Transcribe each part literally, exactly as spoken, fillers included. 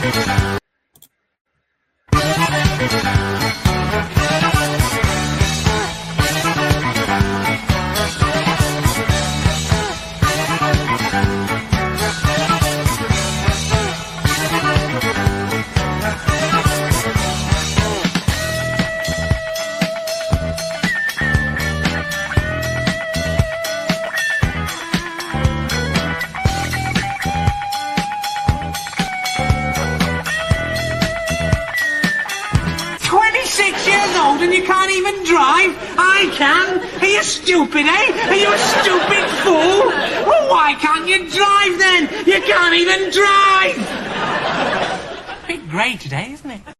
twenty-six years old and you can't even drive? I can. Are you stupid, eh? Are you a stupid fool? Well, why can't you drive then? You can't even drive! A bit grey today, isn't it?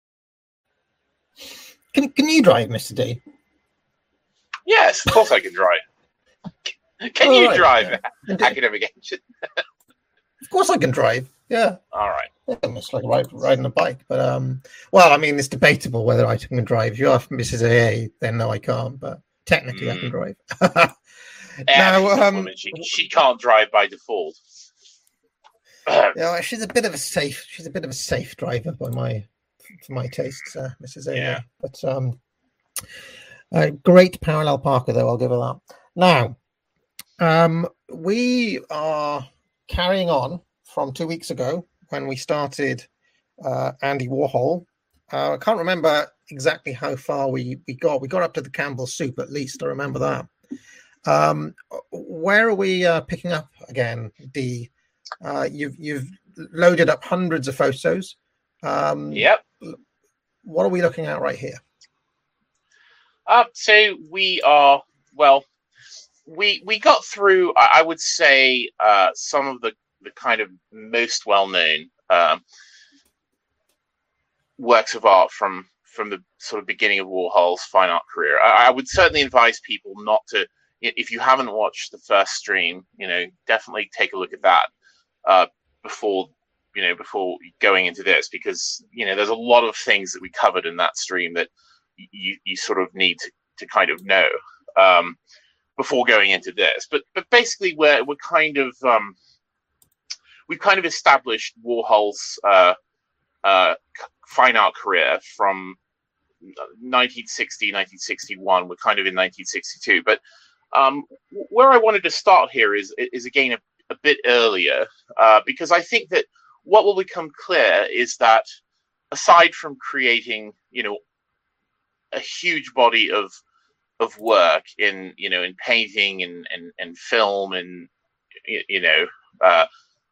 Can Can you drive, Mister D? Yes, of course I can drive. Can Oh, you right. drive Yeah. academic engine? Of course I can drive. Yeah. All right. Yeah, it's like ride, riding a bike, but um, well, I mean, it's debatable whether I can drive. If you ask Missus A A, then no, I can't. But technically, Mm. I can drive. Yeah, now, she's a um, woman. She, she can't drive by default. you know, she's a bit of a safe. She's a bit of a safe driver by my, for my tastes, uh, Missus A A. Yeah. But um, a great parallel parker, though. I'll give her that. Now, um, we are carrying on from two weeks ago when we started uh, Andy Warhol. Uh, I can't remember exactly how far we, we got. We got up to the Campbell soup, at least. I remember that. Um, where are we uh, picking up again, D? Uh, you've you've loaded up hundreds of photos. Um, Yep. What are we looking at right here? Uh, so we are, well, we we got through, I I would say, uh, some of the, the kind of most well-known um, works of art from from the sort of beginning of Warhol's fine art career. I, I would certainly advise people not to, if you haven't watched the first stream, you know, definitely take a look at that uh, before, you know, before going into this, because, you know, there's a lot of things that we covered in that stream that you you sort of need to, to kind of know um, before going into this. But but basically, we're we're kind of um, we've kind of established Warhol's uh, uh, fine art career from nineteen sixty, nineteen sixty-one. We're kind of in nineteen sixty-two, but um, where I wanted to start here is is again a, a bit earlier, uh, because I think that what will become clear is that aside from creating, you know, a huge body of of work in, you know, in painting and and, and film and, you know, uh,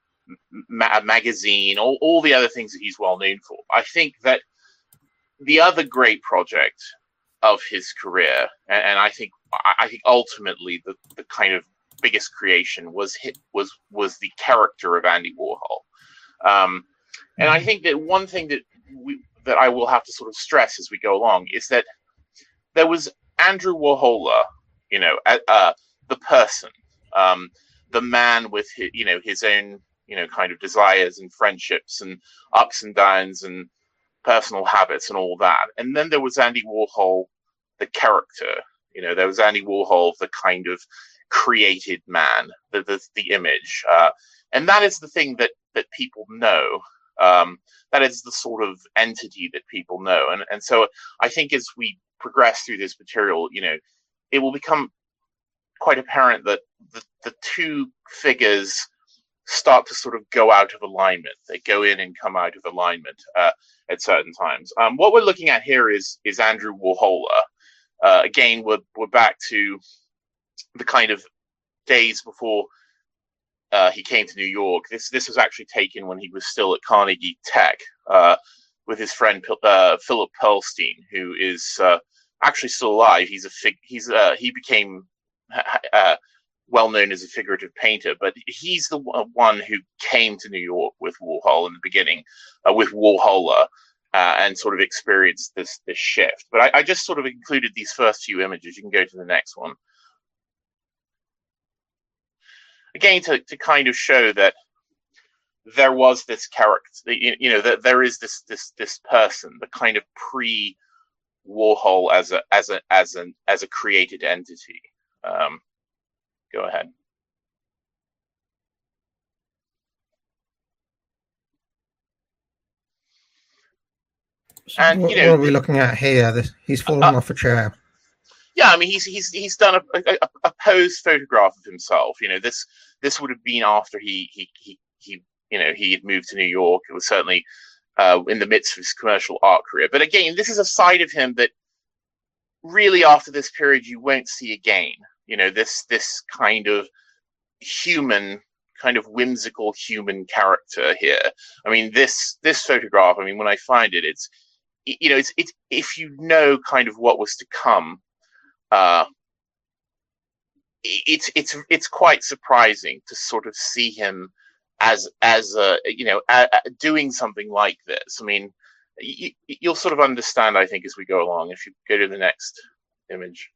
ma- magazine, all, all the other things that he's well known for, I think that the other great project of his career, and, and I think I think ultimately the, the kind of biggest creation was hit, was was the character of Andy Warhol. Um, and I think that one thing that we that I will have to sort of stress as we go along is that there was Andrew Warhola, you know, uh, the person, um, the man with his, you know, his own, you know, kind of desires and friendships and ups and downs and personal habits and all that. And then there was Andy Warhol, the character. You know, there was Andy Warhol, the kind of created man, the the, the image, uh, and that is the thing that that people know. Um, that is the sort of entity that people know, and and so I think as we progress through this material, you know, it will become quite apparent that the the two figures start to sort of go out of alignment. They go in and come out of alignment uh, at certain times. Um, what we're looking at here is is Andrew Warhola. Uh, again, we're we're back to the kind of days before uh, he came to New York. This this was actually taken when he was still at Carnegie Tech uh, with his friend uh, Philip Pearlstein, who is uh, actually still alive. He's a fig. He's uh, he became uh, well known as a figurative painter, but he's the one who came to New York with Warhol in the beginning, uh, with Warhola. Uh, and sort of experienced this this shift. But I, I just sort of included these first few images. You can go to the next one. Again, to, to kind of show that there was this character, you, you know, that there is this this this person, the kind of pre-Warhol as a as a as an as a created entity. Um, go ahead. So And what, you what know, are we looking at here? This, he's fallen uh, off a chair. yeah, I mean, he's he's he's done a, a, a posed photograph of himself. You know, this this would have been after he he he he you know he had moved to New York. It was certainly uh, in the midst of his commercial art career. But again, this is a side of him that really after this period you won't see again. You know, this this kind of human, kind of whimsical human character here. I mean, this this photograph, I mean, when I find it, it's, you know, it's it's if you know kind of what was to come, uh, it's it's it's quite surprising to sort of see him as as a, you know, a, a, doing something like this. I mean, you, you'll sort of understand, I think, as we go along. If you go to the next image.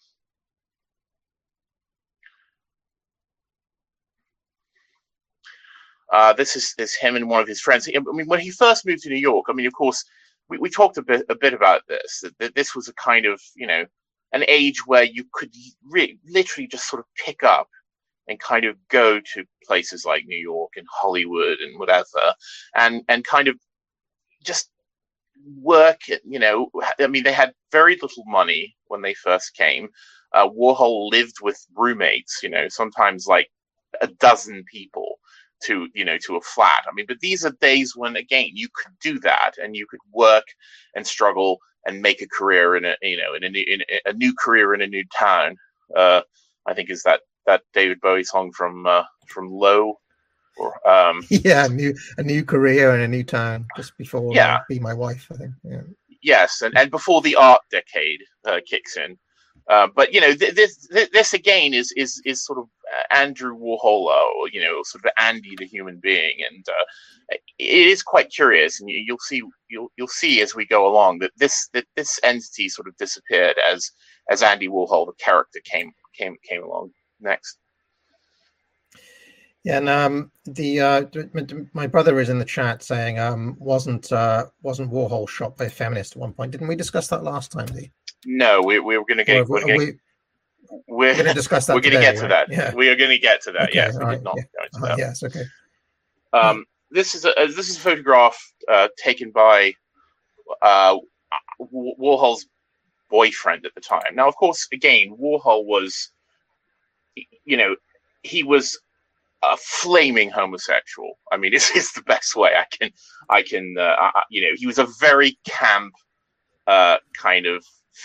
Uh, this is, is him and one of his friends. I mean, when he first moved to New York, I mean, of course, we, we talked a bit a bit about this, that, that this was a kind of, you know, an age where you could re- literally just sort of pick up and kind of go to places like New York and Hollywood and whatever, and, and kind of just work it, you know. I mean, they had very little money when they first came. Uh, Warhol lived with roommates, you know, sometimes like a dozen people to, you know, to a flat. I mean, but these are days when, again, you could do that and you could work and struggle and make a career in a, you know, in a new, in a new career in a new town. Uh, I think is that, that David Bowie song from, uh, from Low, or, um, yeah, a new, a new career in a new town just before yeah. uh, Be My Wife, I think. Yeah. Yes. And, and before the art decade uh, kicks in. Uh, but, you know, th- this, th- this again is, is, is sort of Andrew Warhol, or, you know, sort of Andy the human being, and uh, it is quite curious. And you, you'll see, you'll you'll see as we go along that this that this entity sort of disappeared as as Andy Warhol, the character, came came came along. Next. Yeah, and um, the uh, my brother is in the chat saying, um, wasn't uh, wasn't Warhol shot by a feminist at one point? Didn't we discuss that last time, Lee? No, we we were going to get. We're, We're we, we're going to discuss that. We're going to get to right? that. Yeah. We are going to get to that. Okay, yes, we right, did not yeah. go into uh, that. Yes, okay. Um, this is a this is a photograph uh, taken by uh, Warhol's boyfriend at the time. Now, of course, again, Warhol was, you know, he was a flaming homosexual. I mean, this is the best way I can, I can, uh, I, you know, he was a very camp uh, kind of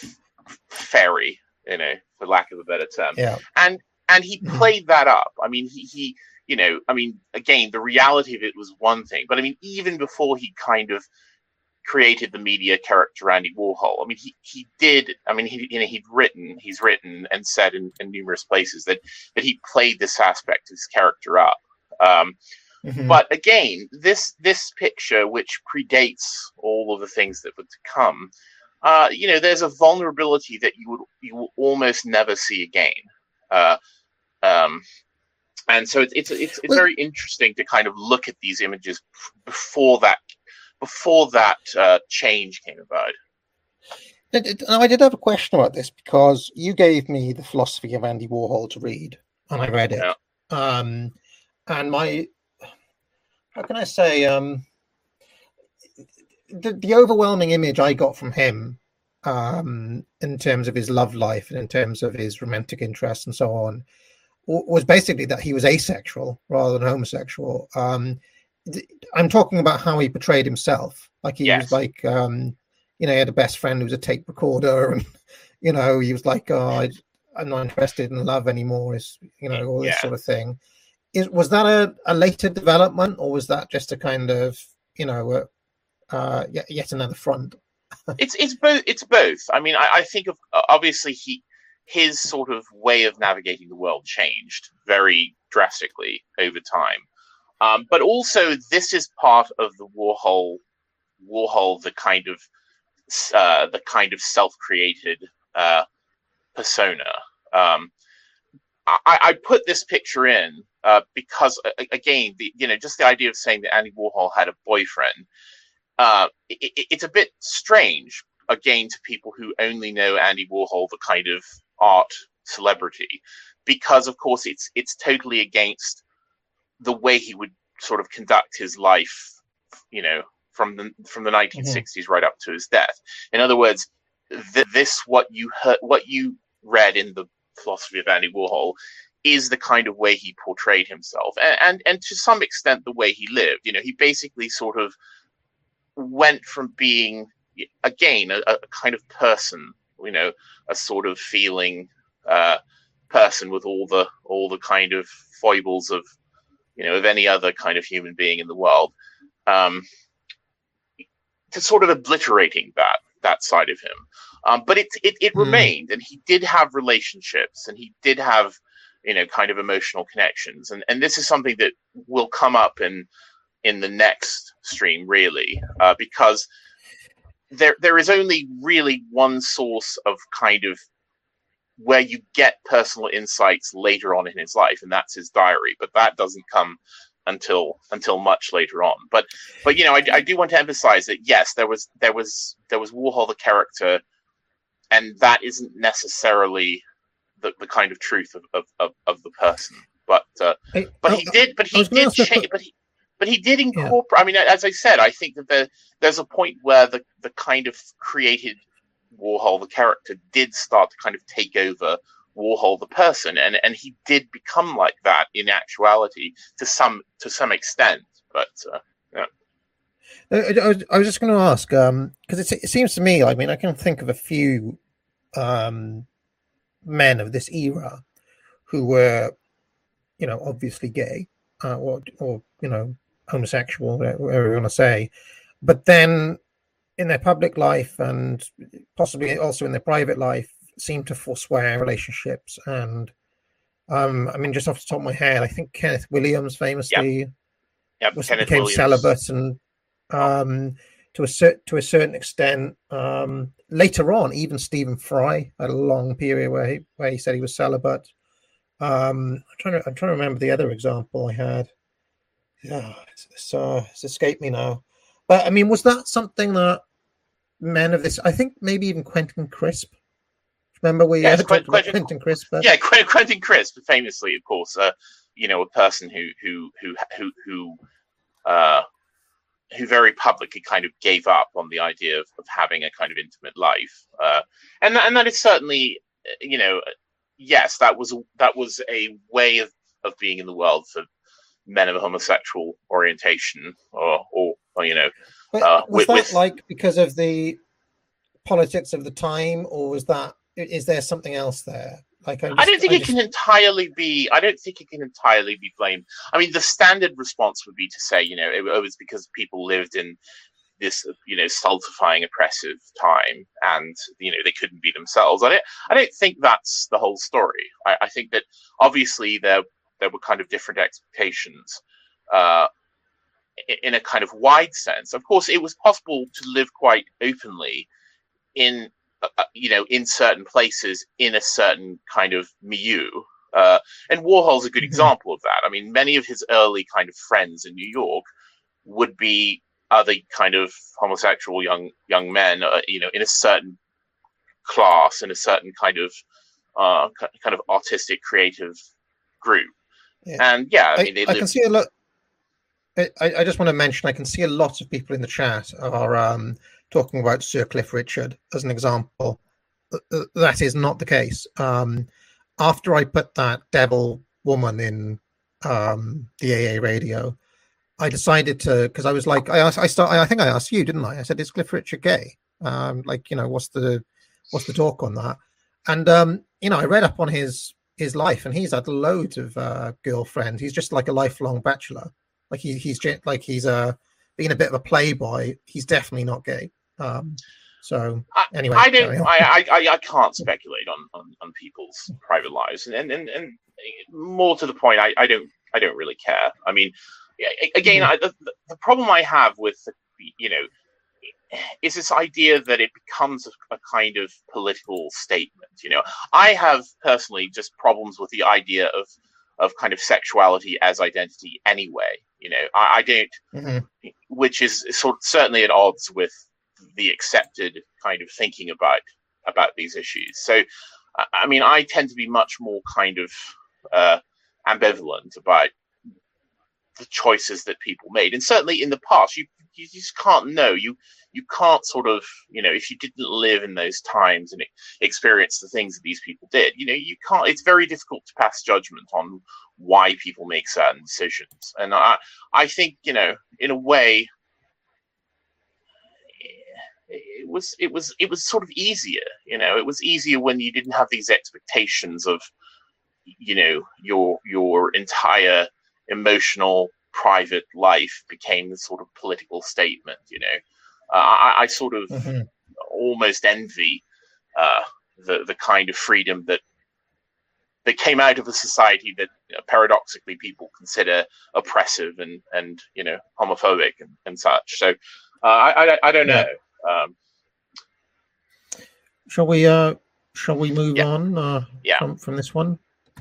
fairy, you know, for lack of a better term. Yeah. And and he played that up. I mean, he, he, you know, I mean, again, the reality of it was one thing, but I mean, even before he kind of created the media character Andy Warhol, I mean, he, he did, I mean, he, you know, he'd written, he's written and said in, in numerous places that, that he played this aspect of his character up. Um, mm-hmm. But again, this, this picture, which predates all of the things that were to come, uh, you know, there's a vulnerability that you would, you will almost never see again. Uh, um, and so it's, it's, it's, it's very interesting to kind of look at these images before that, before that uh, change came about. I did have a question about this because you gave me The Philosophy of Andy Warhol to read, and I read it. Yeah. Um, and my, how can I say, um, the, the overwhelming image I got from him um, in terms of his love life and in terms of his romantic interests and so on was basically that he was asexual rather than homosexual. Um, I'm talking about how he portrayed himself. Like he yes. was like, um, you know, he had a best friend who was a tape recorder, and you know, he was like, "Oh, I, I'm not interested in love anymore." Is you know, all this yeah. sort of thing. Is was that a, a later development, or was that just a kind of, you know, uh, uh, yet, yet another front? it's it's both. It's both. I mean, I, I think of obviously he his sort of way of navigating the world changed very drastically over time. Um, but also, this is part of the Warhol, Warhol, the kind of, uh, the kind of self-created uh, persona. Um, I, I put this picture in uh, because, again, the, you know, just the idea of saying that Andy Warhol had a boyfriend, uh, it, it's a bit strange, again, to people who only know Andy Warhol, the kind of art celebrity, because, of course, it's it's totally against the way he would sort of conduct his life, you know, from the from the nineteen sixties mm-hmm. right up to his death. In other words, th- this what you heard, what you read in the philosophy of Andy Warhol is the kind of way he portrayed himself, and, and and to some extent the way he lived. You know, he basically sort of went from being, again, a, a kind of person, you know, a sort of feeling uh, person with all the all the kind of foibles of, you know, of any other kind of human being in the world, um, to sort of obliterating that that side of him. Um, but it it, it mm. remained, and he did have relationships, and he did have, you know, kind of emotional connections, and and this is something that will come up in in the next stream, really, uh, because there there is only really one source of kind of where you get personal insights later on in his life, and that's his diary. But that doesn't come until until much later on. But but you know, I, I do want to emphasize that yes, there was there was there was Warhol the character, and that isn't necessarily the, the kind of truth of, of, of, of the person. But uh, I, but I, he did but he did change, but he but he did incorporate. Yeah. I mean, as I said, I think that there, there's a point where the the kind of created Warhol the character did start to kind of take over Warhol the person, and and he did become like that in actuality to some to some extent. But uh, yeah, I, I, was, I was just going to ask, um, because it, it seems to me, I mean, I can think of a few um, men of this era who were, you know, obviously gay, uh, or or you know, homosexual, whatever you want to say, but then in their public life and possibly also in their private life seem to forswear relationships. And um, I mean, just off the top of my head, I think Kenneth Williams famously yep. Yep, was, Kenneth became Williams. celibate, and um, to a cer- to a certain extent, um, later on, even Stephen Fry had a long period where he, where he said he was celibate. Um, I'm trying to I'm trying to remember the other example I had. Yeah, it's, it's, uh, it's escaped me now. But I mean, was that something that men of this? I think maybe even Quentin Crisp. Remember we yes, had Quentin, talked about Quentin Crisp? But... Yeah, Quentin Crisp, famously, of course, uh, you know, a person who who who who who uh, who very publicly kind of gave up on the idea of, of having a kind of intimate life, uh, and that, and that is certainly, you know, yes, that was that was a way of, of being in the world for men of a homosexual orientation, or or, or you know. But uh, was with, that with... like because of the politics of the time, or was that? Is there something else there? Like I, just, I don't think I it just... can entirely be. I don't think it can entirely be blamed. I mean, the standard response would be to say, you know, it, it was because people lived in this, you know, stultifying, oppressive time, and you know they couldn't be themselves. I don't. I don't think that's the whole story. I, I think that obviously there there were kind of different expectations. Uh, in a kind of wide sense, of course, it was possible to live quite openly in. Uh, you know, in certain places, in a certain kind of milieu. Uh, and Warhol's a good mm-hmm. example of that. I mean, many of his early kind of friends in New York would be other kind of homosexual young young men, uh, you know, in a certain class, in a certain kind of uh, kind of artistic, creative group. Yeah. And yeah, I, I mean, they I lived... can see a lot. I, I just want to mention, I can see a lot of people in the chat are um, talking about Sir Cliff Richard as an example. That is not the case. Um, after I put that devil woman in um, the A A radio, I decided to, because I was like, I asked, I start, I think I asked you, didn't I? I said, "Is Cliff Richard gay? Um, like, you know, what's the what's the talk on that?" And um, you know, I read up on his his life, and he's had loads of uh, girlfriends. He's just like a lifelong bachelor. Like he, he's like he's uh, being a bit of a playboy. He's definitely not gay. Um, so anyway, I, I don't. I, I I can't speculate on, on, on people's private lives, and, and, and, and more to the point, I, I don't I don't really care. I mean, again, mm-hmm. I, the, the problem I have with the, you know is this idea that it becomes a, a kind of political statement. You know, I have personally just problems with the idea of of kind of sexuality as identity anyway. You know, I, I don't, mm-hmm. which is sort certainly at odds with the accepted kind of thinking about about these issues. So, I mean, I tend to be much more kind of uh, ambivalent about the choices that people made, and certainly in the past, you you just can't know. You you can't sort of, you know, if you didn't live in those times and experience the things that these people did, you know, you can't. It's very difficult to pass judgment on why people make certain decisions. And I I think, you know, in a way, it was it was it was sort of easier. You know, it was easier when you didn't have these expectations of, you know, your your entire emotional private life became the sort of political statement. You know, uh, I, I sort of mm-hmm. almost envy uh, the the kind of freedom that that came out of a society that, you know, paradoxically people consider oppressive and and you know, homophobic and, and such. So uh, I, I I don't know. Yeah. Um, shall we uh shall we move yeah. on uh, yeah. from from this one?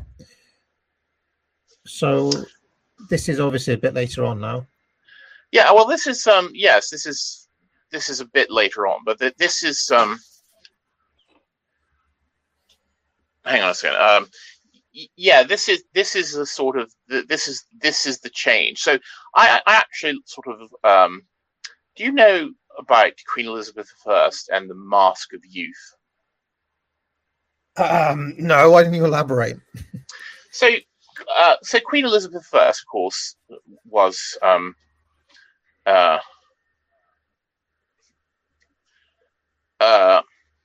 So this is obviously a bit later on now. Yeah, well, this is um yes, this is this is a bit later on, but th- this is um. Hang on a second. Um, y- yeah, this is this is a sort of this is this is the change. So I, I actually sort of um. Do you know about Queen Elizabeth the First and the Mask of Youth? Um, no, why didn't you elaborate? So. Uh, so Queen Elizabeth the First, of course, was um, uh, uh,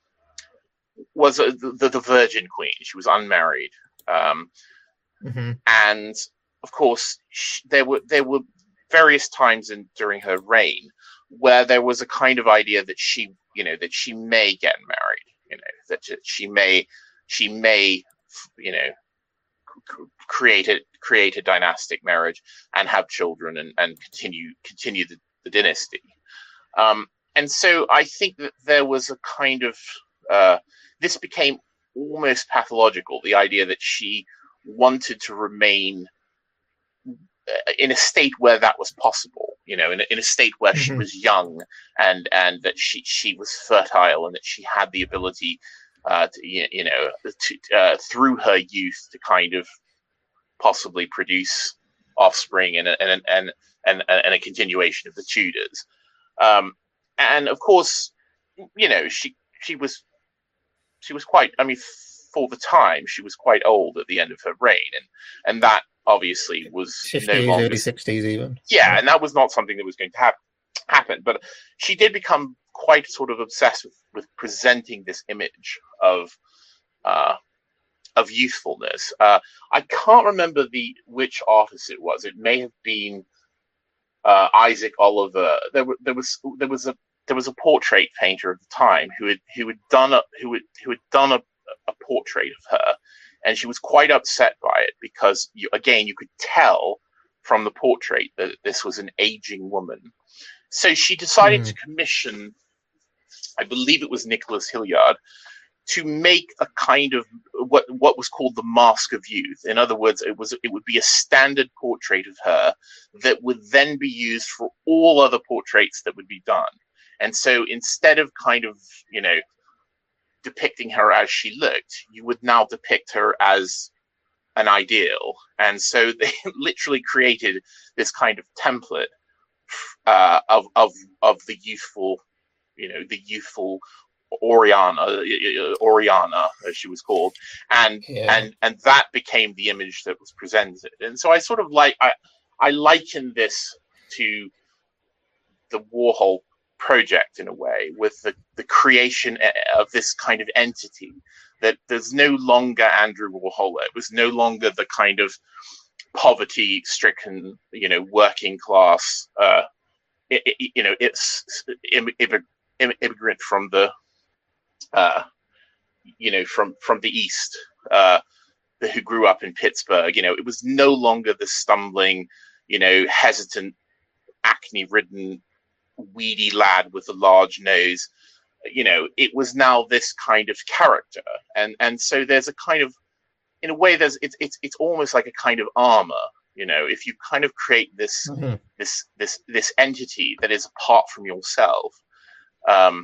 was a, the, the Virgin Queen. She was unmarried, um, mm-hmm. and of course, she, there were there were various times in during her reign where there was a kind of idea that she, you know, that she may get married, you know, that she may she may, you know. create a create a dynastic marriage and have children and, and continue continue the, the dynasty. Um, and so I think that there was a kind of uh, this became almost pathological, the idea that she wanted to remain in a state where that was possible, you know, in a, in a state where mm-hmm. she was young and and that she she was fertile and that she had the ability Uh, to, you know, to, uh, through her youth to kind of possibly produce offspring and and and and, and a continuation of the Tudors, um, and of course, you know, she she was she was quite. I mean, for the time, she was quite old at the end of her reign, and and that obviously was fifties, no longer early sixties, even. Yeah, and that was not something that was going to happen. Happen, but she did become quite sort of obsessed with, with presenting this image of uh, of youthfulness. Uh, I can't remember the which artist it was. It may have been uh, Isaac Oliver. There, were, there was there was a there was a portrait painter at the time who had who had done a who had who had done a, a portrait of her, and she was quite upset by it because you, again you could tell from the portrait that this was an aging woman. So she decided mm. to commission, I believe it was Nicholas Hilliard, to make a kind of what what was called the Mask of Youth. In other words, it was it would be a standard portrait of her that would then be used for all other portraits that would be done. And so instead of kind of, you know, depicting her as she looked, you would now depict her as an ideal. And so they literally created this kind of template uh, of of of the youthful, you know, the youthful Oriana, Oriana, as she was called, and yeah. and and that became the image that was presented. And so I sort of like I I liken this to the Warhol project in a way, with the the creation of this kind of entity that there's no longer Andrew Warhol. It was no longer the kind of poverty-stricken, you know, working class, uh, it, it, you know, it's immigrant from the, uh, you know, from from the East, uh, who grew up in Pittsburgh. You know, it was no longer the stumbling, you know, hesitant, acne-ridden, weedy lad with a large nose. You know, it was now this kind of character, and and so there's a kind of, in a way, there's it's it's it's almost like a kind of armor. You know, if you kind of create this mm-hmm. this this this entity that is apart from yourself, um,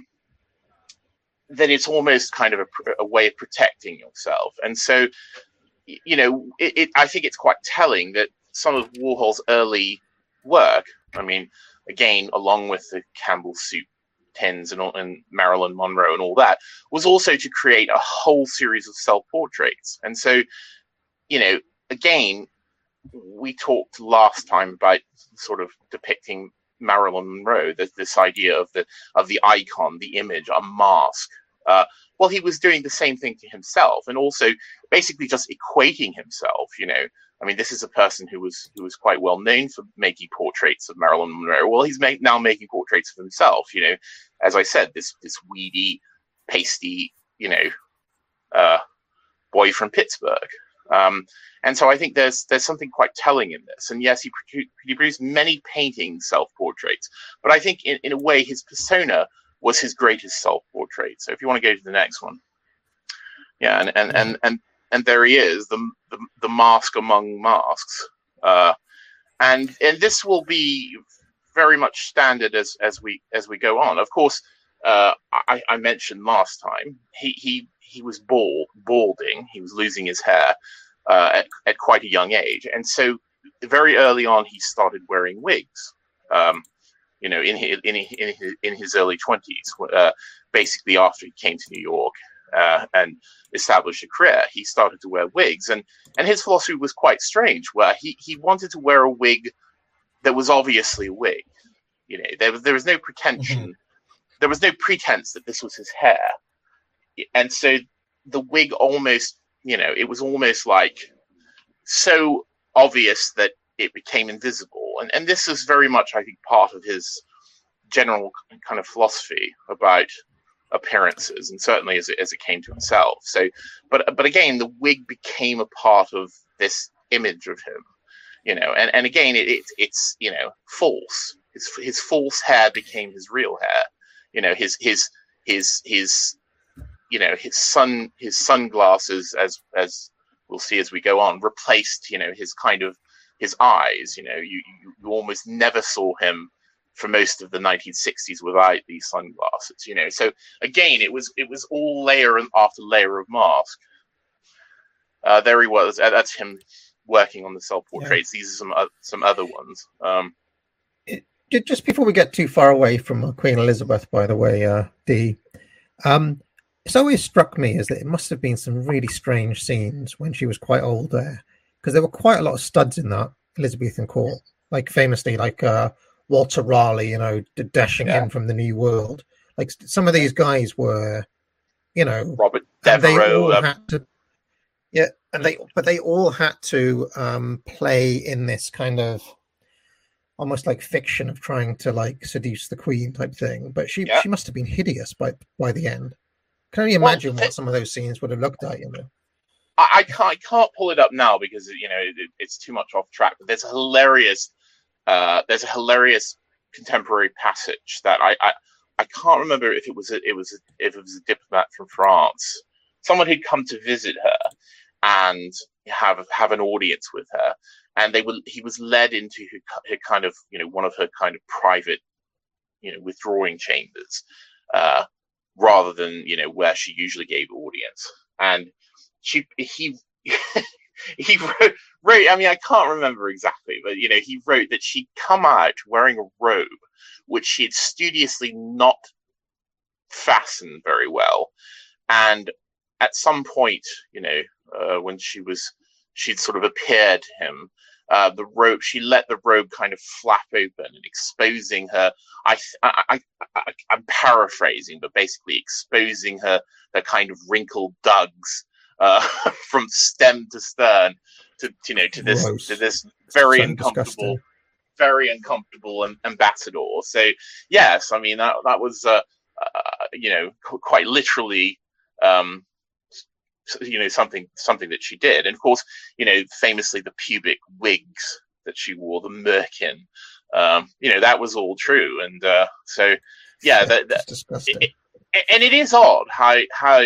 then it's almost kind of a, a way of protecting yourself. And so, you know, it, it I think it's quite telling that some of Warhol's early work, I mean, again, along with the Campbell soup tins and, and Marilyn Monroe and all that, was also to create a whole series of self-portraits. And so, you know, again, we talked last time about sort of depicting Marilyn Monroe, this, this idea of the of the icon, the image, a mask. Uh, well, he was doing the same thing to himself, and also basically just equating himself. You know, I mean, this is a person who was who was quite well known for making portraits of Marilyn Monroe. Well, he's make, now making portraits of himself. You know, as I said, this this weedy, pasty, you know, uh, boy from Pittsburgh. Um, and so I think there's there's something quite telling in this. And yes, he, produ- he produced many painting self-portraits, but I think in, in a way his persona was his greatest self-portrait. So if you want to go to the next one. Yeah, and and, and, and, and there he is, the, the, the mask among masks. Uh, and and this will be very much standard as, as we as we go on. Of course, uh, I, I mentioned last time, he, he he was bald, balding. He was losing his hair uh, at, at quite a young age. And so very early on, he started wearing wigs, um, you know, in his, in his, in his early twenties, uh, basically after he came to New York uh, and established a career, he started to wear wigs. And, and his philosophy was quite strange, where he, he wanted to wear a wig that was obviously a wig. You know, there was, there was no pretension. Mm-hmm. There was no pretense that this was his hair. And so the wig almost, you know, it was almost like so obvious that it became invisible. And and this is very much, I think, part of his general kind of philosophy about appearances, and certainly as it, as it came to himself. So, but but again, the wig became a part of this image of him, you know, and, and again, it, it it's, you know, false. His, his false hair became his real hair, you know, his, his, his, his, you know, his sun, his sunglasses, as as we'll see as we go on, replaced, you know, his kind of his eyes. You know, you you, you almost never saw him for most of the nineteen sixties without these sunglasses. You know, so again, it was it was all layer after layer of mask. Uh, there he was. That's him working on the self-portraits. Yeah. These are some uh, some other ones. Um, it, just before we get too far away from uh, Queen Elizabeth, by the way, uh, the um. It's always struck me is that it must have been some really strange scenes when she was quite old there, because there were quite a lot of studs in that Elizabethan court, like famously, like uh, Walter Raleigh, you know, dashing yeah. in from the New World. Like some of these guys were, you know, Robert Devereux. Um, had to, yeah, and they, but they all had to um, play in this kind of almost like fiction of trying to like seduce the Queen type thing. But she, yeah. she must have been hideous by by the end. Can only imagine well, what some of those scenes would have looked like, you know. I, I can't, I can't pull it up now because you know it, it's too much off track. But there's a hilarious, uh, there's a hilarious contemporary passage that I, I, I can't remember if it was a, it was a, if it was a diplomat from France, someone who'd come to visit her and have have an audience with her, and they were he was led into her, her kind of you know one of her kind of private, you know, withdrawing chambers. Uh, rather than, you know, where she usually gave audience. And she, he, he wrote, wrote, I mean, I can't remember exactly, but, you know, he wrote that she'd come out wearing a robe, which she had studiously not fastened very well. And at some point, you know, uh, when she was, she'd sort of appeared to him, Uh, the robe, she let the robe kind of flap open and exposing her. I, I, I, I, I'm paraphrasing, but basically exposing her, her kind of wrinkled dugs uh, from stem to stern to, you know, to this, Gross. to this very so uncomfortable, disgusting. very uncomfortable um, ambassador. So yes, I mean that that was, uh, uh, you know, qu- quite literally. Um, you know, something something that she did. And of course, you know, famously the pubic wigs that she wore, the merkin, um, you know, that was all true. And uh, so, yeah, that, that, disgusting. It, it, and it is odd how, how,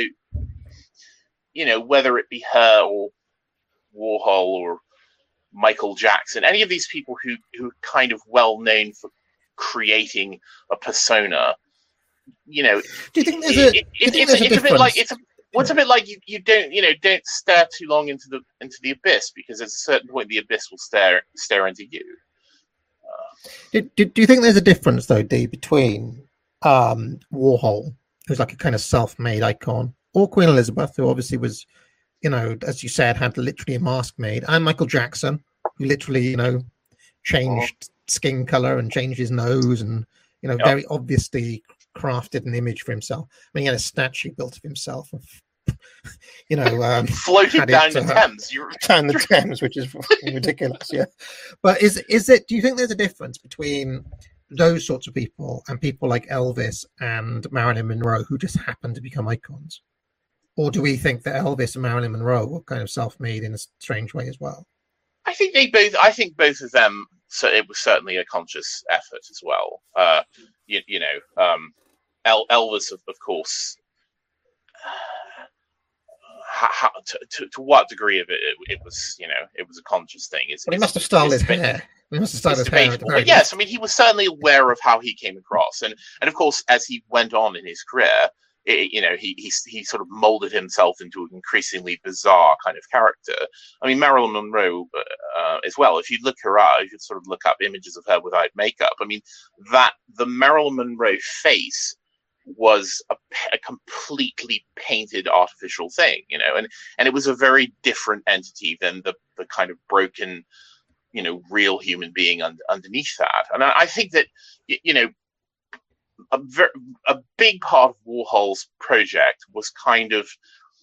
you know, whether it be her or Warhol or Michael Jackson, any of these people who, who are kind of well known for creating a persona, you know, do you think there's a, it, it, it's, there's it's, a, it's a bit like, it's a, Well, it's a bit like you, you don't you know don't stare too long into the into the abyss, because at a certain point the abyss will stare stare into you. Do, do, do you think there's a difference, though, Dee, between um, Warhol, who's like a kind of self-made icon, or Queen Elizabeth, who obviously was, you know, as you said, had literally a mask made, and Michael Jackson, who literally, you know, changed oh. skin color and changed his nose and, you know, yep. very obviously crafted an image for himself. I mean, he had a statue built of himself, and, you know, um, floated down the Thames. You're... down the Thames, which is ridiculous. Yeah, but is is it? Do you think there's a difference between those sorts of people and people like Elvis and Marilyn Monroe, who just happen to become icons? Or do we think that Elvis and Marilyn Monroe were kind of self-made in a strange way as well? I think they both. I think both of them. So it was certainly a conscious effort as well. Uh, you, you know, um, El- Elvis, of, of course. Uh, how, to, to, to what degree of it, it it was, you know, it was a conscious thing. It's, well, he must have styled his hair. He must have styled his hair. But yes, I mean, he was certainly aware of how he came across, and and of course, as he went on in his career, it, you know, he he he sort of molded himself into an increasingly bizarre kind of character. I mean, Marilyn Monroe uh, as well. If you look her up, if you sort of look up images of her without makeup, I mean, that the Marilyn Monroe face was a, a completely painted artificial thing, you know, and and it was a very different entity than the the kind of broken, you know, real human being un- underneath that. And I, I think that, you know, a very a big part of Warhol's project was kind of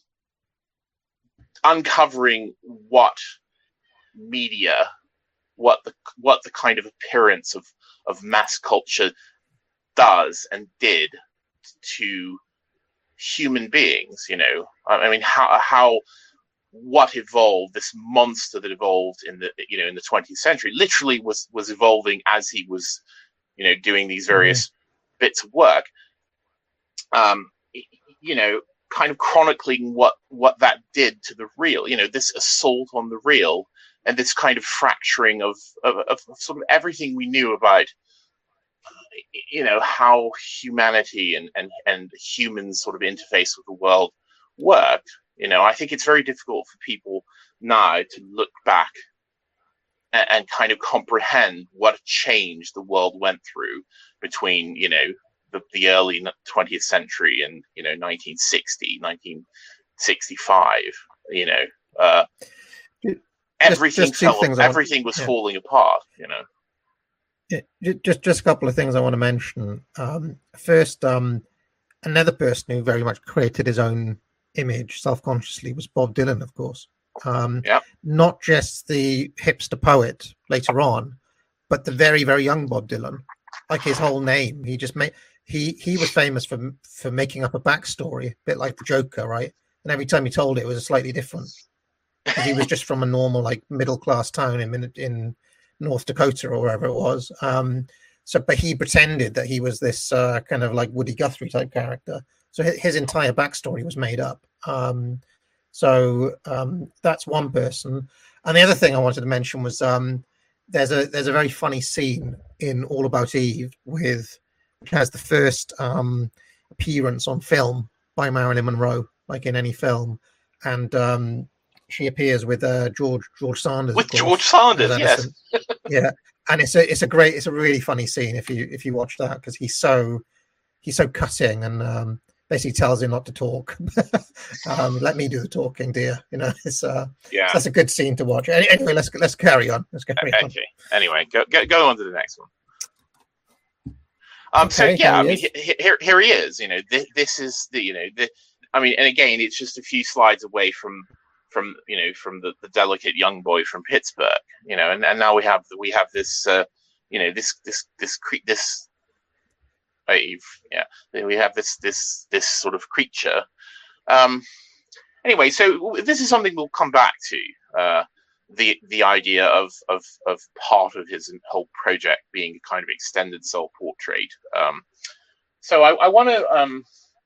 uncovering what media, what the what the kind of appearance of of mass culture does and did to human beings. You know, I mean, how how what evolved, this monster that evolved in the, you know, in the twentieth century, literally was was evolving as he was, you know, doing these various mm-hmm. bits of work. Um, you know, kind of chronicling what what that did to the real. You know, this assault on the real and this kind of fracturing of of, of sort of everything we knew about, you know, how humanity and, and, and humans sort of interface with the world worked. You know, I think it's very difficult for people now to look back and, and kind of comprehend what a change the world went through between, you know, the, the early twentieth century and, you know, nineteen sixty, nineteen sixty-five, you know, uh, just, everything just fell, everything was yeah. falling apart, you know. Yeah, just just a couple of things I want to mention. Um, first, um, another person who very much created his own image self-consciously was Bob Dylan, of course. Um, yeah. Not just the hipster poet later on, but the very, very young Bob Dylan. Like his whole name, he just made he he was famous for for making up a backstory, a bit like the Joker, right? And every time he told it, it was slightly different. Because he was just from a normal, like, middle class town in in North Dakota or wherever it was. Um, so, but he pretended that he was this uh, kind of like Woody Guthrie type character. So his, his entire backstory was made up. Um, so um, that's one person. And the other thing I wanted to mention was um, there's a there's a very funny scene in All About Eve with which has the first um, appearance on film by Marilyn Monroe, like in any film, and um, she appears with uh, George George Sanders. With George Sanders, yes. Yeah, and it's a it's a great it's a really funny scene if you if you watch that, because he's so he's so cutting and um, basically tells him not to talk. um, let me do the talking, dear. You know, it's uh, yeah, that's a good scene to watch. Any, anyway, let's let's carry on. Let's carry okay. on. Anyway, go, go go on to the next one. Um. Okay, so yeah, I mean, he, here here he is. You know, this, this is the you know the. I mean, and again, it's just a few slides away from. From you know from the, the delicate young boy from Pittsburgh, you know, and, and now we have we have this uh, you know this this this cre- this uh, yeah we have this this this sort of creature. Um, anyway, so this is something we'll come back to, uh, the the idea of of of part of his whole project being a kind of extended self portrait. Um, so I, I want to um,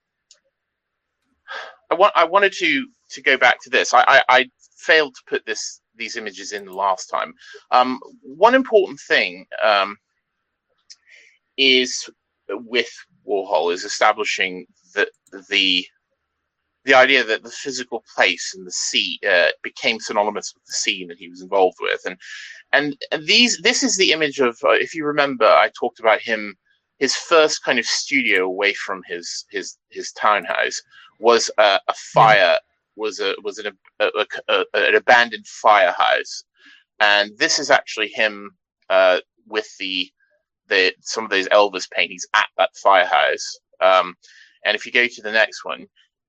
I want I wanted to. to go back to this. I, I, I failed to put this these images in the last time. Um, one important thing um, is with Warhol is establishing that the the idea that the physical place and the scene uh, became synonymous with the scene that he was involved with, and and, and these this is the image of, uh, if you remember, I talked about him. His first kind of studio away from his his his townhouse was uh, a fire was a was an a, a, a, an abandoned firehouse, and this is actually him uh, with the the some of those Elvis paintings at that firehouse. Um, and if you go to the next one.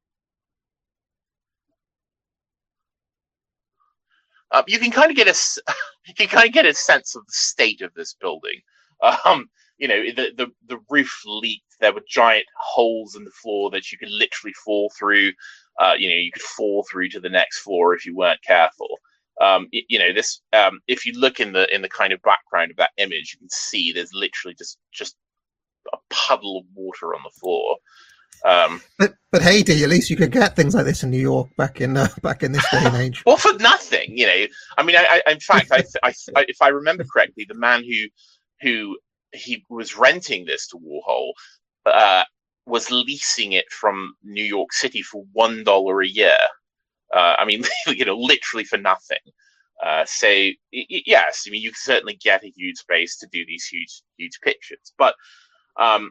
Uh, you can kind of get a you can kind of get a sense of the state of this building. Um, you know, the, the the roof leaked. There were giant holes in the floor that you could literally fall through. Uh, you know, you could fall through to the next floor if you weren't careful. Um, you, you know, this. Um, if you look in the in the kind of background of that image, you can see there's literally just just a puddle of water on the floor. Um, but but hey, D, at least you could get things like this in New York back in uh, back in this day and age. Well, for nothing, you know. I mean, I, I in fact, I, I, I, if I remember correctly, the man who who he was renting this to Warhol uh, was leasing it from New York City for one dollar a year. Uh, I mean, you know, literally for nothing. Uh, so y- yes, I mean, you can certainly get a huge space to do these huge huge pictures, but. Um,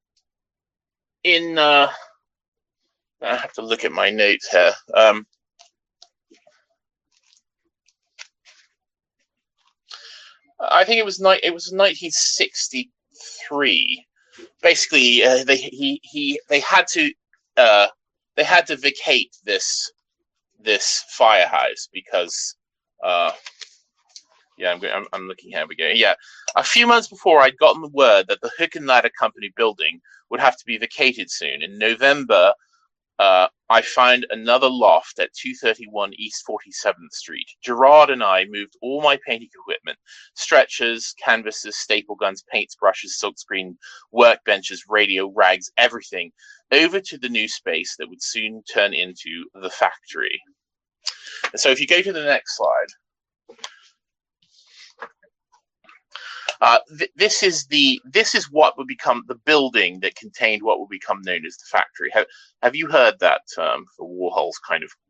In, uh, I have to look at my notes here. Um, I think it was ni- It was nineteen sixty-three. Basically, uh, they he he they had to uh, they had to vacate this this firehouse because. Uh, Yeah, I'm, I'm, I'm looking. Here we go. Yeah, a few months before, I'd gotten the word that the Hook and Ladder Company building would have to be vacated soon. In November, uh, I found another loft at two thirty-one East forty-seventh Street. Gerard and I moved all my painting equipment, stretchers, canvases, staple guns, paints, brushes, silkscreen, workbenches, radio, rags, everything, over to the new space that would soon turn into the factory. And so if you go to the next slide. Uh, th- this is the this is what would become the building that contained what would become known as the factory. Have Have you heard that term for Warhol's kind of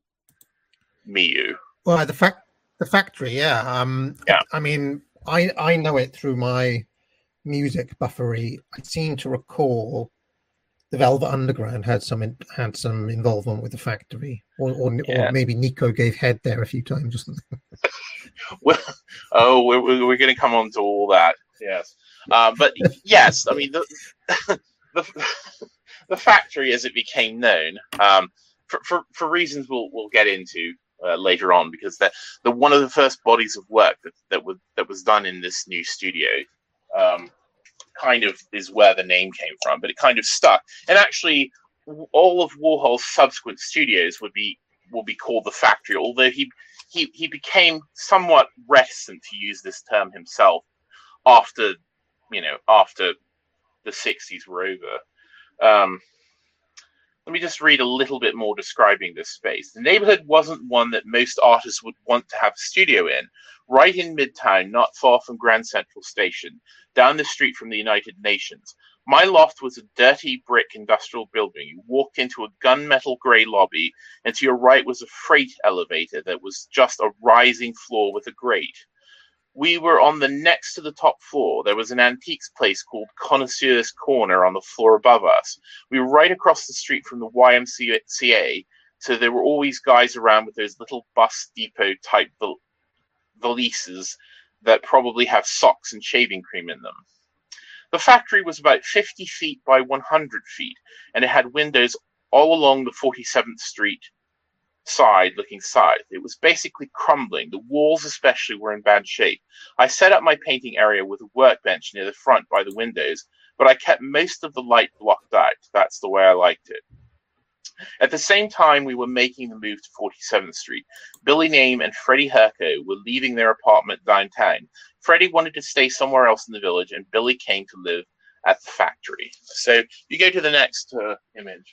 milieu? Well, the fact the factory, yeah. Um, yeah. I mean, I I know it through my music buffery. I seem to recall the Velvet Underground had some in, had some involvement with the factory, or or, yeah. or maybe Nico gave head there a few times or something. Well, oh, we're we're going to come on to all that, yes. Uh, but yes, I mean the, the the factory, as it became known, um, for, for for reasons we'll we'll get into uh, later on, because the the one of the first bodies of work that that was that was done in this new studio, um, kind of is where the name came from. But it kind of stuck, and actually, all of Warhol's subsequent studios would be will be called the factory, although he. He he became somewhat reticent to use this term himself after, you know, after the sixties were over. Um, let me just read a little bit more describing this space. The neighborhood wasn't one that most artists would want to have a studio in. Right in Midtown, not far from Grand Central Station, down the street from the United Nations. My loft was a dirty brick industrial building. You walked into a gunmetal gray lobby, and to your right was a freight elevator that was just a rising floor with a grate. We were on the next to the top floor. There was an antiques place called Connoisseur's Corner on the floor above us. We were right across the street from the Y M C A, so there were always guys around with those little bus depot type val- valises that probably have socks and shaving cream in them. The factory was about fifty feet by one hundred feet, and it had windows all along the forty-seventh Street side looking south. It was basically crumbling. The walls especially were in bad shape. I set up my painting area with a workbench near the front by the windows, but I kept most of the light blocked out. That's the way I liked it. At the same time we were making the move to forty-seventh Street, Billy Name and Freddie Herco were leaving their apartment downtown. Freddie wanted to stay somewhere else in the village, and Billy came to live at the factory. So you go to the next uh, image.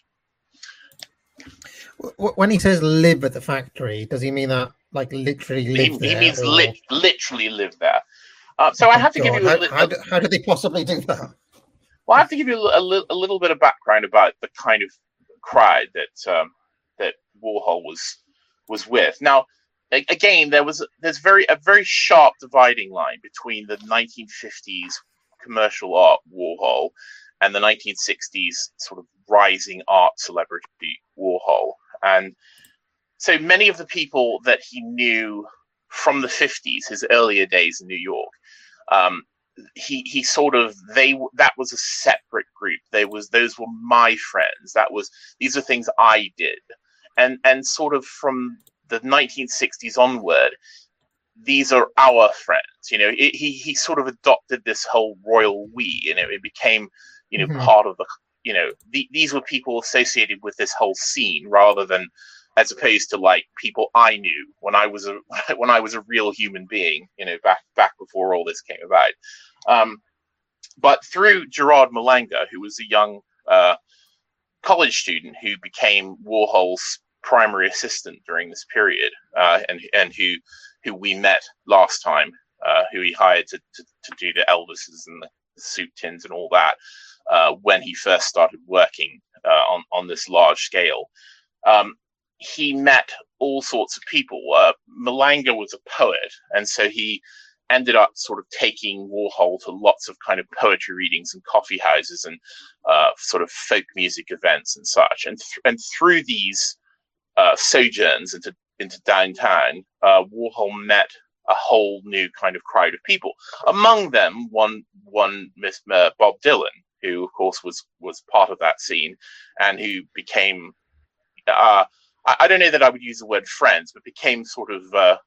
When he says live at the factory, does he mean that like literally live he, there? He means or... li- literally live there. Uh, so oh I have to God. give you a how, li- how, do, how did they possibly do that? Well, I have to give you a, li- a little bit of background about the kind of crowd that um, that Warhol was was with. Now, again, there was there's very a very sharp dividing line between the nineteen fifties commercial art Warhol and the nineteen sixties sort of rising art celebrity Warhol. And so many of the people that he knew from the fifties, his earlier days in New York, um, he he sort of they that was a separate group. They was those were my friends. That was these are things I did, and and sort of from the nineteen sixties onward, these are our friends. You know, it, he he sort of adopted this whole royal we. You know, it became you know mm-hmm. part of the you know the, these were people associated with this whole scene rather than as opposed to like people I knew when I was a when I was a real human being. You know, back back before all this came about. Um, but through Gerard Malanga, who was a young uh, college student who became Warhol's primary assistant during this period, uh, and and who who we met last time, uh, who he hired to, to to do the Elvises and the soup tins and all that uh, when he first started working uh, on on this large scale. Um, he met all sorts of people. Uh, Malanga was a poet, and so he ended up sort of taking Warhol to lots of kind of poetry readings and coffee houses and uh, sort of folk music events and such. And th- and through these uh, sojourns into into downtown, uh, Warhol met a whole new kind of crowd of people. Among them, one one Miss uh, Bob Dylan, who of course was was part of that scene, and who became uh, I, I don't know that I would use the word friends, but became sort of uh,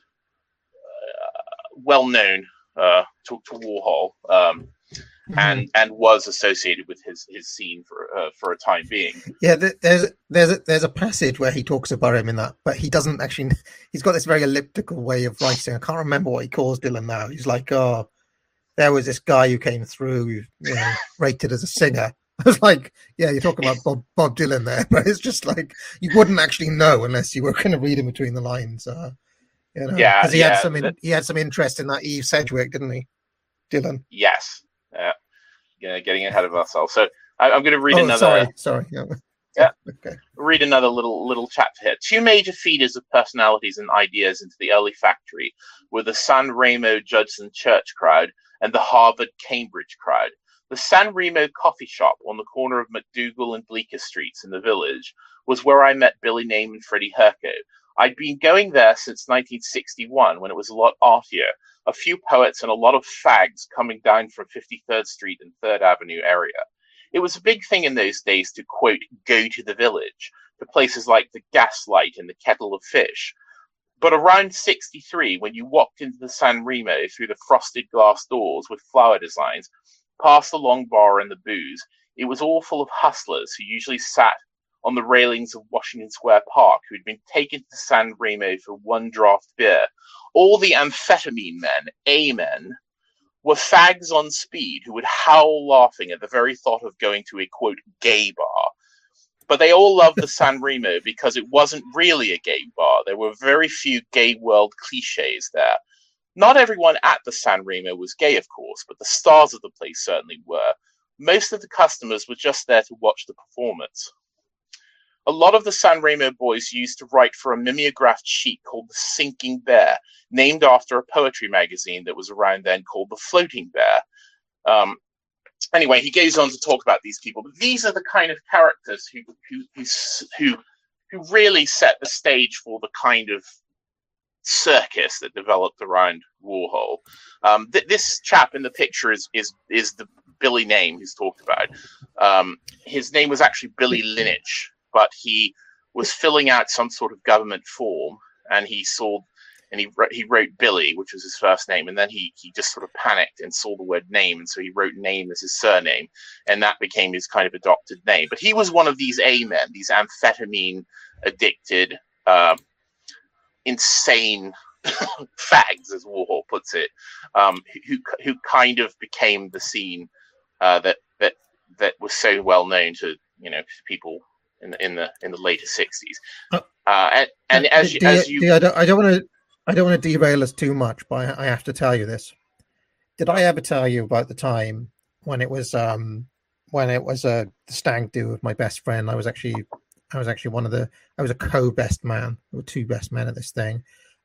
well known uh, to, to Warhol, um, mm-hmm. and and was associated with his his scene for uh, for a time being. Yeah, there's there's a, there's a passage where he talks about him in that, but he doesn't actually. He's got this very elliptical way of writing. I can't remember what he calls Dylan now. He's like, oh, there was this guy who came through, you know, rated as a singer. I was like, yeah, you're talking about Bob Bob Dylan there, but it's just like you wouldn't actually know unless you were kind of reading between the lines. Uh, You know, yeah, because he yeah, had some in, that, he had some interest in that Eve Sedgwick, didn't he, Dylan? Yes. Yeah. Yeah, getting ahead of ourselves. So I, I'm going to read oh, another. Sorry, sorry. Yeah. yeah. Okay. Read another little little chapter here. Two major feeders of personalities and ideas into the early factory were the San Remo Judson Church crowd and the Harvard Cambridge crowd. The San Remo coffee shop on the corner of McDougal and Bleecker Streets in the Village was where I met Billy Name and Freddie Herco. I'd been going there since nineteen sixty-one, when it was a lot artier, a few poets and a lot of fags coming down from fifty-third Street and third Avenue area. It was a big thing in those days to, quote, go to the Village, to places like the Gaslight and the Kettle of Fish. But around sixty-three, when you walked into the San Remo through the frosted glass doors with flower designs, past the long bar and the booze, it was all full of hustlers who usually sat on the railings of Washington Square Park, who had been taken to San Remo for one draft beer. All the amphetamine men, A-men, were fags on speed who would howl laughing at the very thought of going to a, quote, gay bar. But they all loved the San Remo because it wasn't really a gay bar. There were very few gay world cliches there. Not everyone at the San Remo was gay, of course, but the stars of the place certainly were. Most of the customers were just there to watch the performance. A lot of the San Remo boys used to write for a mimeographed sheet called The Sinking Bear, named after a poetry magazine that was around then called The Floating Bear. Um, anyway, he goes on to talk about these people. But these are the kind of characters who who who who, who really set the stage for the kind of circus that developed around Warhol. Um, th- this chap in the picture is is is the Billy Name who's talked about. Um, his name was actually Billy Lineage, but he was filling out some sort of government form, and he saw, and he wrote, he wrote Billy, which was his first name, and then he he just sort of panicked and saw the word name, and so he wrote name as his surname, and that became his kind of adopted name. But he was one of these A-men, these amphetamine addicted, um, insane fags, as Warhol puts it, um, who who kind of became the scene uh, that that that was so well known to you know people in the in the in the later sixties. Uh, and and uh, as, do, as you, do, I don't I don't want to I don't want to derail us too much, but I have to tell you this. Did I ever tell you about the time when it was um when it was a stag do with my best friend? I was actually I was actually one of the I was a co-best man. There were two best men at this thing.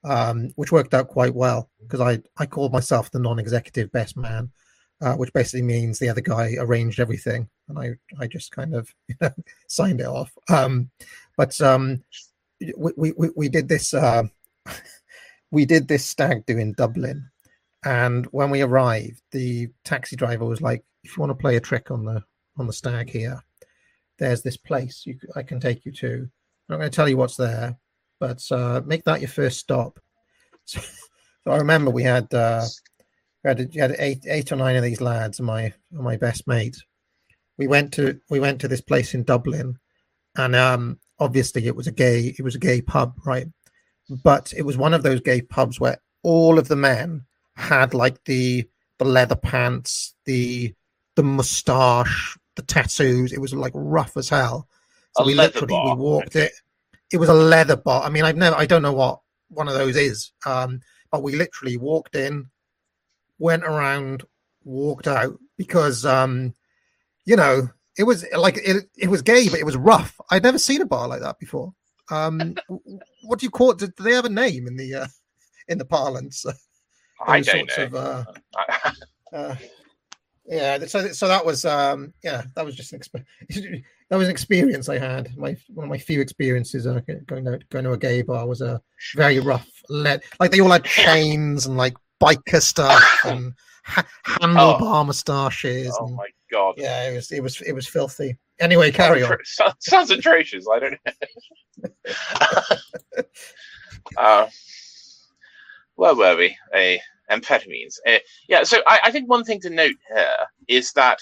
um, which worked out quite well because I, I called myself the non-executive best man, uh, which basically means the other guy arranged everything, and I, I just kind of you know, signed it off. Um, but um, we, we, we did this uh, we did this stag do in Dublin, and when we arrived, the taxi driver was like, "If you want to play a trick on the on the stag here, there's this place you I can take you to. I'm not going to tell you what's there, but uh, make that your first stop." So, so I remember we had uh, we had, we had eight eight or nine of these lads, and my and my best mate. We went to we went to this place in Dublin, and um, obviously it was a gay it was a gay pub, right? But it was one of those gay pubs where all of the men had like the the leather pants, the the moustache, the tattoos. It was like rough as hell. So A we leather literally bar. we walked Okay. it. It was a leather bar. I mean, I've never I don't know what one of those is. Um, but we literally walked in, went around, walked out because um, you know, it was like it it was gay, but it was rough. I'd never seen a bar like that before. Um, what do you call it? Do they have a name in the uh, in the parlance? I Those don't sorts know. Of, uh, uh, yeah, so so that was um, yeah, that was just an exp- that was an experience I had. My one of my few experiences uh, going to going to a gay bar was a very rough. Let like they all had chains and like biker stuff and ha- handlebar moustaches. Oh and, my god. yeah, it was it was it was filthy. Anyway, carry sounds, on. atro- sounds, sounds atrocious. I don't know. uh, where were we? Uh, amphetamines. Uh, yeah, so I, I think one thing to note here is that,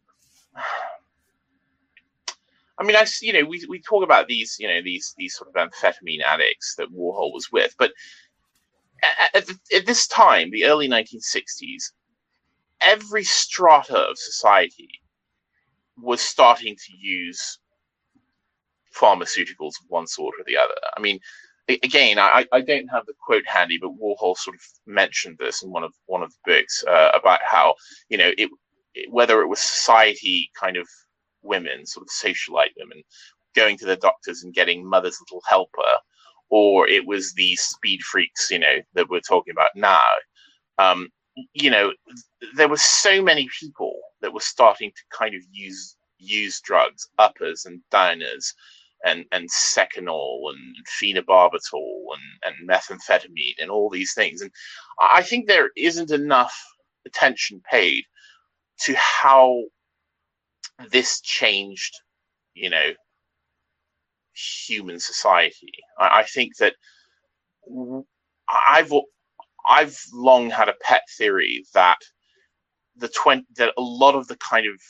I mean, I you know we we talk about these you know these these sort of amphetamine addicts that Warhol was with, but at, at, at this time, the early nineteen sixties, every strata of society was starting to use pharmaceuticals of one sort or the other. I mean, again, I, I don't have the quote handy, but Warhol sort of mentioned this in one of one of the books uh, about how you know it, it whether it was society kind of women, sort of socialite women, going to the doctors and getting Mother's Little Helper, or it was these speed freaks, you know, that we're talking about now. Um, you know, there were so many people that were starting to kind of use use drugs, uppers and downers, and and Seconal and phenobarbital and, and methamphetamine and all these things. And I think there isn't enough attention paid to how this changed, you know, human society. I, I think that I've I've long had a pet theory that the twenty that a lot of the kind of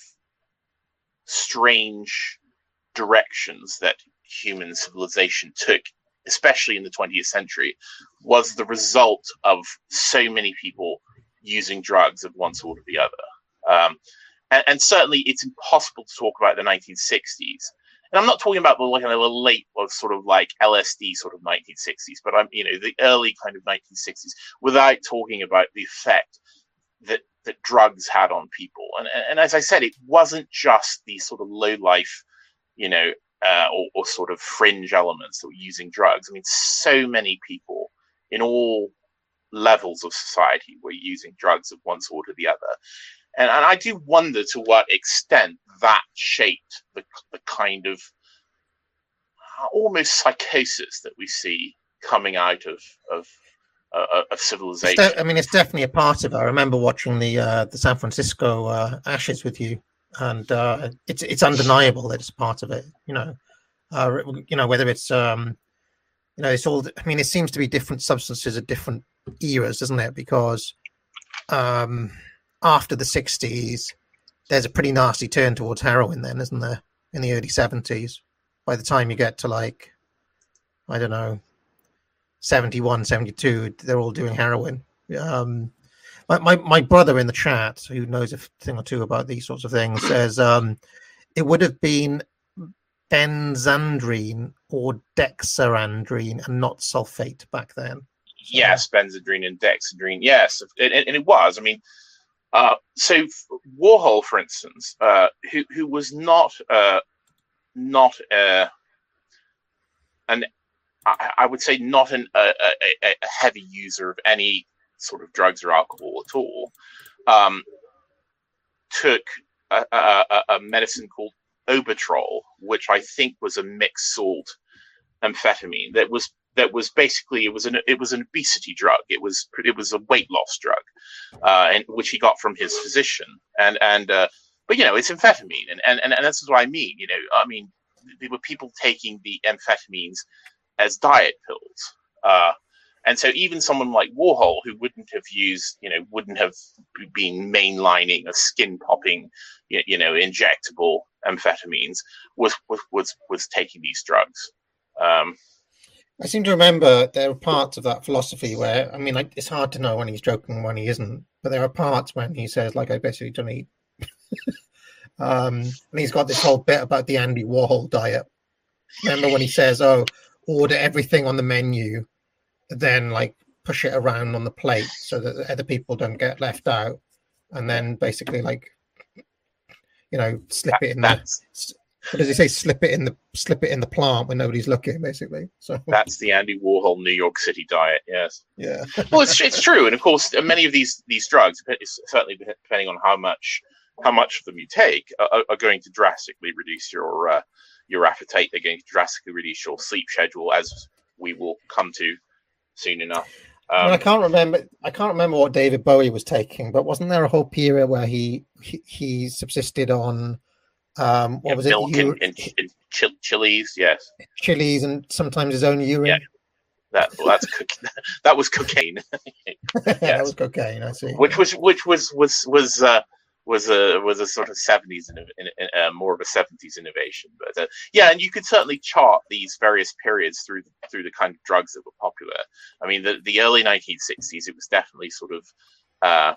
strange directions that human civilization took, especially in the twentieth century, was the result of so many people using drugs of one sort or the other. Um, and, and certainly, it's impossible to talk about the nineteen sixties. And I'm not talking about the like a late or sort of like L S D sort of nineteen sixties, but I'm you know the early kind of nineteen sixties without talking about the effect that that drugs had on people. And and as I said, it wasn't just these sort of low life, you know, uh, or, or sort of fringe elements that were using drugs. I mean, so many people in all levels of society were using drugs of one sort or the other. And, and I do wonder to what extent that shaped the, the kind of almost psychosis that we see coming out of of, uh, of civilization. De- I mean, it's definitely a part of it. I remember watching the uh, the San Francisco uh, Ashes with you, and uh, it's it's undeniable that it's a part of it. You know, uh, you know whether it's um, you know it's all. I mean, it seems to be different substances at different eras, doesn't it? Because um. after the sixties, there's a pretty nasty turn towards heroin then, isn't there? In the early seventies. By the time you get to like, I don't know, seventy-one, seventy-two, they're all doing heroin. Um, my, my, my brother in the chat, who knows a thing or two about these sorts of things, says um, it would have been benzandrine or dexarandrine and not sulfate back then. So, yes, benzandrine and dexandrine. Yes, and, and it was. I mean, Uh, so Warhol, for instance, uh, who who was not uh, not uh, an I, I would say not an, a, a, a heavy user of any sort of drugs or alcohol at all, um, took a, a, a medicine called Obertrol, which I think was a mixed salt amphetamine that was that was basically it was an it was an obesity drug. It was it was a weight loss drug, uh, and which he got from his physician. And and uh, but you know it's amphetamine, and and and that's what I mean. You know, I mean there were people taking the amphetamines as diet pills, uh, and so even someone like Warhol, who wouldn't have used, you know, wouldn't have been mainlining a skin popping, you, you know, injectable amphetamines, was was was was taking these drugs. Um, I seem to remember there are parts of that philosophy where, I mean, like, it's hard to know when he's joking and when he isn't, but there are parts when he says, like, I basically don't eat. um, and he's got this whole bit about the Andy Warhol diet. Remember when he says, oh, order everything on the menu, then, like, push it around on the plate so that other people don't get left out, and then basically, like, you know, slip it in there. What does he say? Slip it in the slip it in the plant when nobody's looking, basically. So that's the Andy Warhol New York City diet. Yes. Yeah. Well, it's it's true, and of course, many of these these drugs, certainly depending on how much how much of them you take, are, are going to drastically reduce your uh, your appetite. They're going to drastically reduce your sleep schedule, as we will come to soon enough. Um, I, mean, I can't remember. I can't remember what David Bowie was taking, but wasn't there a whole period where he he, he subsisted on? Um, what yeah, was milk it? Milk and, and, and ch- chilies, yes. Chilies and sometimes his own urine. Yeah, that well, that's co- that was cocaine. Yes. That was cocaine. I see. Which was which was was was uh, was a was a sort of seventies in, in, in uh, more of a seventies innovation. But uh, yeah, and you could certainly chart these various periods through through the kind of drugs that were popular. I mean, the the early nineteen sixties, it was definitely sort of uh,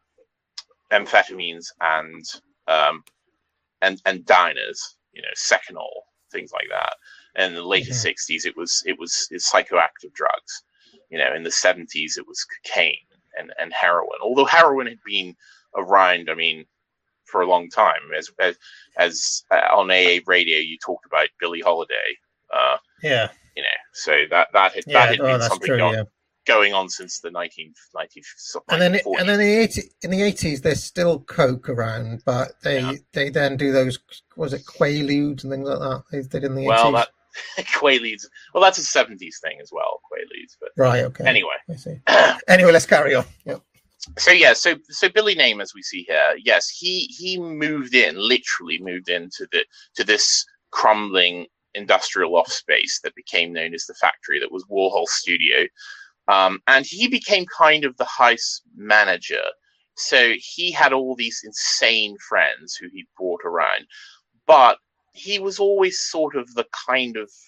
amphetamines and um, and and diners, you know, Seconal, things like that. And in the later mm-hmm. sixties, it was it was it was psychoactive drugs. You know, in the seventies, it was cocaine and, and heroin. Although heroin had been around, I mean, for a long time. As as, as uh, on A A radio, you talked about Billie Holiday. Uh, yeah. You know, so that that had yeah, that had oh, been that's something true, going, yeah. going on since the nineteen nineties. And then, it, and then in the eighties, in the eighties, there's still coke around, but they yeah. they then do those, was it Quaaludes and things like that? They did in the eighties. Well, that Quaaludes. Well, that's a seventies thing as well, Quaaludes. But right, okay. Anyway, I see. Anyway, let's carry on. Yep. So yeah, so so Billy Name, as we see here, yes, he he moved in, literally moved into the to this crumbling industrial loft space that became known as the factory, that was Warhol's studio. Um, and he became kind of the house manager. So he had all these insane friends who he brought around. But he was always sort of the kind of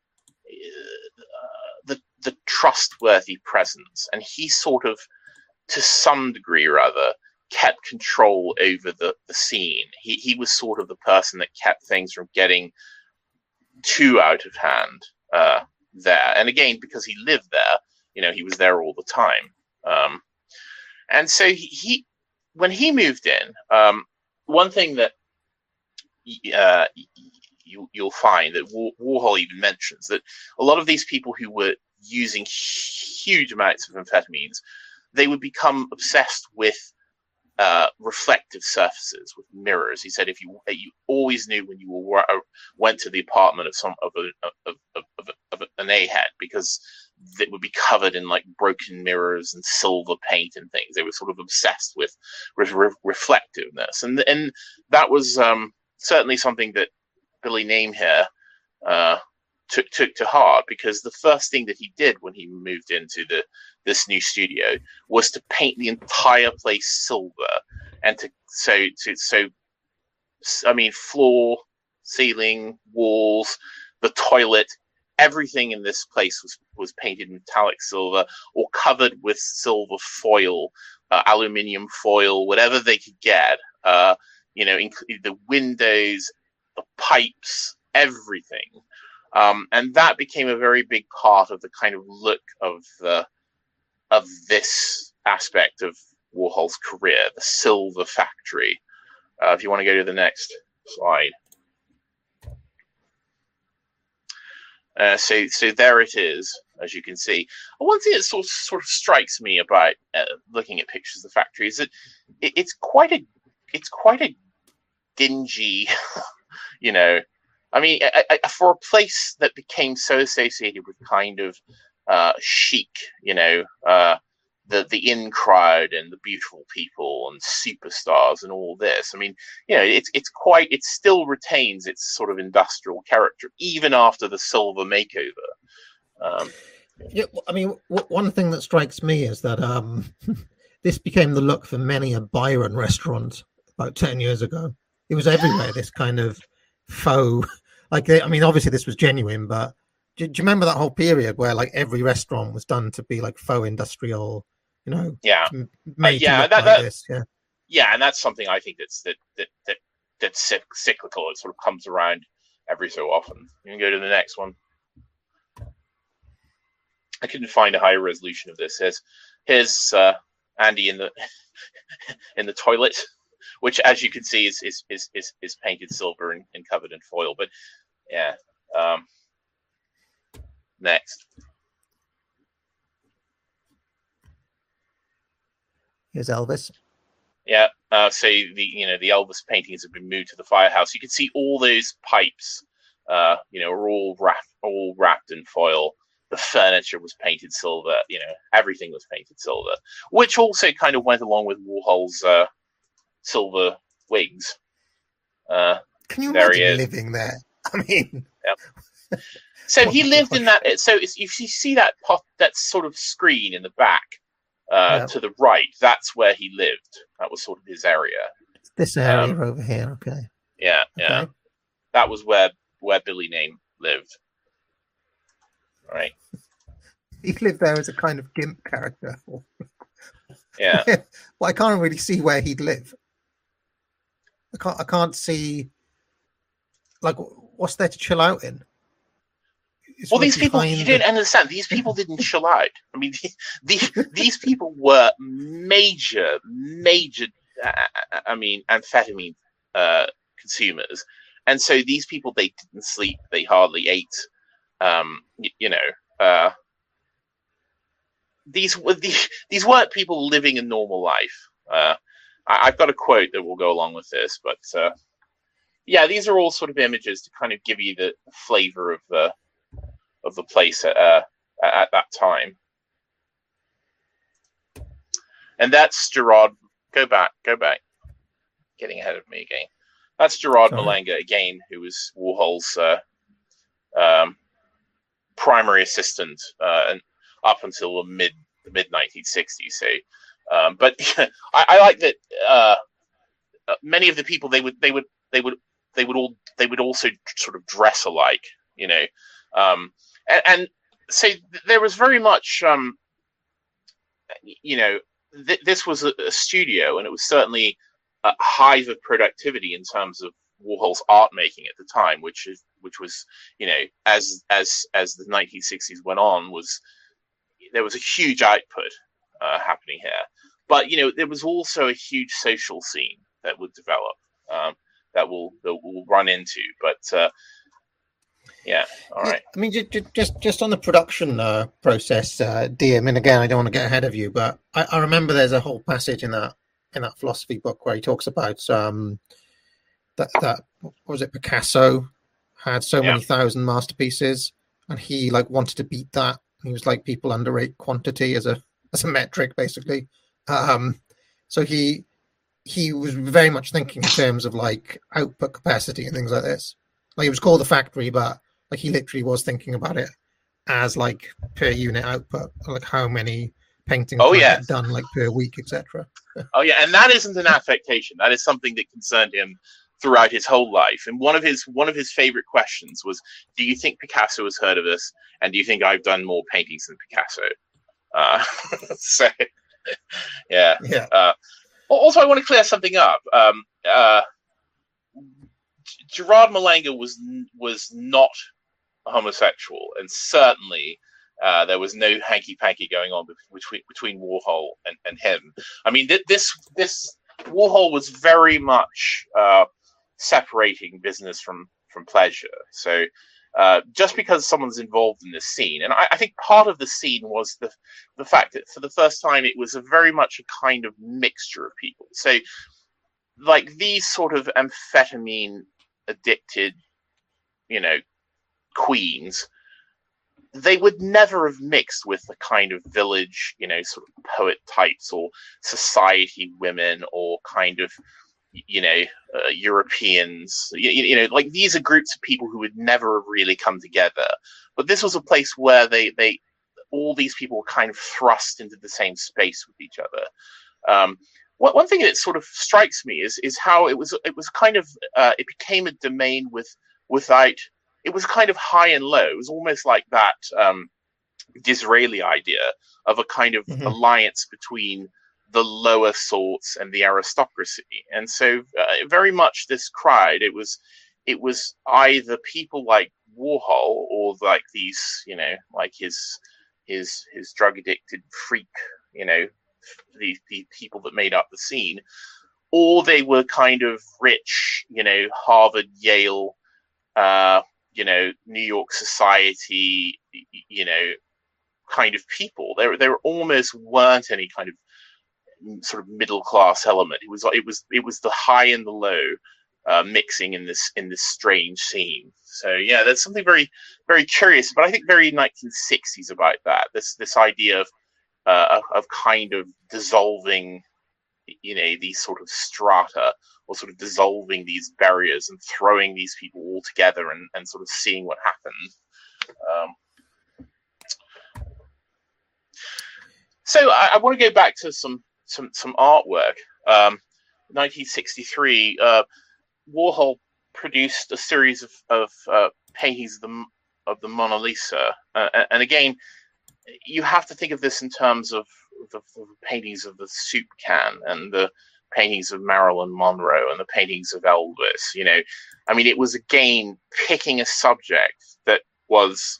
uh, the the trustworthy presence. And he sort of, to some degree or other, kept control over the, the scene. He, he was sort of the person that kept things from getting too out of hand uh, there. And again, because he lived there, you know, he was there all the time. Um, and so he, he, when he moved in, um, one thing that uh, you, you'll find that War, Warhol even mentions, that a lot of these people who were using huge amounts of amphetamines, they would become obsessed with uh, reflective surfaces, with mirrors. He said if you you always knew when you were, went to the apartment of some of, a, of, of, of, of an A-head, because it would be covered in like broken mirrors and silver paint and things. They were sort of obsessed with re- re- reflectiveness, and and that was um, certainly something that Billy Name here uh, took took to heart, because the first thing that he did when he moved into the this new studio was to paint the entire place silver, and to so to so I mean floor, ceiling, walls, the toilet. Everything in this place was, was painted metallic silver or covered with silver foil, uh, aluminium foil, whatever they could get. Uh, you know, inc- the windows, the pipes, everything. Um, and that became a very big part of the kind of look of the of this aspect of Warhol's career, the Silver Factory. Uh, if you want to go to the next slide. Uh, so so there it is, as you can see. One thing that sort of, sort of strikes me about uh, looking at pictures of the factory is that it, it's quite a it's quite a dingy, you know. I mean, I, I, for a place that became so associated with kind of uh, chic, you know, uh, the the in crowd and the beautiful people and superstars and all this. I mean, you know, it's it's quite it still retains its sort of industrial character even after the silver makeover. Um, yeah, I mean, w- one thing that strikes me is that um, this became the look for many a Byron restaurant about ten years ago. It was everywhere. This kind of faux, like I mean, obviously this was genuine, but do, do you remember that whole period where like every restaurant was done to be like faux industrial? You know, yeah, made uh, yeah, look that, like that, this, yeah, yeah, and that's something I think that's that that that that's cyclical. It sort of comes around every so often. You can go to the next one. I couldn't find a higher resolution of this. Here's here's uh, Andy in the in the toilet, which, as you can see, is is is is, is painted silver and, and covered in foil. But yeah, um, next. Here's Elvis. Yeah, uh, so the you know the Elvis paintings have been moved to the firehouse. You can see all those pipes, uh, you know, are all wrapped all wrapped in foil. The furniture was painted silver. You know, everything was painted silver, which also kind of went along with Warhol's uh, silver wigs. Uh, Can you there imagine living there? I mean, yeah. So he lived in that. So if you see that pot, that sort of screen in the back. Uh, yeah. To the right, that's where he lived. That was sort of his area. This area um, over here, okay. Yeah, yeah. Okay. That was where where Billy Name lived. All right. He lived there as a kind of gimp character. Yeah. Well, I can't really see where he'd live. I can't. I can't see. Like, what's there to chill out in? It's well, these people, you didn't understand. These people didn't chill out. I mean, these these people were major, major. Uh, I mean, amphetamine uh, consumers, and so these people, they didn't sleep. They hardly ate. Um, you, you know, uh, these were these these weren't people living a normal life. Uh, I, I've got a quote that will go along with this, but uh, yeah, these are all sort of images to kind of give you the flavor of the. of the place at, uh, at that time. And that's Gerard, go back, go back, getting ahead of me again. That's Gerard Sorry. Malanga again, who was Warhol's uh, um, primary assistant uh, and up until the mid the mid nineteen sixties. So, um, but I, I like that uh, many of the people they would they would they would they would all they would also sort of dress alike, you know. Um, And, and so there was very much, um, you know, th- this was a, a studio, and it was certainly a hive of productivity in terms of Warhol's art making at the time, which is which was, you know, as as as the nineteen sixties went on, was there was a huge output uh, happening here. But you know, there was also a huge social scene that would develop um, that we'll that we'll run into, but. Uh, Yeah. All right. I mean, just just just on the production uh, process, uh, D. I mean, again, I don't want to get ahead of you, but I, I remember there's a whole passage in that in that philosophy book where he talks about um, that that what was it Picasso had so yeah. many thousand masterpieces, and he like wanted to beat that. He was like, people underrate quantity as a as a metric, basically. Um, so he he was very much thinking in terms of like output capacity and things like this. Like, it was called the factory, but like he literally was thinking about it as like per unit output, like how many paintings oh, yeah. get done like per week, et cetera. Oh yeah, and that isn't an affectation. That is something that concerned him throughout his whole life. And one of his one of his favorite questions was, "Do you think Picasso has heard of us? And do you think I've done more paintings than Picasso?" Uh, so yeah, yeah. Uh, also, I want to clear something up. Um, uh, Gerard Malanga was was not a homosexual, and certainly uh, there was no hanky-panky going on between between Warhol and, and him. I mean, th- this this Warhol was very much uh, separating business from from pleasure. So uh, just because someone's involved in this scene. And I, I think part of the scene was the the fact that for the first time it was a very much a kind of mixture of people. So, like these sort of amphetamine addicted, you know, queens, they would never have mixed with the kind of village, you know, sort of poet types or society women or kind of, you know, uh, Europeans. You, you know, like these are groups of people who would never have really come together. But this was a place where they, they all these people were kind of thrust into the same space with each other. Um, one, one thing that sort of strikes me is is how it was it was kind of uh, it became a domain with without. It was kind of high and low. It was almost like that um, Disraeli idea of a kind of mm-hmm. alliance between the lower sorts and the aristocracy. And so uh, very much this crowd, it was it was either people like Warhol or like these, you know, like his his his drug addicted freak, you know, the, the people that made up the scene, or they were kind of rich, you know, Harvard, Yale, uh, you know, New York society, you know, kind of people. There, there almost weren't any kind of sort of middle class element. It was, it was, it was the high and the low uh, mixing in this in this strange scene. So yeah, there's something very, very curious, but I think very nineteen sixties about that. This this idea of uh, of kind of dissolving, you know, these sort of strata, or sort of dissolving these barriers and throwing these people all together and, and sort of seeing what happens. Um, so I, I want to go back to some some some artwork. Um, nineteen sixty-three, uh, Warhol produced a series of of uh, paintings of the of the Mona Lisa, uh, and again, you have to think of this in terms of the, the paintings of the soup can and the paintings of Marilyn Monroe and the paintings of Elvis. You know, I mean, it was again picking a subject that was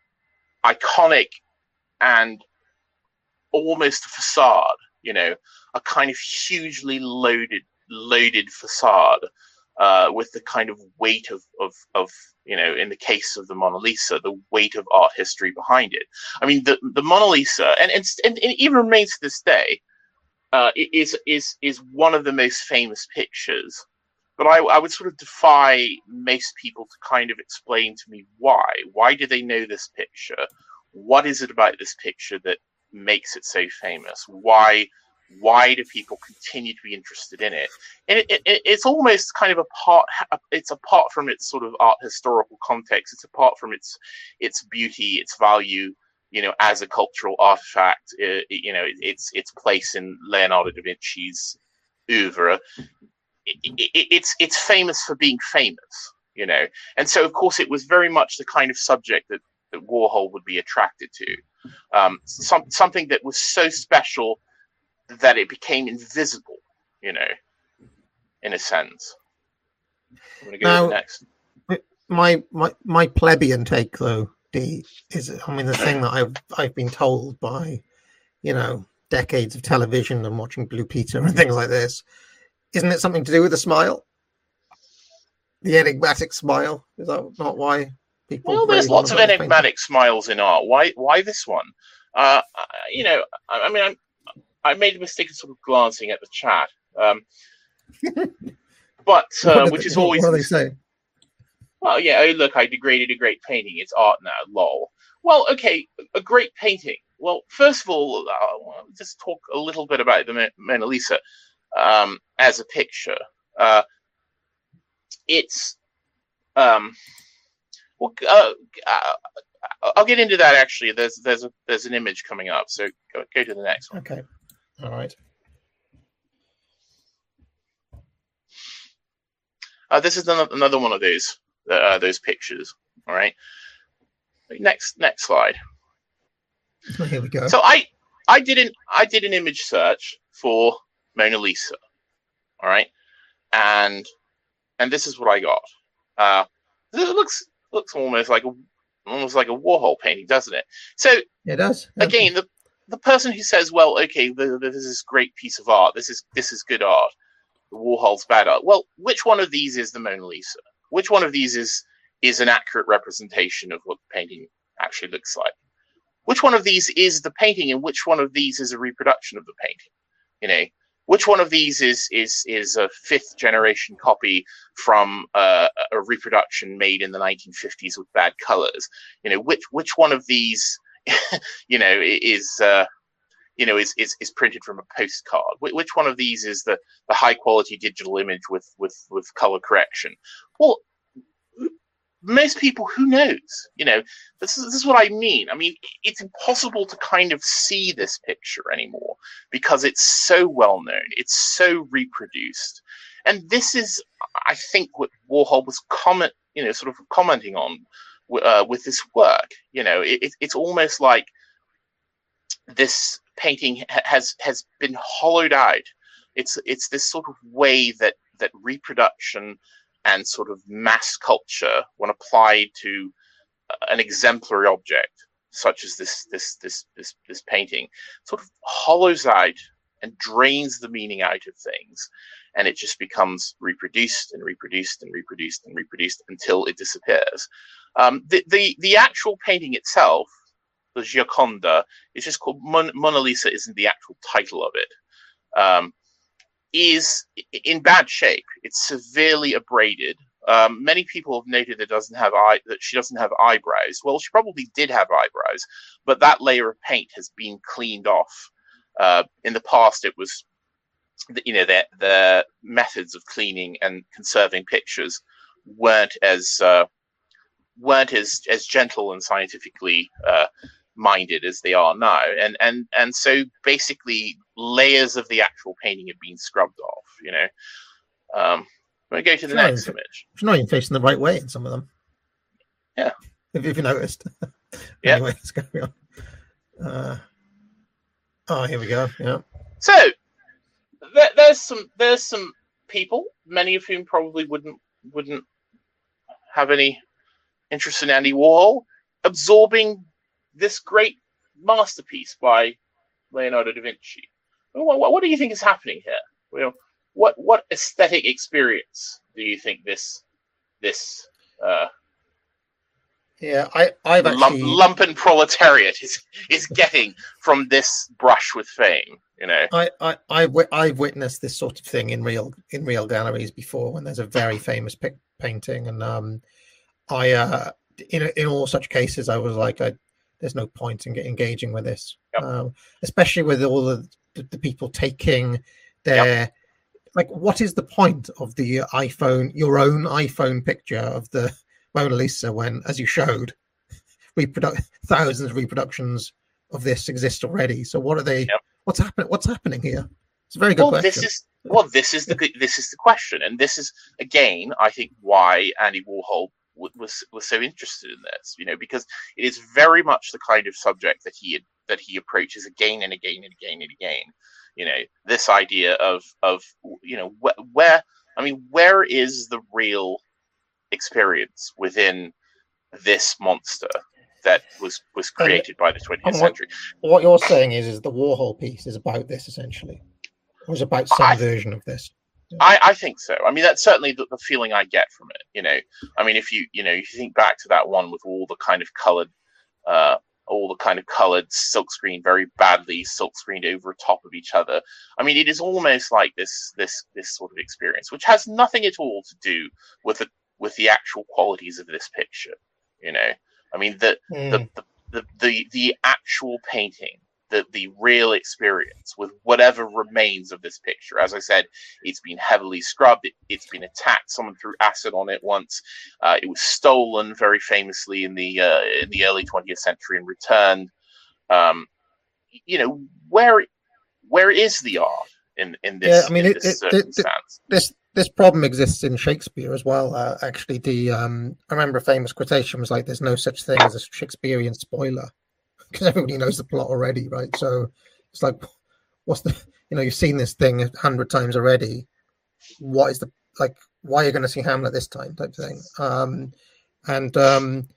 iconic and almost a facade. You know, a kind of hugely loaded, loaded facade uh, with the kind of weight of, of, of, you know, in the case of the Mona Lisa, the weight of art history behind it. I mean, the the Mona Lisa, and and, and it even remains to this day, uh, is is is one of the most famous pictures. But I, I would sort of defy most people to kind of explain to me why. Why do they know this picture? What is it about this picture that makes it so famous? Why why do people continue to be interested in it? And it, it, it's almost kind of apart. It's apart from its sort of art historical context. It's apart from its its beauty, its value, you know, as a cultural artifact. Uh, you know, its its place in Leonardo da Vinci's oeuvre. It, it, it's it's famous for being famous, you know, and so of course it was very much the kind of subject that, that Warhol would be attracted to. Um, some something that was so special that it became invisible, you know, in a sense. I'm going to go now, to the next. My, my my plebeian take, though, D, is, I mean, the thing that I've I've been told by, you know, decades of television and watching Blue Peter and things like this, isn't it something to do with the smile? The enigmatic smile? Is that not why people... Well, there's lots of enigmatic smiles in art. Why Why this one? Uh, you know, I, I mean, I'm, I made a mistake of sort of glancing at the chat. Um, but, uh, which they, is always... What do they say? Well, yeah, oh, look, I degraded a great painting. It's art now, lol. Well, okay, a great painting. Well, first of all, uh, I'll just talk a little bit about the Mona Lisa um, as a picture. Uh, it's... Um, well, uh, uh, I'll get into that, actually. There's there's a, there's an image coming up, so go, go to the next one. Okay. All right. Uh, this is another one of those uh, those pictures. All right. Next next slide. Oh, here we go. So I I did an I did an image search for Mona Lisa. All right, and and this is what I got. Uh, it looks looks almost like a almost like a Warhol painting, doesn't it? So it does. Again, the the person who says, well, okay, the, the, this is a great piece of art. This is this is good art. The Warhol's bad art. Well, which one of these is the Mona Lisa? Which one of these is is an accurate representation of what the painting actually looks like? Which one of these is the painting, and which one of these is a reproduction of the painting? You know, which one of these is is is a fifth generation copy from uh, a reproduction made in the nineteen fifties with bad colors? You know, which which one of these, you know, is uh, you know is, is is printed from a postcard? Which one of these is the the high quality digital image with with with color correction? Well, most people, who knows? You know, this is this is what I mean. I mean, it's impossible to kind of see this picture anymore because it's so well known, it's so reproduced, and this is, I think, what Warhol was comment, you know, sort of commenting on uh, with this work. You know, it, it's almost like this painting has has been hollowed out. It's it's this sort of way that that reproduction and sort of mass culture, when applied to an exemplary object such as this this this this this painting, sort of hollows out and drains the meaning out of things, and it just becomes reproduced and reproduced and reproduced and reproduced until it disappears. Um, the the the actual painting itself, the Gioconda, is just called Mon- Mona Lisa. Isn't the actual title of it? Um, is in bad shape. It's severely abraded. Um, many people have noted that it doesn't have eye, that she doesn't have eyebrows. Well, she probably did have eyebrows, but that layer of paint has been cleaned off. Uh, in the past, it was, you know, the the methods of cleaning and conserving pictures weren't as uh, weren't as as gentle and scientifically uh, minded as they are now, and and and so basically layers of the actual painting have been scrubbed off. You know, um, I'm going to go to the it's next not, image. It's not even facing the right way in some of them. Yeah, if, if you noticed. Yeah. Anyway, let's carry on. Uh, oh, here we go. Yeah. So there, there's some there's some people, many of whom probably wouldn't wouldn't have any interest in Andy Warhol, absorbing this great masterpiece by Leonardo da Vinci. What, what, what do you think is happening here? You know, what what aesthetic experience do you think this this uh, yeah I I've actually lump, lumpen proletariat is is getting from this brush with fame? You know, I I I've, I've witnessed this sort of thing in real in real galleries before when there's a very famous pic- painting, and um, I uh, in in all such cases I was like I. There's no point in get, engaging with this, yep. um, especially with all the, the, the people taking their, yep. like, what is the point of the iPhone, your own iPhone picture of the Mona Lisa when, as you showed, reprodu- thousands of reproductions of this exist already. So what are they, yep. what's happening? What's happening here? It's a very good well, question. This is, well, this is the this is the question. And this is, again, I think why Andy Warhol was was so interested in this, you know, because it is very much the kind of subject that he that he approaches again and again and again and again. You know, this idea of of you know wh- where I mean, where is the real experience within this monster that was was created and, by the twentieth what, century? What you're saying is, is the Warhol piece is about this essentially, or is about some I, version of this. I, I think so. I mean, that's certainly the, the feeling I get from it. You know, I mean, if you you know, if you think back to that one with all the kind of colored, uh, all the kind of colored silkscreen, very badly silkscreened over top of each other. I mean, it is almost like this this this sort of experience, which has nothing at all to do with the with the actual qualities of this picture. You know, I mean, the mm. the, the the the the actual painting. The, the real experience with whatever remains of this picture. As I said, it's been heavily scrubbed. It, it's been attacked. Someone threw acid on it once. Uh, it was stolen very famously in the uh, in the early twentieth century and returned. Um, you know, where where is the art in in this? Yeah, I mean, in it, this it, circumstance? It, this this problem exists in Shakespeare as well. Uh, actually, the um, I remember a famous quotation was like, "There's no such thing as a Shakespearean spoiler." Because everybody knows the plot already, right? So it's like, what's the, you know, you've seen this thing a hundred times already. What is the, like, why are you going to see Hamlet this time type thing? Um, and um,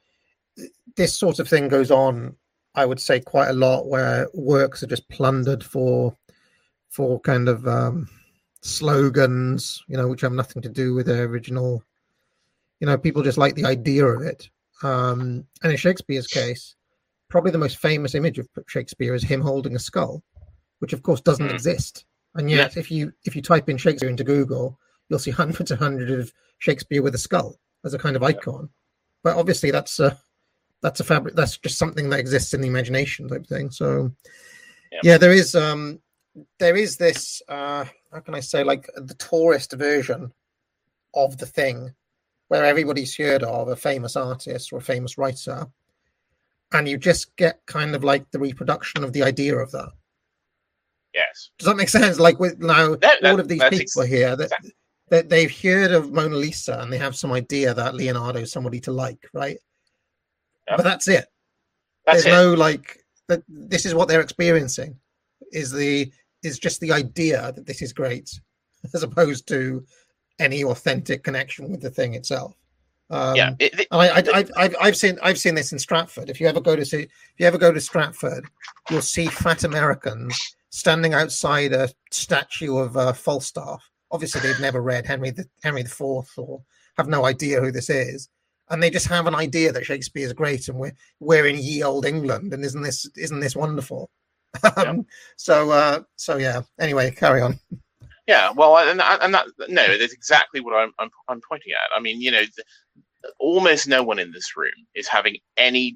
this sort of thing goes on, I would say, quite a lot, where works are just plundered for, for kind of um, slogans, you know, which have nothing to do with their original You know, people just like the idea of it. Um, and in Shakespeare's case, probably the most famous image of Shakespeare is him holding a skull, which of course doesn't mm. exist. And yet, yeah. if you if you type in Shakespeare into Google, you'll see hundreds and hundreds of Shakespeare with a skull as a kind of icon. Yeah. But obviously, that's a that's a fabric. That's just something that exists in the imagination type thing. So, yeah, yeah there is um there is this uh, how can I say, like the tourist version of the thing, where everybody's heard of a famous artist or a famous writer, and you just get kind of like the reproduction of the idea of that. Yes. Does that make sense? Like with now, that, that, all of these people ex- here that, exactly. that they've heard of Mona Lisa and they have some idea that Leonardo is somebody to like, right? Yep. But that's it. That's There's it. no like that. This is what they're experiencing. Is the is just the idea that this is great, as opposed to any authentic connection with the thing itself. Um, yeah, it, it, I, I, I, I've I've seen I've seen this in Stratford. If you ever go to see, if you ever go to Stratford, you'll see fat Americans standing outside a statue of uh, Falstaff. Obviously, they've never read Henry the Henry the Fourth or have no idea who this is, and they just have an idea that Shakespeare is great, and we're we're in ye old England, and isn't this isn't this wonderful? um, yeah. So uh, so yeah. Anyway, carry on. Yeah, well, and and that no, that's exactly what I'm I'm, I'm pointing at. I mean, you know, the, almost no one in this room is having any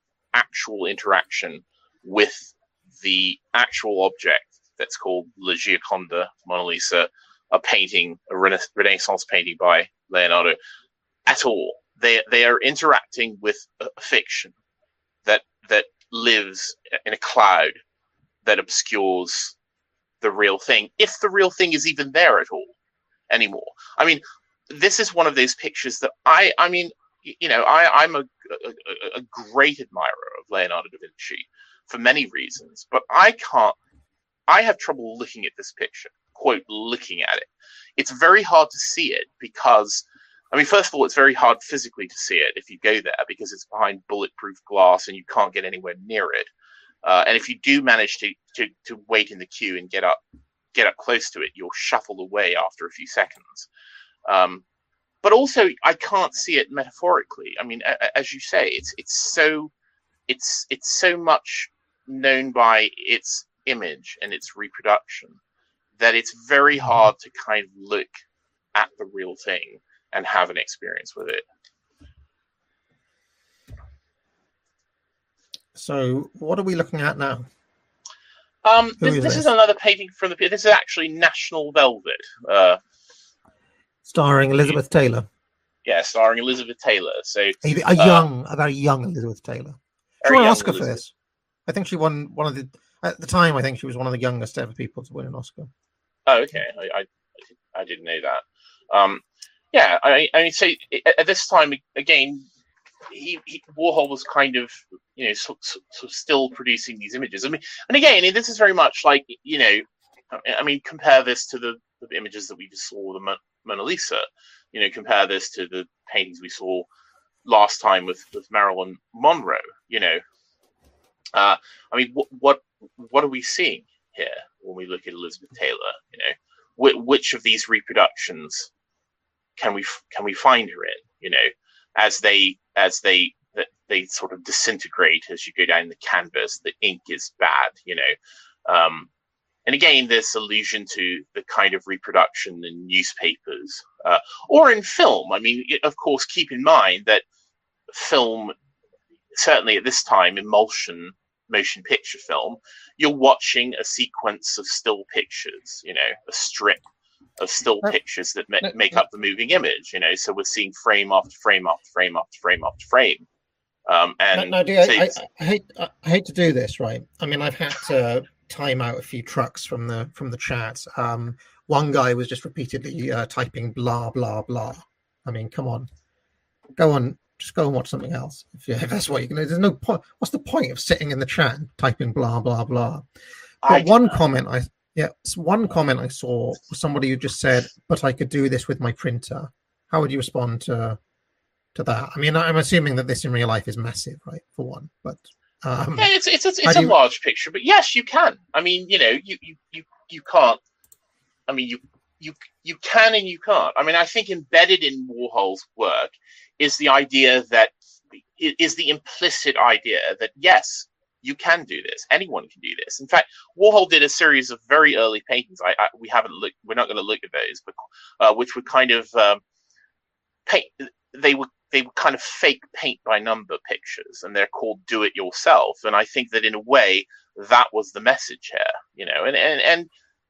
actual interaction with the actual object that's called La Gioconda, Mona Lisa, a painting, a rena- Renaissance painting by Leonardo, at all. They they are interacting with a fiction that that lives in a cloud that obscures the real thing, if the real thing is even there at all anymore. I mean, this is one of those pictures that I, I mean, you know, I, I'm a, a, a great admirer of Leonardo da Vinci for many reasons, but I can't, I have trouble looking at this picture, quote, looking at it. It's very hard to see it because, I mean, first of all, it's very hard physically to see it if you go there because it's behind bulletproof glass and you can't get anywhere near it. Uh, and if you do manage to, to to wait in the queue and get up get up close to it, you'll shuffle away after a few seconds. Um, but also, I can't see it metaphorically. I mean, a, as you say, it's it's so it's it's so much known by its image and its reproduction that it's very hard to kind of look at the real thing and have an experience with it. So, what are we looking at now? Um, this, is, this is another painting from the. This is actually National Velvet, uh, starring Elizabeth Taylor. Yeah, starring Elizabeth Taylor. So a, a uh, young, a very young Elizabeth Taylor. She won an Oscar for this. I think she won one of the. At the time, I think she was one of the youngest ever people to win an Oscar. Oh, okay. I I, I didn't know that. Um, yeah, I I mean, so at this time again. He, he, Warhol was kind of, you know, so, so, so still producing these images. I mean, and again, this is very much like, you know, I mean, compare this to the, the images that we just saw with the Mona Lisa. You know, compare this to the paintings we saw last time with, with Marilyn Monroe. You know, uh, I mean, what what what are we seeing here when we look at Elizabeth Taylor? You know, wh- which of these reproductions can we can we find her in? You know, as they as they they sort of disintegrate as you go down the canvas, the ink is bad, you know. Um, and again, this allusion to the kind of reproduction in newspapers uh, or in film. I mean, it, of course, keep in mind that film, certainly at this time, emulsion, motion picture film, you're watching a sequence of still pictures, you know, a strip of still pictures that ma- make up the moving image, you know. So we're seeing frame after frame after frame after frame after frame. Um, and no, no, dude, I, I, I hate I hate to do this, right? I mean, I've had to time out a few trucks from the from the chat. Um, one guy was just repeatedly uh, typing blah blah blah. I mean, come on, go on, just go and watch something else if, you, if that's what you can do. There's no point. What's the point of sitting in the chat and typing blah blah blah? But one comment I yeah, one comment I saw was somebody who just said, "But I could do this with my printer." How would you respond to? To that, I mean, I'm assuming that this in real life is massive, right? For one, but um, yeah, it's it's a, it's a you... large picture, but yes, you can. I mean, you know, you you you, you can't. I mean, you you you can and you can't. I mean, I think embedded in Warhol's work is the idea that is the implicit idea that yes, you can do this. Anyone can do this. In fact, Warhol did a series of very early paintings. I, I we haven't looked. We're not going to look at those, but uh, which were kind of um, paint. They were they were kind of fake paint by number pictures, and they're called "Do It Yourself." And I think that in a way that was the message here. You know, and and and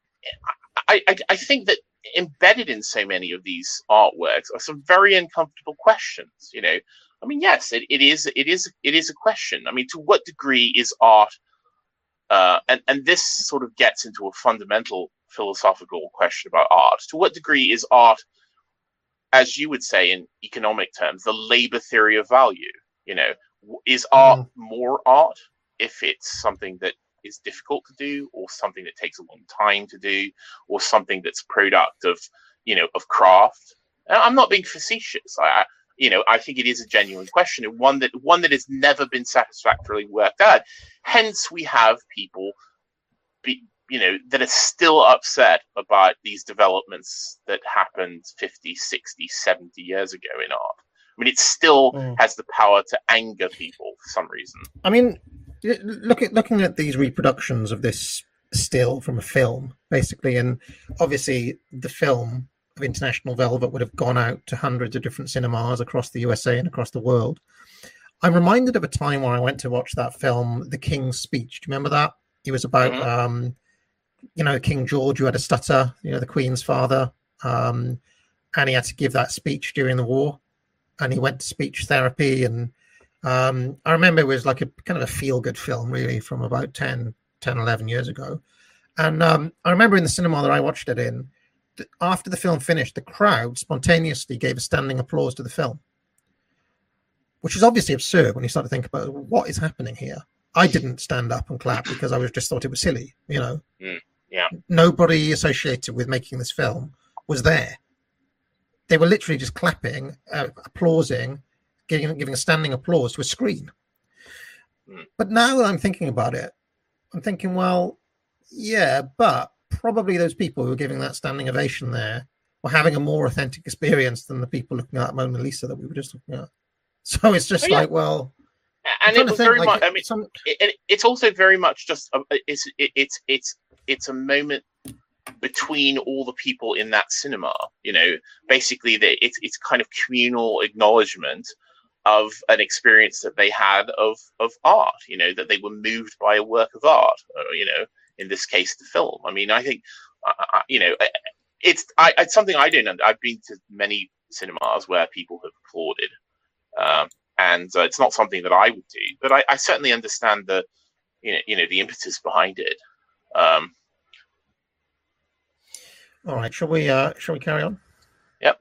I I, I think that embedded in so many of these artworks are some very uncomfortable questions. You know. I mean, yes, it, it is. It is. It is a question. I mean, to what degree is art, uh, and and this sort of gets into a fundamental philosophical question about art. To what degree is art, as you would say in economic terms, the labor theory of value? You know, is art mm. more art if it's something that is difficult to do, or something that takes a long time to do, or something that's a product of, you know, of craft? And I'm not being facetious. I. You know, I think it is a genuine question, and one that one that has never been satisfactorily worked out. Hence, we have people, be, you know, that are still upset about these developments that happened fifty, sixty, seventy years ago in art. I mean, it still mm. has the power to anger people for some reason. I mean, look at looking at these reproductions of this still from a film, basically, and obviously the film of International Velvet would have gone out to hundreds of different cinemas across the U S A and across the world. I'm reminded of a time when I went to watch that film, The King's Speech. Do you remember that? It was about, mm-hmm. um, you know, King George, who had a stutter, you know, the Queen's father, um, and he had to give that speech during the war, and he went to speech therapy. And um, I remember it was like a kind of a feel-good film, really, from about ten, eleven years ago. And um, I remember in the cinema that I watched it in, after the film finished, the crowd spontaneously gave a standing applause to the film, which is obviously absurd when you start to think about what is happening here. I didn't stand up and clap because I was just thought it was silly, you know. Mm, yeah. Nobody associated with making this film was there. They were literally just clapping, uh, applauding, giving, giving a standing applause to a screen. Mm. But now that I'm thinking about it, I'm thinking, well, yeah, but probably those people who were giving that standing ovation there were having a more authentic experience than the people looking at Mona Lisa that we were just looking at. So it's just oh, yeah. like, well, and it was think, very like, much. I mean, some... it, it's also very much just a, it's it, it's it's it's a moment between all the people in that cinema. You know, basically, the, it's it's kind of communal acknowledgement of an experience that they had of of art. You know, that they were moved by a work of art. Or, you know. In this case, the film. I mean, I think, uh, you know, it's I, it's something I don't know. I've been to many cinemas where people have applauded, um, and uh, it's not something that I would do. But I, I certainly understand the, you know, you know, the impetus behind it. Um, All right, shall we? Uh, shall we carry on? Yep.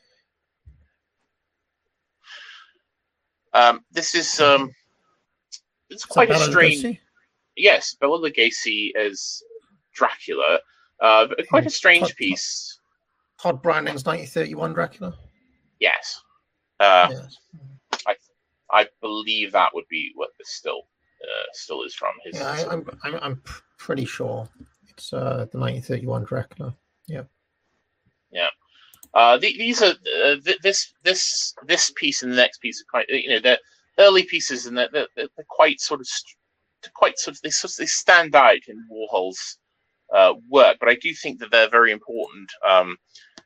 Um, this is um, it's is quite a strange. Lugosi? Yes, Bela Lugosi as Dracula. Uh, quite a strange Todd, piece. Todd Browning's nineteen thirty-one Dracula. Yes. Uh, yes. I I believe that would be what this still uh, still is from. His. Yeah, I, I'm I'm I'm pretty sure it's uh, the nineteen thirty-one Dracula. Yeah. Yeah. Uh, the, these are uh, th- this this this piece and the next piece are quite, you know, they're early pieces, and they're, they're, they're quite sort of. St- quite sort of they, sort of they stand out in Warhol's uh, work, but I do think that they're very important um,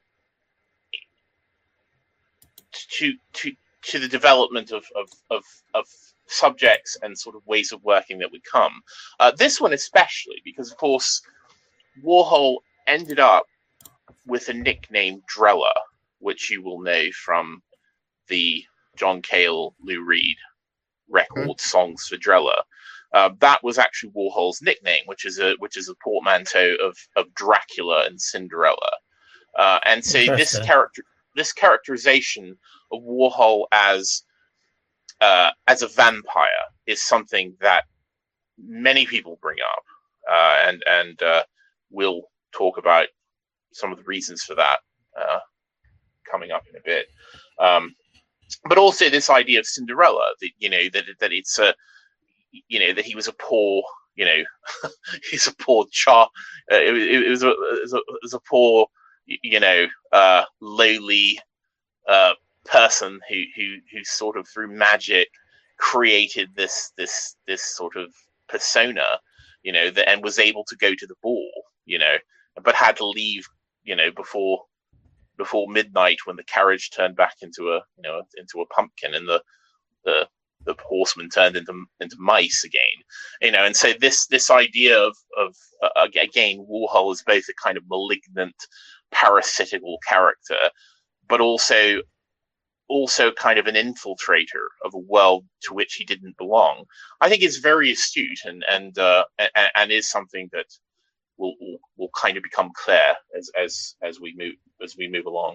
to to to the development of of, of of subjects and sort of ways of working that would come. Uh, this one especially, because of course Warhol ended up with a nickname Drella, which you will know from the John Cale, Lou Reed record mm-hmm. Songs for Drella. Uh, that was actually Warhol's nickname, which is a which is a portmanteau of of Dracula and Cinderella. Uh, and so this character this characterization of Warhol as uh, as a vampire is something that many people bring up, uh, and and uh, we'll talk about some of the reasons for that uh, coming up in a bit. Um, but also this idea of Cinderella, that you know that that it's a you know that he was a poor, you know, he's a poor char. Uh, it, it, was a, it was a it was a poor, you know, uh, lowly uh, person who, who who sort of through magic created this this this sort of persona, you know, that and was able to go to the ball, you know, but had to leave, you know, before before midnight when the carriage turned back into a you know into a pumpkin and the the the horsemen turned into into mice again, you know. And so this this idea of of uh, again, Warhol is both a kind of malignant, parasitical character, but also also kind of an infiltrator of a world to which he didn't belong. I think is very astute and and uh, and, and is something that will, will will kind of become clear as as as we move as we move along.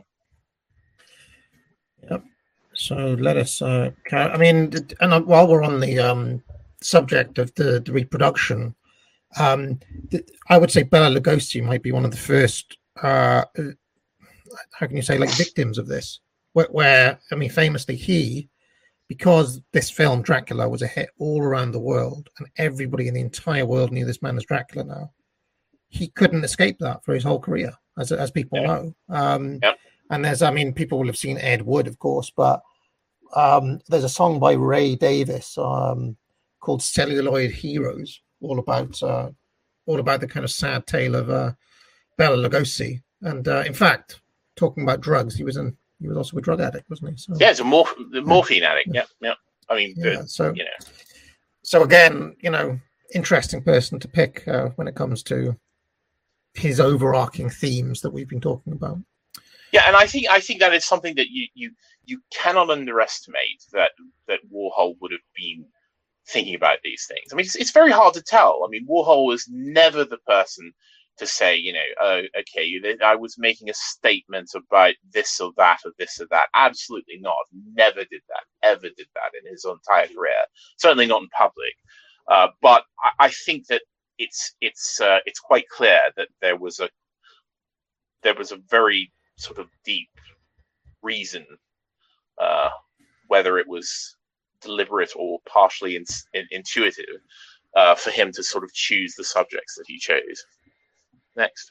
Yep. So let us. Uh, I mean, and while we're on the um, subject of the, the reproduction, um, the, I would say Bela Lugosi might be one of the first. Uh, how can you say, like, victims of this? Where, where I mean, famously, he, because this film Dracula was a hit all around the world, and everybody in the entire world knew this man as Dracula now. He couldn't escape that for his whole career, as as people Yeah. know. Um, Yep. And there's, I mean, people will have seen Ed Wood, of course, but um, there's a song by Ray Davis um, called "Celluloid Heroes," all about uh, all about the kind of sad tale of uh, Bela Lugosi. And uh, in fact, talking about drugs, he was in he was also a drug addict, wasn't he? So, Yeah, it's a morph- the morphine addict. Yeah, yeah. I mean, yeah. the, So, you know, so again, you know, interesting person to pick uh, when it comes to his overarching themes that we've been talking about. yeah, and I think I think that is something that you you you cannot underestimate, that that Warhol would have been thinking about these things. I mean, it's, it's very hard to tell. I mean, Warhol was never the person to say, you know, oh, okay, I was making a statement about this or that or this or that. Absolutely not. Never did that. Ever did that in his entire career. Certainly not in public. Uh, but I, I think that it's it's uh, it's quite clear that there was a there was a very sort of deep reason, uh, whether it was deliberate or partially in, in, intuitive, uh, for him to sort of choose the subjects that he chose. Next,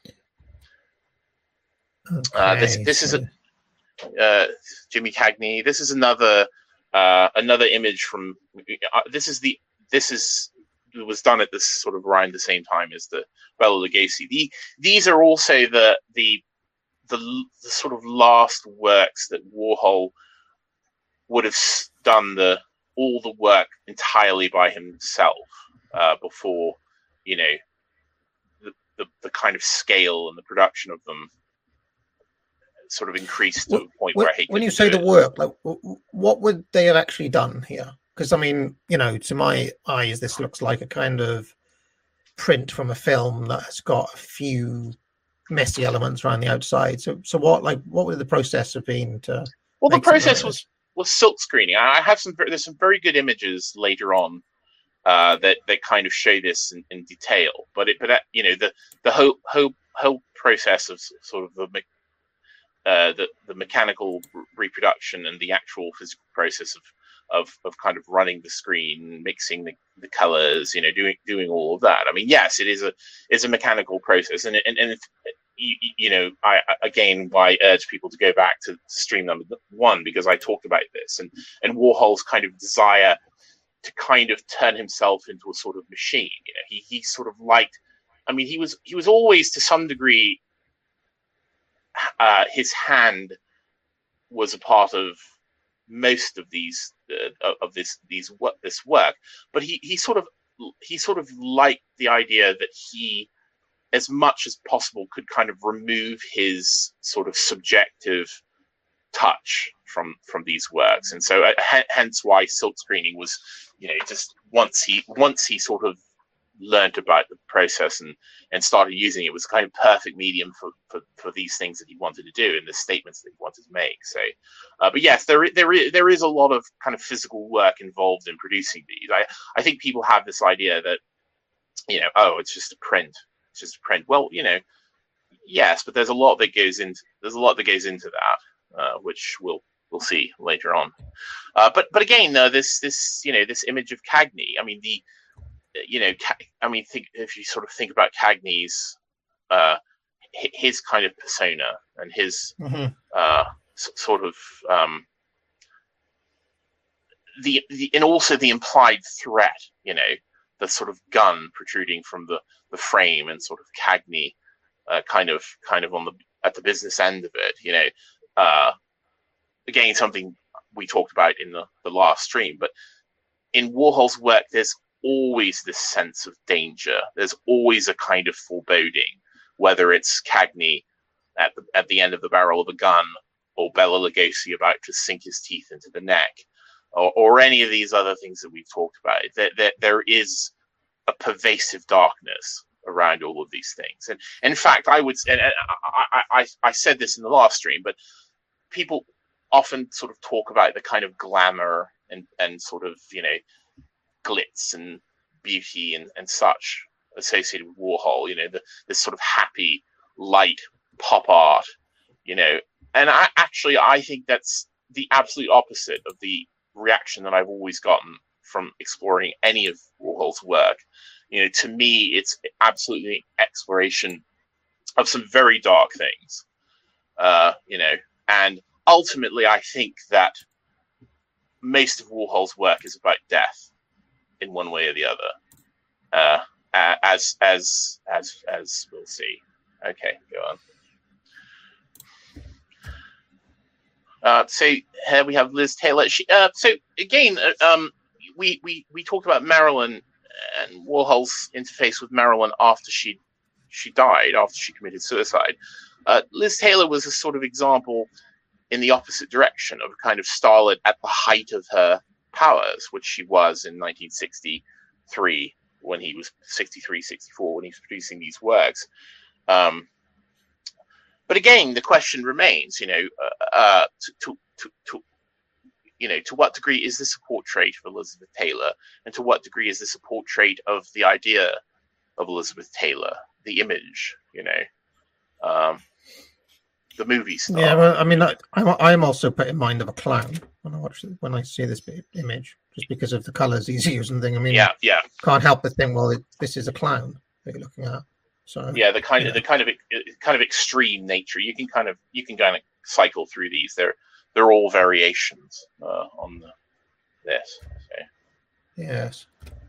Okay, uh, this this so, is a uh, Jimmy Cagney. This is another uh, another image from. Uh, this is the this is it was done at this sort of around the same time as the Bela Lugosi. The, these are also the the the, the sort of last works that Warhol would have done the all the work entirely by himself, uh, before, you know, the, the the kind of scale and the production of them sort of increased to When- a point when, where he when could you say do the it. work, like, w- w- what would they have actually done here? Because I mean, you know, to my eyes, this looks like a kind of print from a film that has got a few messy elements around the outside. So, so what, like, what would the process have been to? Well, the make something process like was was silk screening. I I have some ver- there's some very good images later on, uh, that that kind of show this in, in detail. But it, but that, you know, the the whole whole whole process of s- sort of the me- uh, the the mechanical r- reproduction and the actual physical process of of of kind of running the screen, mixing the, the colors, you know, doing doing all of that. I mean, yes, it is a it's a mechanical process, and and and if, you, you know, I I- again, why urge people to go back to stream number one, because I talked about this, and and Warhol's kind of desire to kind of turn himself into a sort of machine. You know, he he sort of liked. I mean, he was he was always to some degree. Uh, his hand was a part of most of these uh, of this these what this work, but he he sort of he sort of liked the idea that he, as much as possible, could kind of remove his sort of subjective touch from from these works. And so uh, h- hence why silk screening was, you know, just once he once he sort of learned about the process and and started using it, it was kind of perfect medium for, for for these things that he wanted to do and the statements that he wanted to make. So uh, but yes, there there is, there is a lot of kind of physical work involved in producing these. I I think people have this idea that, you know, oh, it's just a print, it's just a print. Well, you know, yes, but there's a lot that goes into there's a lot that goes into that, uh, which we'll we'll see later on. Uh, but but again, uh, this this you know this image of Cagney. I mean, the you know, I mean, think if you sort of think about Cagney's, uh, his kind of persona and his mm-hmm. uh, sort of um, the, the and also the implied threat, you know, the sort of gun protruding from the, the frame, and sort of Cagney uh, kind of kind of on the at the business end of it, you know. Uh, again, something we talked about in the, the last stream, but in Warhol's work, there's always this sense of danger. There's always a kind of foreboding, whether it's Cagney at the at the end of the barrel of a gun, or Bela Lugosi about to sink his teeth into the neck, or, or any of these other things that we've talked about. There, there, there is a pervasive darkness around all of these things. And in fact, I would, and I, I, I said this in the last stream, but people often sort of talk about the kind of glamour and, and sort of, you know, glitz and beauty and, and such associated with Warhol, you know, the, this sort of happy, light pop art, you know. And I actually, I think that's the absolute opposite of the reaction that I've always gotten from exploring any of Warhol's work. You know, to me, it's absolutely exploration of some very dark things, uh, you know, and ultimately, I think that most of Warhol's work is about death in one way or the other, uh, as as as as we'll see. Okay, go on. Uh, so here we have Liz Taylor. She, uh, so again, uh, um, we we we talked about Marilyn and Warhol's interface with Marilyn after she she died, after she committed suicide. Uh, Liz Taylor was a sort of example in the opposite direction of a kind of starlet at the height of her powers, which she was in nineteen sixty-three, when he was sixty-three, sixty-four, when he was producing these works. Um, but again, the question remains, you know, uh, uh, to, to, to, you know, to what degree is this a portrait of Elizabeth Taylor, and to what degree is this a portrait of the idea of Elizabeth Taylor, the image, you know, um, the movie star. Yeah, well, I mean, I, I'm I'm also put in mind of a clown when I watch it, when I see this image, just because of the colours he's using. Thing, I mean, yeah, yeah, can't help but think, well, it, this is a clown that you're looking at. So yeah, the kind yeah. of the kind of kind of extreme nature. You can kind of you can kind of cycle through these. They're they're all variations uh, on the this. So. Yes.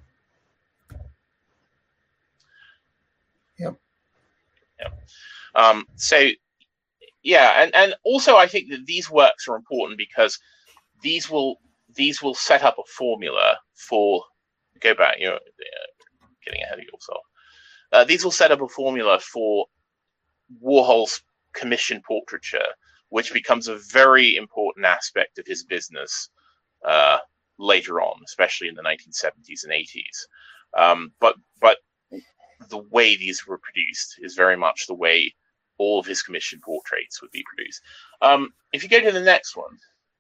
Yep. Yep. Um, so. Yeah, and, and also I think that these works are important because these will these will set up a formula for go back. You're uh, getting ahead of yourself. Uh, these will set up a formula for Warhol's commission portraiture, which becomes a very important aspect of his business uh, later on, especially in the nineteen seventies and eighties. Um, but but the way these were produced is very much the way all of his commission portraits would be produced. Um, if you go to the next one,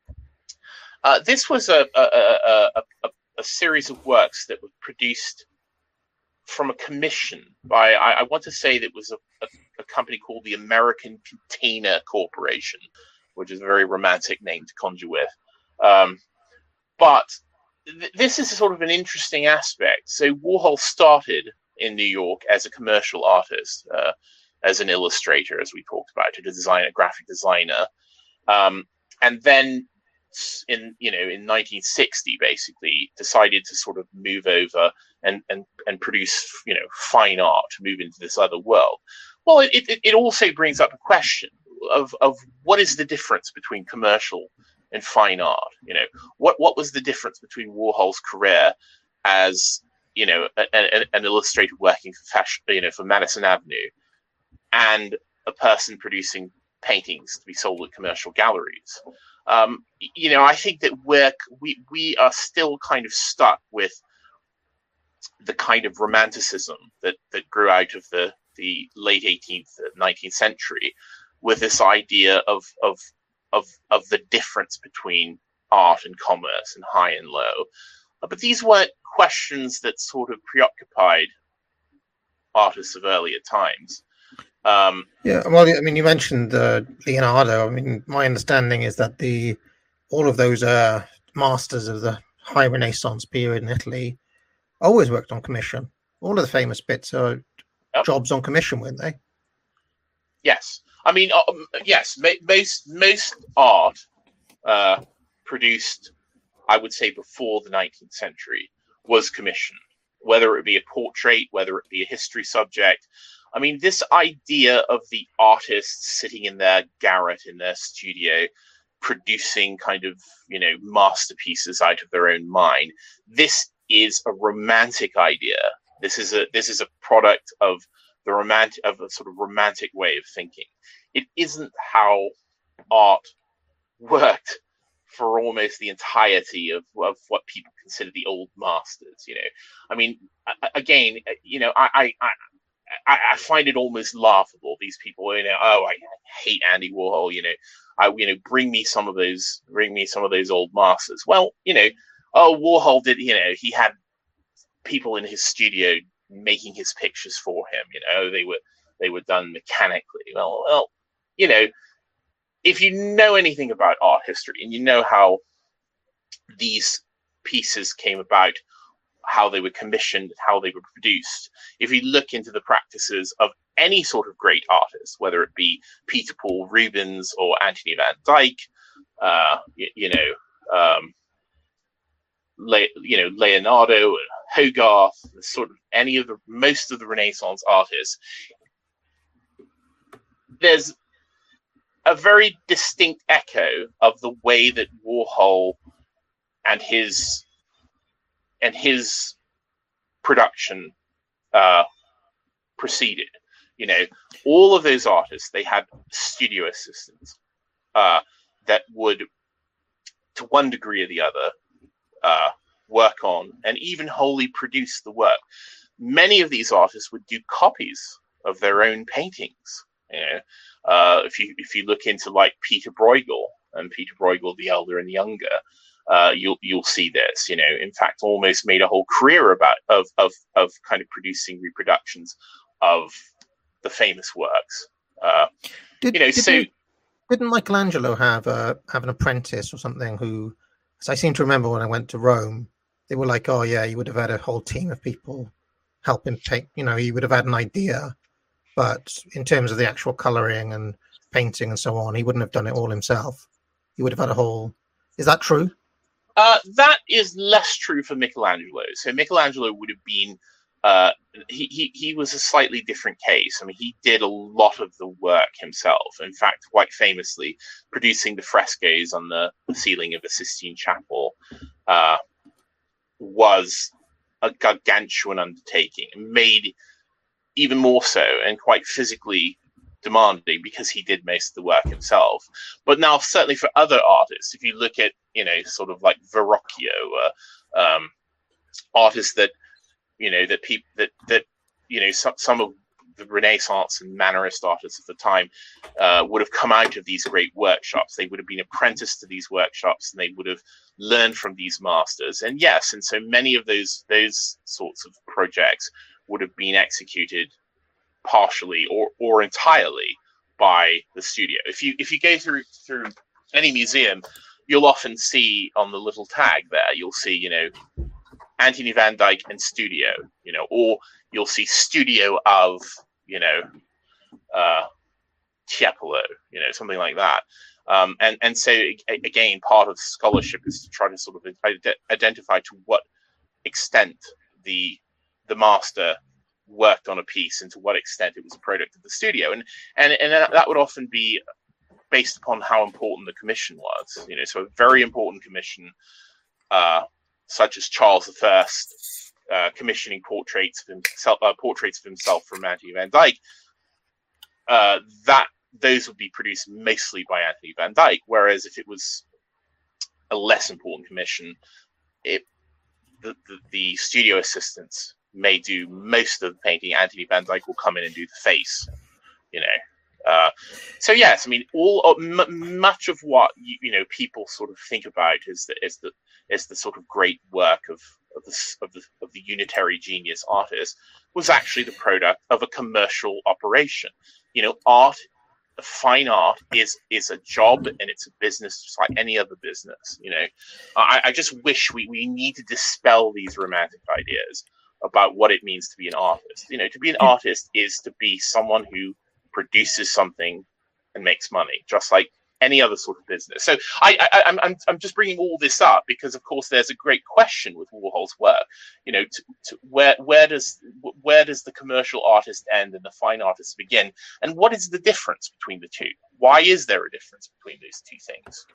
uh, this was a a, a, a a series of works that were produced from a commission by, I, I want to say that it was a, a, a company called the American Container Corporation, which is a very romantic name to conjure with. Um, but th- this is sort of an interesting aspect. So Warhol started in New York as a commercial artist, uh, as an illustrator, as we talked about, a designer, graphic designer, um, and then in you know in nineteen sixty, basically decided to sort of move over and and and produce you know fine art, move into this other world. Well, it it, it also brings up a question of of what is the difference between commercial and fine art? You know, what what was the difference between Warhol's career as you know a, a, an illustrator working for fashion, you know, for Madison Avenue, and a person producing paintings to be sold at commercial galleries? Um, you know, I think that we're, we we are still kind of stuck with the kind of romanticism that, that grew out of the, the late eighteenth, nineteenth century, with this idea of of of of the difference between art and commerce and high and low. But these weren't questions that sort of preoccupied artists of earlier times. Um, yeah, well, I mean, you mentioned uh, Leonardo. I mean, my understanding is that the all of those uh, masters of the high Renaissance period in Italy always worked on commission. All of the famous bits are yep. jobs on commission, weren't they? Yes, I mean, um, yes, most most art uh, produced, I would say, before the nineteenth century was commissioned, whether it be a portrait, whether it be a history subject. I mean, this idea of the artist sitting in their garret, in their studio, producing kind of, you know, masterpieces out of their own mind. This is a romantic idea. This is a this is a product of the romantic of a sort of romantic way of thinking. It isn't how art worked for almost the entirety of, of what people consider the old masters. You know, I mean, again, you know, I I, I, I find it almost laughable. These people, you know, oh, I hate Andy Warhol. You know, I you know, bring me some of those, bring me some of those old masters. Well, you know, oh, Warhol did. You know, he had people in his studio making his pictures for him. You know, they were they were done mechanically. Well, well, you know, if you know anything about art history and you know how these pieces came about, how they were commissioned, how they were produced, if you look into the practices of any sort of great artist, whether it be Peter Paul Rubens or Anthony van Dyck, uh, you, you know, um, Le, you know, Leonardo, Hogarth, sort of any of the most of the Renaissance artists, there's a very distinct echo of the way that Warhol and his and his production uh, proceeded. You know, all of those artists, they had studio assistants uh, that would, to one degree or the other, uh, work on and even wholly produce the work. Many of these artists would do copies of their own paintings. You know, uh, if you if you look into like Peter Bruegel and Peter Bruegel the Elder and Younger, uh, you'll you'll see this. You know, in fact, almost made a whole career about of of of kind of producing reproductions of the famous works. Uh, did, you know, did so you, didn't Michelangelo have a have an apprentice or something who? So I seem to remember when I went to Rome, they were like, "Oh yeah, you would have had a whole team of people help him paint. You know, he would have had an idea." But in terms of the actual colouring and painting and so on, he wouldn't have done it all himself. He would have had a whole... Is that true? Uh, that is less true for Michelangelo. So Michelangelo would have been... Uh, he, he, he was a slightly different case. I mean, he did a lot of the work himself. In fact, quite famously, producing the frescoes on the ceiling of the Sistine Chapel uh, was a gargantuan undertaking. Made... even more so, and quite physically demanding because he did most of the work himself. But now, certainly for other artists, if you look at, you know, sort of like Verrocchio, uh, um, artists that, you know, that people that that you know, some some of the Renaissance and Mannerist artists of the time uh, would have come out of these great workshops. They would have been apprenticed to these workshops, and they would have learned from these masters. And yes, and so many of those those sorts of projects would have been executed partially or, or entirely by the studio. If you if you go through through any museum, you'll often see on the little tag there, you'll see, you know, Anthony van Dyck and studio, you know, or you'll see studio of, you know, uh, Tiepolo, you know, something like that. Um, and, and so, again, part of scholarship is to try to sort of identify to what extent the the master worked on a piece and to what extent it was a product of the studio. And and and that would often be based upon how important the commission was. You know, so a very important commission, uh, such as Charles the First uh, commissioning portraits of himself, uh, portraits of himself from Anthony van Dyck, uh, that those would be produced mostly by Anthony van Dyck. Whereas if it was a less important commission, it the, the, the studio assistants may do most of the painting. Anthony van Dyck will come in and do the face, you know. Uh, so yes, I mean, all uh, m- much of what you, you know people sort of think about is the is the is the sort of great work of of the of the of the unitary genius artist was actually the product of a commercial operation. You know, art, fine art is is a job and it's a business just like any other business. You know, I, I just wish we we need to dispel these romantic ideas about what it means to be an artist. You know, to be an artist is to be someone who produces something and makes money, just like any other sort of business. So I, I, I'm, I'm, I'm just bringing all this up because, of course, there's a great question with Warhol's work. You know, to, to where where does where does the commercial artist end and the fine artist begin, and what is the difference between the two? Why is there a difference between those two things?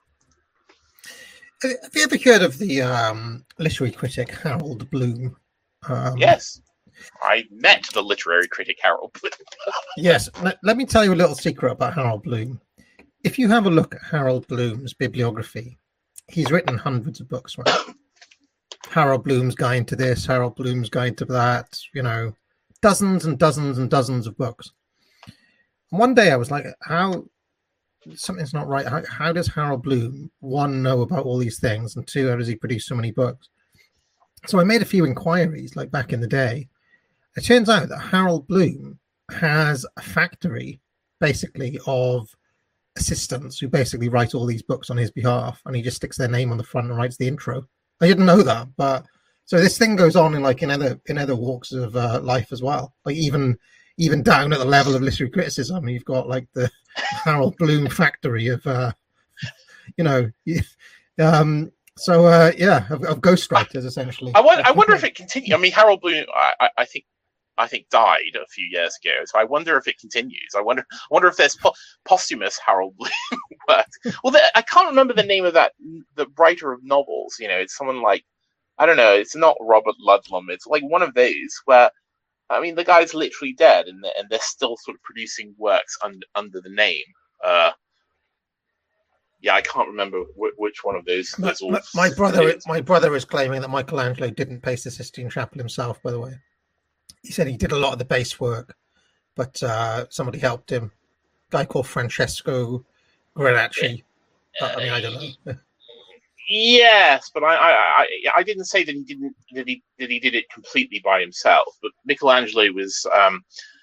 Have you ever heard of the um, literary critic Harold Bloom? Um, yes, I met the literary critic Harold Bloom. yes, let, let me tell you a little secret about Harold Bloom. If you have a look at Harold Bloom's bibliography, he's written hundreds of books, right? Harold Bloom's Guide to this, Harold Bloom's Guide to that, you know, dozens and dozens and dozens of books. And one day I was like, how, something's not right. How, how does Harold Bloom, one, know about all these things, and two, how does he produce so many books? So I made a few inquiries, like back in the day. It turns out that Harold Bloom has a factory, basically, of assistants who basically write all these books on his behalf, and he just sticks their name on the front and writes the intro. I didn't know that, but so this thing goes on in like in other in other walks of uh, life as well. Like even even down at the level of literary criticism, you've got like the Harold Bloom factory of uh, you know. Um, so uh, yeah, of, of ghostwriters essentially. I wonder, I wonder if it continues. I mean, Harold Bloom, I, I think. I think died a few years ago. So I wonder if it continues. I wonder, I wonder if there's po- posthumous Harold Bloom work. Well, there, I can't remember the name of that, the writer of novels. You know, it's someone like, I don't know. It's not Robert Ludlum. It's like one of those where, I mean, the guy's literally dead, and they're, and they're still sort of producing works under under the name. Uh, yeah, I can't remember w- which one of those. My, those my, my brother, my brother is claiming that Michelangelo didn't paste the Sistine Chapel himself. By the way. He said he did a lot of the base work, but uh, somebody helped him. A guy called Francesco Granacci. Uh, I mean, I don't know. Yes, but I, I, I, I didn't say that he didn't that he that he did it completely by himself. But Michelangelo was um,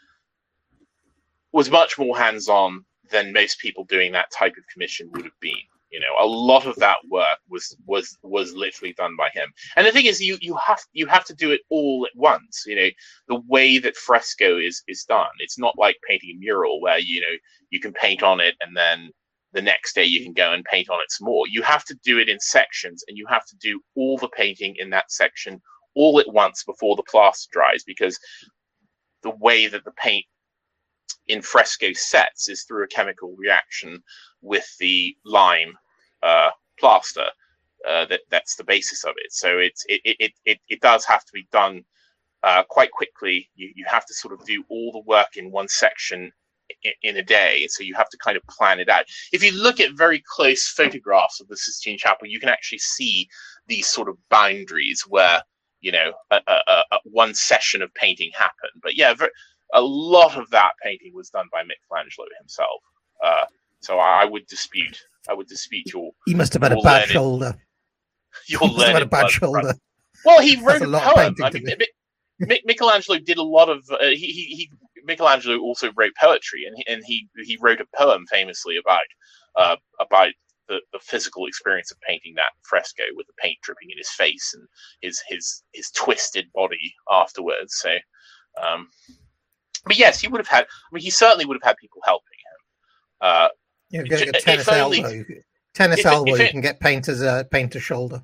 was much more hands-on than most people doing that type of commission would have been. You know, a lot of that work was was was literally done by him. And the thing is, you you have you have to do it all at once. You know, the way that fresco is is done. It's not like painting a mural where you know you can paint on it and then the next day you can go and paint on it some more. You have to do it in sections, and you have to do all the painting in that section all at once before the plaster dries, because the way that the paint in fresco sets is through a chemical reaction with the lime uh, plaster. Uh, that that's the basis of it. So it's it it it it does have to be done uh, quite quickly. You you have to sort of do all the work in one section in, in a day. So you have to kind of plan it out. If you look at very close photographs of the Sistine Chapel, you can actually see these sort of boundaries where you know a, a, a one session of painting happened. But yeah, very, a lot of that painting was done by Michelangelo himself. Uh, so I, I would dispute. I would dispute your. He must have had a bad learned, shoulder. Your he must have had a bad shoulder. Front. Well, he wrote a, a poem. I mean, Mi- Michelangelo did a lot of. Uh, he, he he. Michelangelo also wrote poetry, and he, and he he wrote a poem famously about uh, about the, the physical experience of painting that fresco with the paint dripping in his face and his his his twisted body afterwards. So. Um, But yes, he would have had. I mean, he certainly would have had people helping him. Uh, You're getting a tennis elbow. Only, tennis if, elbow, if it, you can get painter's uh, painter's shoulder.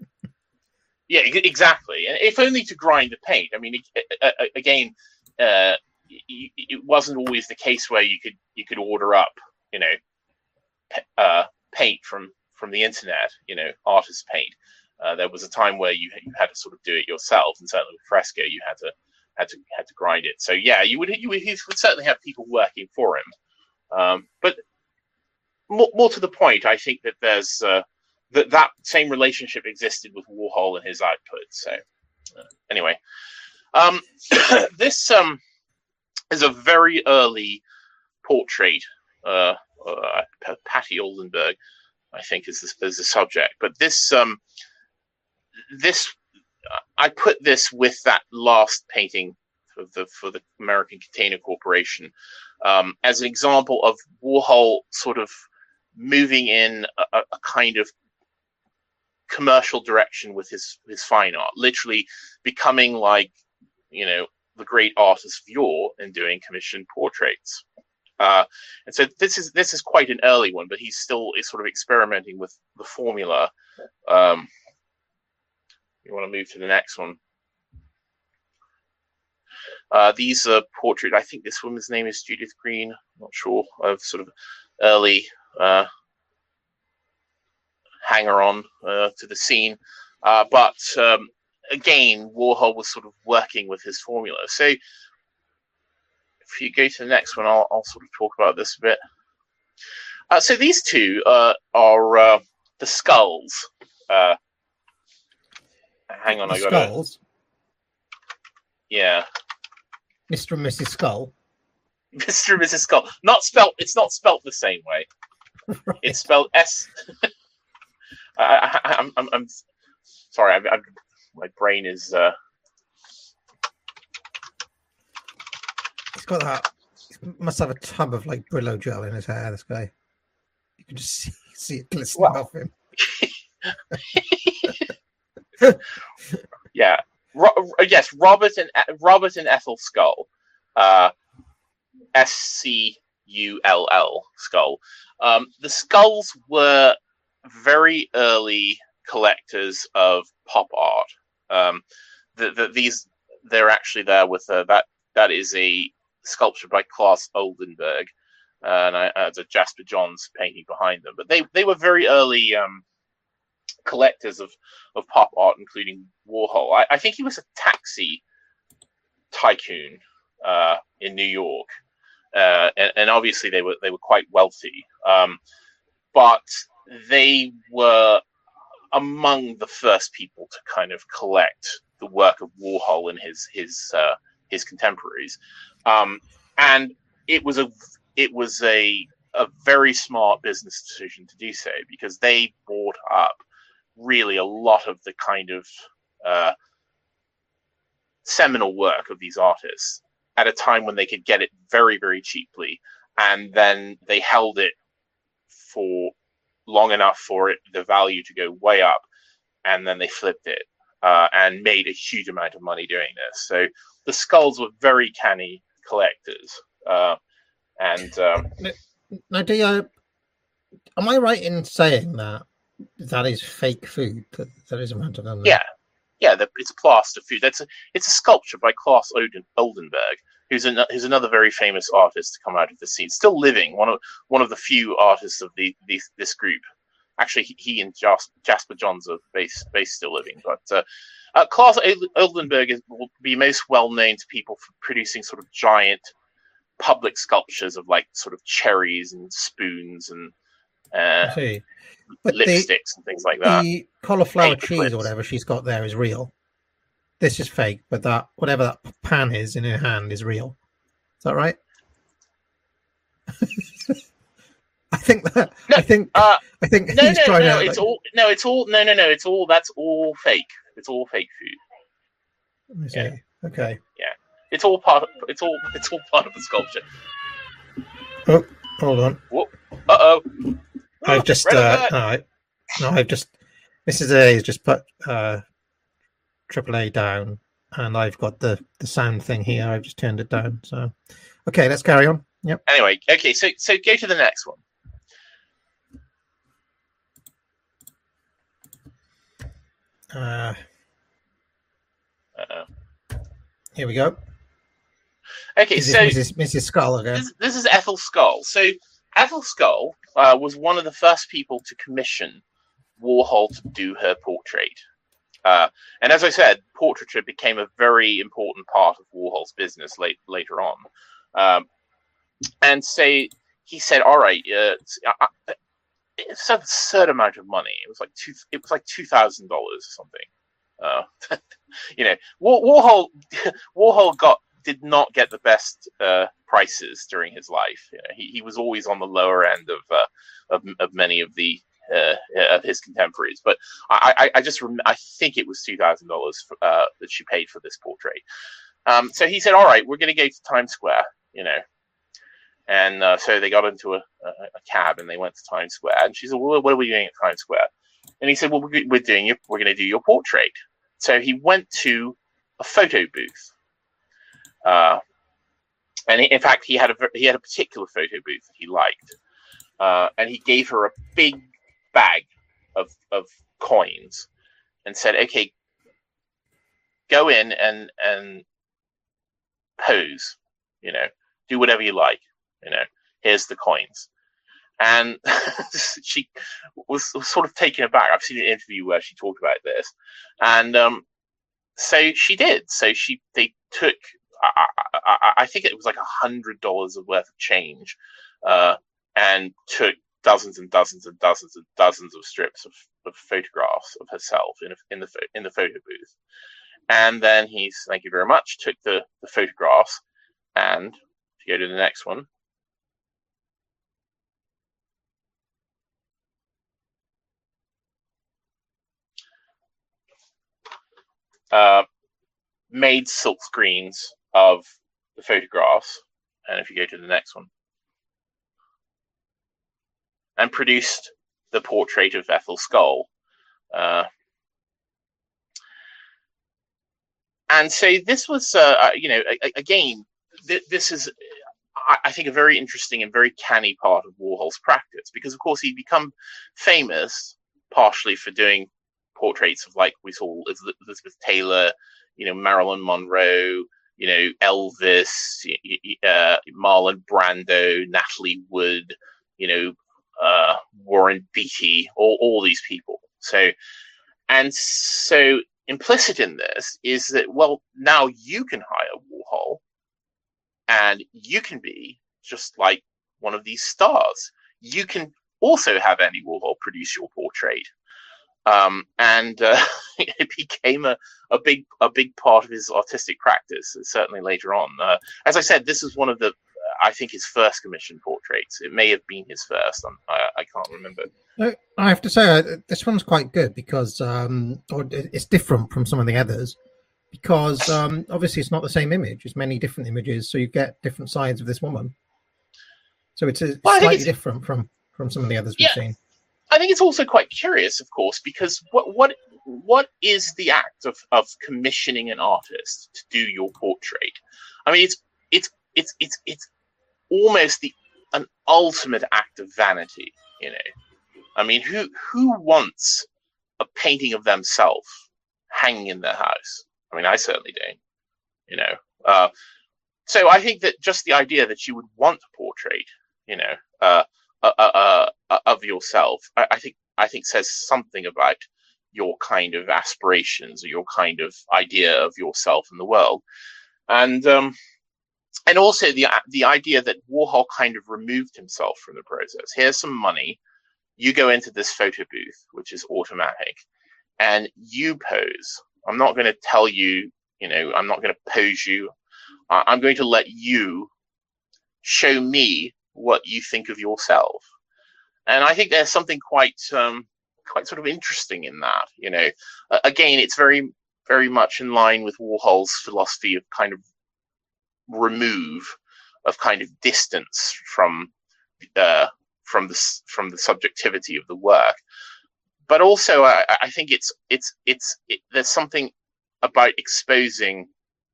Yeah, exactly. And if only to grind the paint. I mean, it, uh, again, uh, it wasn't always the case where you could you could order up, you know, uh, paint from from the internet. You know, artist paint. Uh, there was a time where you you had to sort of do it yourself, and certainly with fresco, you had to. Had to had to grind it. So yeah, you would you would, you would certainly have people working for him. Um, but more, more to the point, I think that there's uh, that that same relationship existed with Warhol and his output. So uh, anyway, um, this um, is a very early portrait. Uh, uh, Patty Oldenburg, I think, is the, is the subject. But this um, this. I put this with that last painting for the for the American Container Corporation um, as an example of Warhol sort of moving in a, a kind of commercial direction with his his fine art, literally becoming like you know the great artist of yore and doing commissioned portraits. Uh, and so this is this is quite an early one, but he's still is sort of experimenting with the formula. Um, you want to move to the next one. Uh, these are portrait. I think this woman's name is Judith Green. I'm not sure, of sort of early uh, hanger-on uh, to the scene. Uh, but um, again, Warhol was sort of working with his formula. So if you go to the next one, I'll, I'll sort of talk about this a bit. Uh, so these two uh, are uh, the skulls. Uh, hang on, the I got to... Skulls? Yeah. Mister and Missus Skull? Mister and Missus Skull. Not spelt. It's not spelt the same way. Right. It's spelled S... I, I, I'm, I'm, I'm sorry. I'm, I'm, my brain is. Uh... He's got that. He must have a tub of like Brillo gel in his hair. This guy. You can just see, see it glistening well, off him. Yeah. Ro- yes, Robert and Robert and Ethel Skull. Uh, S C U L L Skull. Um, the skulls were very early collectors of pop art. Um, the, the, these they're actually there with uh, that. That is a sculpture by Claes Oldenburg, uh, and I, uh, the Jasper Johns painting behind them. But they, they were very early um, collectors of, of pop art, including Warhol. I, I think he was a taxi tycoon uh, in New York, uh, and, and obviously they were they were quite wealthy. Um, but they were among the first people to kind of collect the work of Warhol and his his uh, his contemporaries, um, and it was a it was a a very smart business decision to do so, because they bought up really a lot of the kind of uh, seminal work of these artists at a time when they could get it very, very cheaply, and then they held it for long enough for it the value to go way up, and then they flipped it uh, and made a huge amount of money doing this. So the skulls were very canny collectors, uh, and um, now, do you? Am I right in saying that that is fake food? That there is a amount of them. Yeah, yeah, the, it's a plaster food. That's a it's a sculpture by Claes Olden, Oldenburg, who's an, who's another very famous artist to come out of the scene, still living. One of one of the few artists of the, the this group. Actually, he, he and Jas, Jasper Johns are base base still living. But uh, uh, Claes Oldenburg is, will be most well known to people for producing sort of giant public sculptures of like sort of cherries and spoons and uh, lipsticks the, and things like that. The cauliflower cheese or whatever she's got there is real. This is fake, but that whatever that pan is in her hand is real. Is that right? I think that. No, I think. Uh, I think no, he's no, trying no. to. It's like, all. No, it's all. No, no, no. It's all. That's all fake. It's all fake food. Let me see. Yeah. Okay. Yeah. It's all part of. It's all. It's all part of the sculpture. Oh, hold on. Whoop. Uh oh. I've just. Uh, no, I, no, I've just. Missus A has just put uh, triple A down, and I've got the the sound thing here. I've just turned it down. So, okay, let's carry on. Yep. Anyway, okay. So, so go to the next one. Uh, Uh-oh. Here we go. Okay, this so is Missus Missus Skull again. This, this is Ethel Skull. So Ethel Skull uh, was one of the first people to commission Warhol to do her portrait. Uh, and as I said, portraiture became a very important part of Warhol's business late, later on. Um, and so he said, "All right, uh, it's an absurd amount of money. It was like two. It was like two thousand dollars or something. Uh, you know, War, Warhol. Warhol got did not get the best uh, prices during his life. You know, he he was always on the lower end of uh, of, of many of the uh, of his contemporaries. But I I, I just rem- I think it was two thousand dollars uh, that she paid for this portrait. Um, so he said, "All right, we're going to go to Times Square." You know. And uh, so they got into a, a, a cab and they went to Times Square. And she said, "Well, what are we doing at Times Square?" And he said, "Well, we're, we're doing your, we're going to do your portrait." So he went to a photo booth, uh, And in fact, he had a he had a particular photo booth that he liked, uh, and he gave her a big bag of of coins, and said, "Okay, go in and and pose. You know, do whatever you like. You know, here's the coins." And she was, was sort of taken aback. I've seen an interview where she talked about this, and um, so she did. So she they took. I, I, I think it was like a hundred dollars worth of change, uh, and took dozens and dozens and dozens and dozens of strips of, of photographs of herself in a, in the in the photo booth. And then he's, thank you very much, took the, the photographs, and if you go to the next one, uh, made silk screens of the photographs, and if you go to the next one, and produced the portrait of Ethel Skull. Uh, and so this was, uh, you know, again, th this is, I think, a very interesting and very canny part of Warhol's practice, because, of course, he'd become famous partially for doing portraits of, like, we saw Elizabeth Taylor, you know, Marilyn Monroe, you know, Elvis, uh, Marlon Brando, Natalie Wood, you know, uh, Warren Beatty, all, all these people. So, and so implicit in this is that, well, now you can hire Warhol and you can be just like one of these stars. You can also have Andy Warhol produce your portrait. Um, and uh, it became a, a big a big part of his artistic practice, certainly later on. Uh, as I said, this is one of the, I think, his first commissioned portraits. It may have been his first. I'm, I, I can't remember. No, I have to say, uh, this one's quite good because um, or it's different from some of the others, because um, obviously it's not the same image. It's many different images, so you get different sides of this woman. So it's, a, it's well, slightly it's, different from, from some of the others we've yeah. seen. I think it's also quite curious, of course, because what what what is the act of, of commissioning an artist to do your portrait? I mean, it's it's it's it's it's almost the an ultimate act of vanity, you know. I mean, who who wants a painting of themselves hanging in their house? I mean, I certainly don't, you know. Uh, so I think that just the idea that you would want a portrait, you know, uh, uh, uh, uh, of yourself, I, I think I think says something about your kind of aspirations or your kind of idea of yourself in the world, and um, and also the the idea that Warhol kind of removed himself from the process. Here's some money, you go into this photo booth, which is automatic, and you pose. I'm not going to tell you, you know, I'm not going to pose you. I'm going to let you show me what you think of yourself. And I think there's something quite um, quite sort of interesting in that, you know. Uh, again, it's very, very much in line with Warhol's philosophy of kind of remove, of kind of distance from uh, from the from the subjectivity of the work. But also, I, I think it's it's it's it, there's something about exposing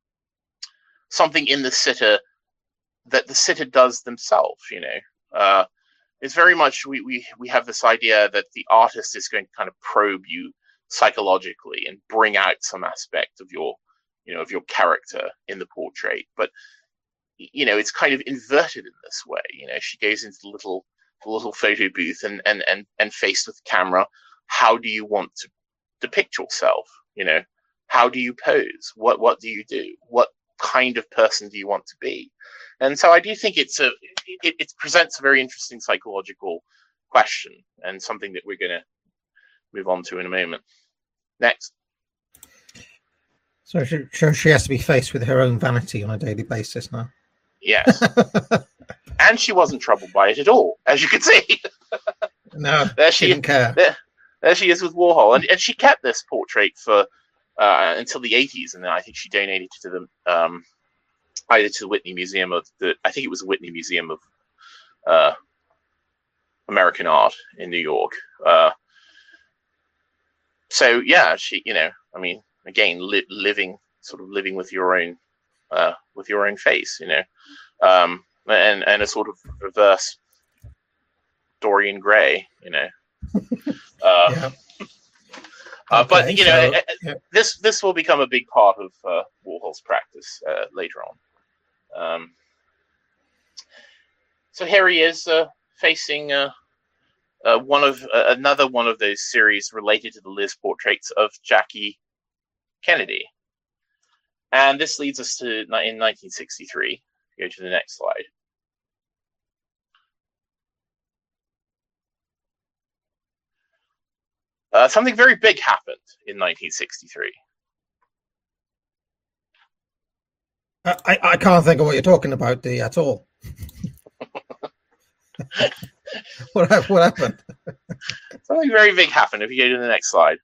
something in the sitter that the sitter does themselves, you know. Uh, it's very much, we, we, we have this idea that the artist is going to kind of probe you psychologically and bring out some aspect of your, you know, of your character in the portrait. But, you know, it's kind of inverted in this way. You know, she goes into the little, the little photo booth and, and, and, and faced with the camera, how do you want to depict yourself? You know, how do you pose? What, what do you do? What kind of person do you want to be? And so I do think it's a it, it presents a very interesting psychological question, and something that we're going to move on to in a moment. Next. So she, so she has to be faced with her own vanity on a daily basis now. Yes. And she wasn't troubled by it at all, as you can see. No, there she she didn't care. There, there she is with Warhol, and, and she kept this portrait for uh, until the eighties, and then I think she donated to them. Um, either to the Whitney Museum of the, I think it was the Whitney Museum of uh, American Art in New York. Uh, so yeah, she, you know, I mean, again, li living, sort of living with your own uh, with your own face, you know, um, and and a sort of reverse Dorian Gray, you know. Uh, yeah. Uh, Okay, but you know, so, uh, yeah. this this will become a big part of uh, Warhol's practice uh, later on. Um, so here he is uh, facing uh, uh, one of uh, another one of those series related to the Liz portraits of Jackie Kennedy, and this leads us to in nineteen sixty-three. Go to the next slide. Uh, something very big happened in nineteen sixty-three. I, I can't think of what you're talking about, D, at all. what, what happened? Something very big happened. If you go to the next slide.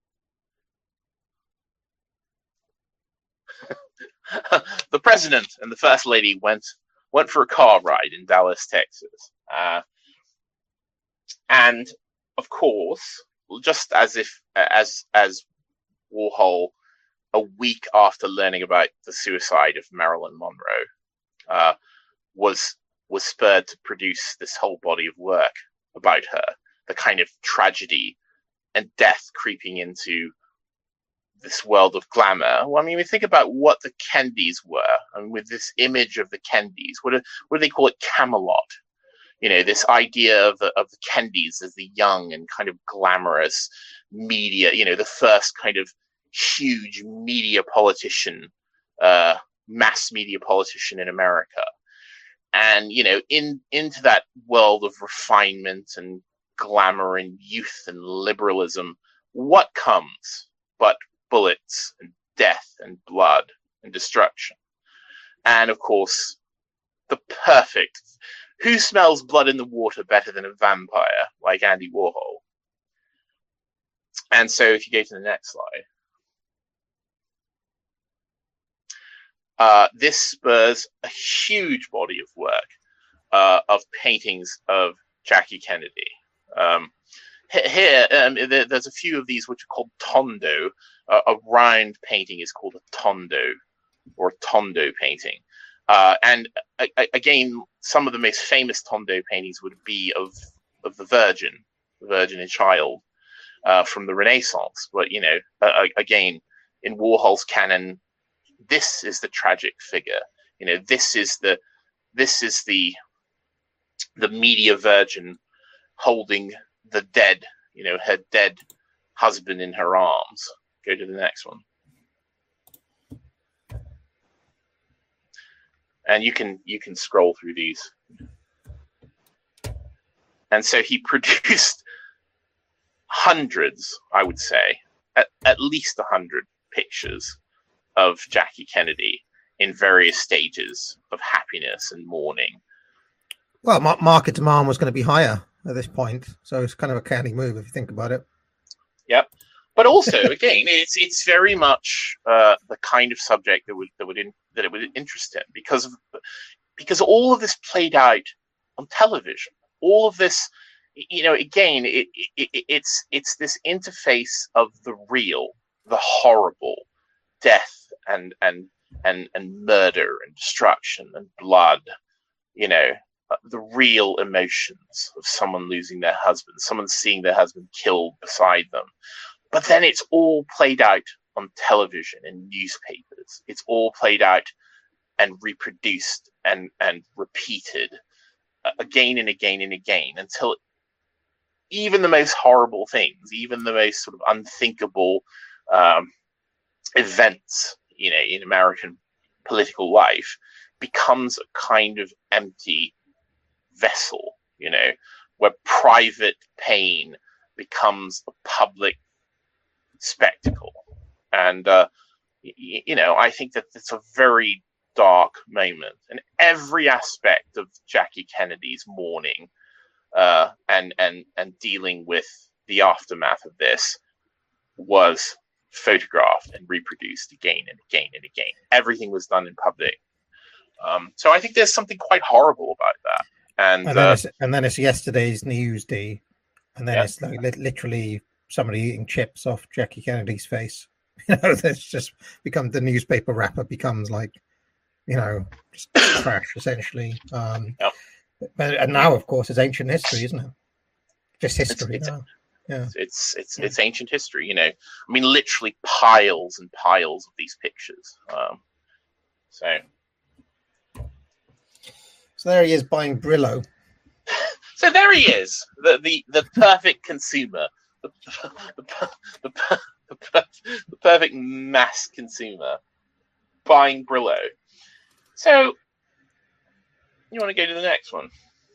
The president and the first lady went went for a car ride in Dallas, Texas. Uh, and, of course, just as if as as Warhol, a week after learning about the suicide of Marilyn Monroe, uh, was was spurred to produce this whole body of work about her, the kind of tragedy and death creeping into this world of glamour. Well, I mean, we think about what the Kennedys were, and with this image of the Kennedys, what do, what do they call it? Camelot. You know, this idea of the, of the Kennedys as the young and kind of glamorous media, you know, the first kind of huge media politician, uh, mass media politician in America. And, you know, in into that world of refinement and glamour and youth and liberalism, what comes but bullets and death and blood and destruction? And, of course, the perfect... Who smells blood in the water better than a vampire like Andy Warhol? And so if you go to the next slide, uh, this spurs a huge body of work uh, of paintings of Jackie Kennedy. Um, here, um, there, there's a few of these which are called tondo. Uh, a round painting is called a tondo, or a tondo painting. Uh, and uh, again, some of the most famous tondo paintings would be of of the Virgin, the Virgin and Child, uh, from the Renaissance. But you know, uh, again, in Warhol's canon, this is the tragic figure. You know, this is the this is the the media Virgin holding the dead. You know, her dead husband in her arms. Go to the next one. And you can you can scroll through these. And so he produced hundreds, I would say, at, at least a hundred pictures of Jackie Kennedy in various stages of happiness and mourning. Well, market demand was going to be higher at this point, so it's kind of a canny move if you think about it. Yep. But also, again, it's it's very much uh, the kind of subject that would that would in, that it would interest him, because of, because all of this played out on television. All of this, you know, again, it, it, it's it's this interface of the real, the horrible, death and and and and murder and destruction and blood. You know, the real emotions of someone losing their husband, someone seeing their husband killed beside them. But then it's all played out on television and newspapers. It's all played out and reproduced and, and repeated again and again and again until even the most horrible things, even the most sort of unthinkable um, events, you know, in American political life becomes a kind of empty vessel, you know, where private pain becomes a public spectacle. And uh y- you know I think that it's a very dark moment, and every aspect of Jackie Kennedy's mourning uh and and and dealing with the aftermath of this was photographed and reproduced again and again and again. Everything was done in public. Um so I think there's something quite horrible about that. And and then, uh, it's, and then it's yesterday's news, D, and then yeah. it's like li- literally somebody eating chips off Jackie Kennedy's face. You know, it's just become the newspaper wrapper becomes like you know, just trash essentially. Um, Yep. but, and now, of course, it's ancient history, isn't it? Just history. It's, it's, now. Yeah. it's it's it's ancient history. You know, I mean, literally piles and piles of these pictures. Um, so. So there he is buying Brillo. So there he is, the the, the perfect consumer, the, the, the, the, the perfect mass consumer buying Brillo. So you want to go to the next one?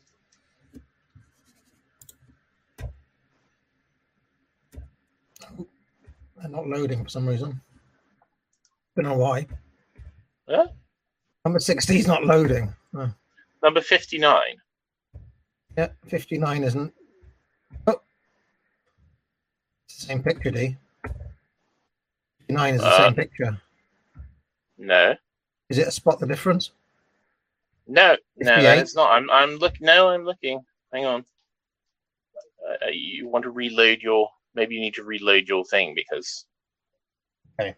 They're not loading for some reason. Don't know why. Yeah? Number sixty is not loading. Oh. Number fifty-nine. Yeah, fifty-nine isn't. Oh, it's the same picture, D. fifty-nine is the Uh, same picture. No, Is it a spot the difference? no, no, that fifty-eight? is not. I'm I'm looking. No, I'm looking. Hang on. Uh, you want to reload your? Maybe you need to reload your thing because. Okay.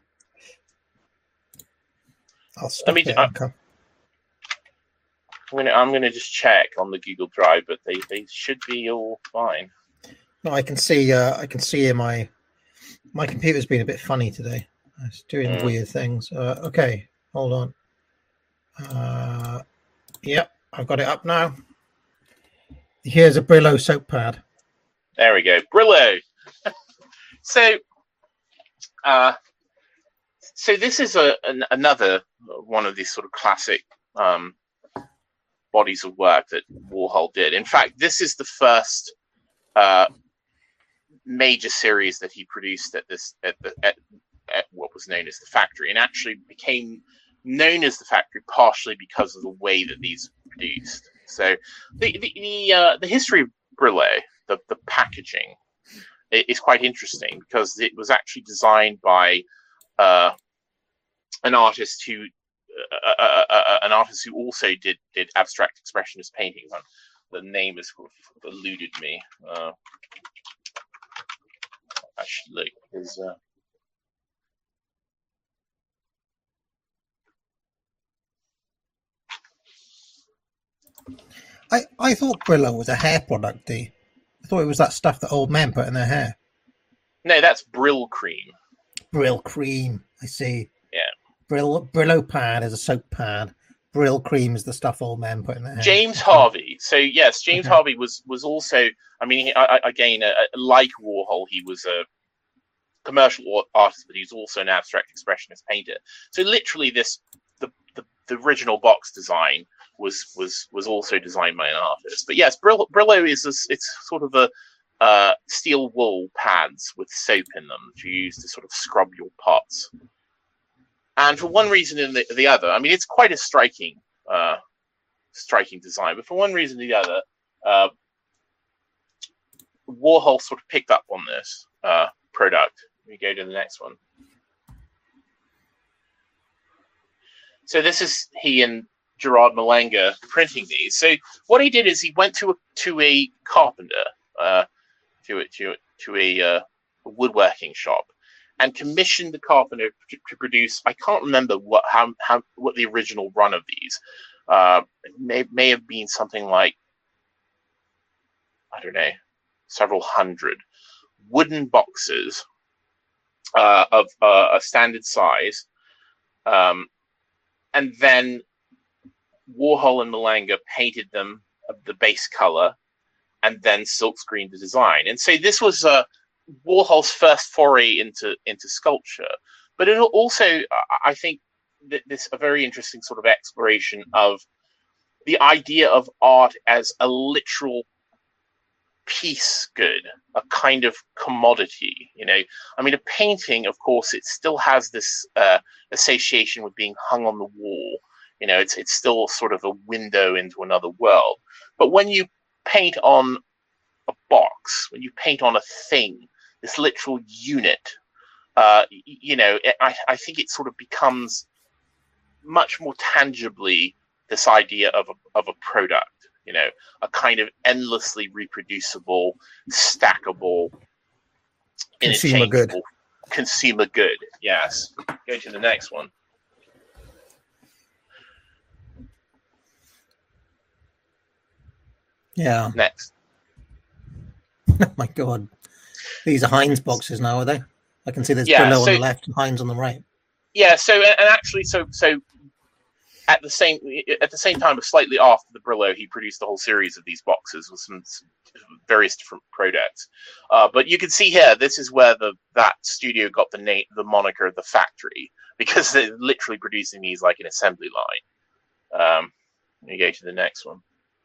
I'll stop Let me. it I, and come. I'm gonna. I'm gonna just check on the Google Drive, but they, they should be all fine. No, I can see. Uh, I can see in my my computer's been a bit funny today. It's doing Mm. weird things. Uh, okay, hold on. Uh, yep, I've got it up now. Here's a Brillo soap pad. There we go, Brillo. so, uh, so this is a an, another one of these sort of classic um, bodies of work that Warhol did. In fact, this is the first uh, major series that he produced at this at the at, at what was known as the Factory, and actually became known as the Factory partially because of the way that these were produced. So, the the the, uh, the history of Brillo, the the packaging, is quite interesting because it was actually designed by uh, an artist who uh, uh, uh, an artist who also did did abstract expressionist paintings. The name has sort of eluded me. Uh, I should look because. Uh, I, I thought Brillo was a hair product, D. I thought it was that stuff that old men put in their hair. No, that's Brill Cream. Brill cream, I see. Yeah. Brill Brillo pad is a soap pad. Brill cream is the stuff old men put in their hair. James Harvey. So yes, James Okay. Harvey was was also. I mean, he, I, I, again, uh, like Warhol, he was a commercial artist, but he's also an abstract expressionist painter. So literally, this the the, the original box design was was was also designed by an artist. But yes, Brillo, Brillo is a, it's sort of a uh, steel wool pads with soap in them that you use to sort of scrub your pots. And for one reason and the, the other, I mean, it's quite a striking, uh, striking design. But for one reason or the other, uh, Warhol sort of picked up on this uh, product. We go to the next one. So this is he and Gerard Malanga printing these. So what he did is he went to a to a carpenter, uh, to a to a, to a, uh, a woodworking shop, and commissioned the carpenter to, to produce. I can't remember what how how what the original run of these. Uh, it may may have been something like, I don't know, several hundred wooden boxes uh, of uh, a standard size, um, and then Warhol and Malanga painted them of the base color, and then silkscreened the design. And so this was uh, Warhol's first foray into into sculpture, but it also, I think, that this a very interesting sort of exploration of the idea of art as a literal piece good, a kind of commodity. You know, I mean, a painting, of course, it still has this uh, association with being hung on the wall. You know, it's it's still sort of a window into another world. But when you paint on a box, when you paint on a thing, this literal unit, uh, you know, I, I think it sort of becomes much more tangibly this idea of a, of a product. You know, a kind of endlessly reproducible, stackable, Consumer good. Consumer good. Yes. Go to the next one. Yeah. Next. Oh my God. These are Heinz boxes now, are they? I can see there's Yeah, Brillo so- on the left and Heinz on the right. Yeah. So and actually, so so at the same at the same time, slightly after the Brillo, he produced a whole series of these boxes with some, some various different products. Uh, but you can see here, this is where the that studio got the name, the moniker, the factory, because they're literally producing these like an assembly line. Um, let me go to the next one.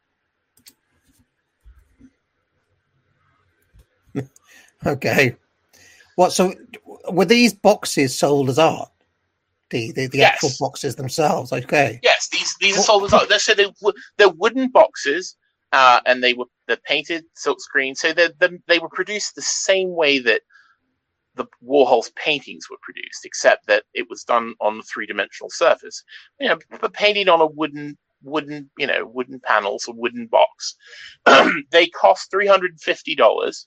Okay. What? So were these boxes sold as art? The the, the Yes. actual boxes themselves. Okay. Yes, these these are sold as art. They're, so they they're wooden boxes, uh, and they were they're painted silkscreen. So they they were produced the same way that the Warhol's paintings were produced, except that it was done on a three dimensional surface. You know, but painted on a wooden wooden you know wooden panels, a wooden box. They cost three hundred and fifty dollars.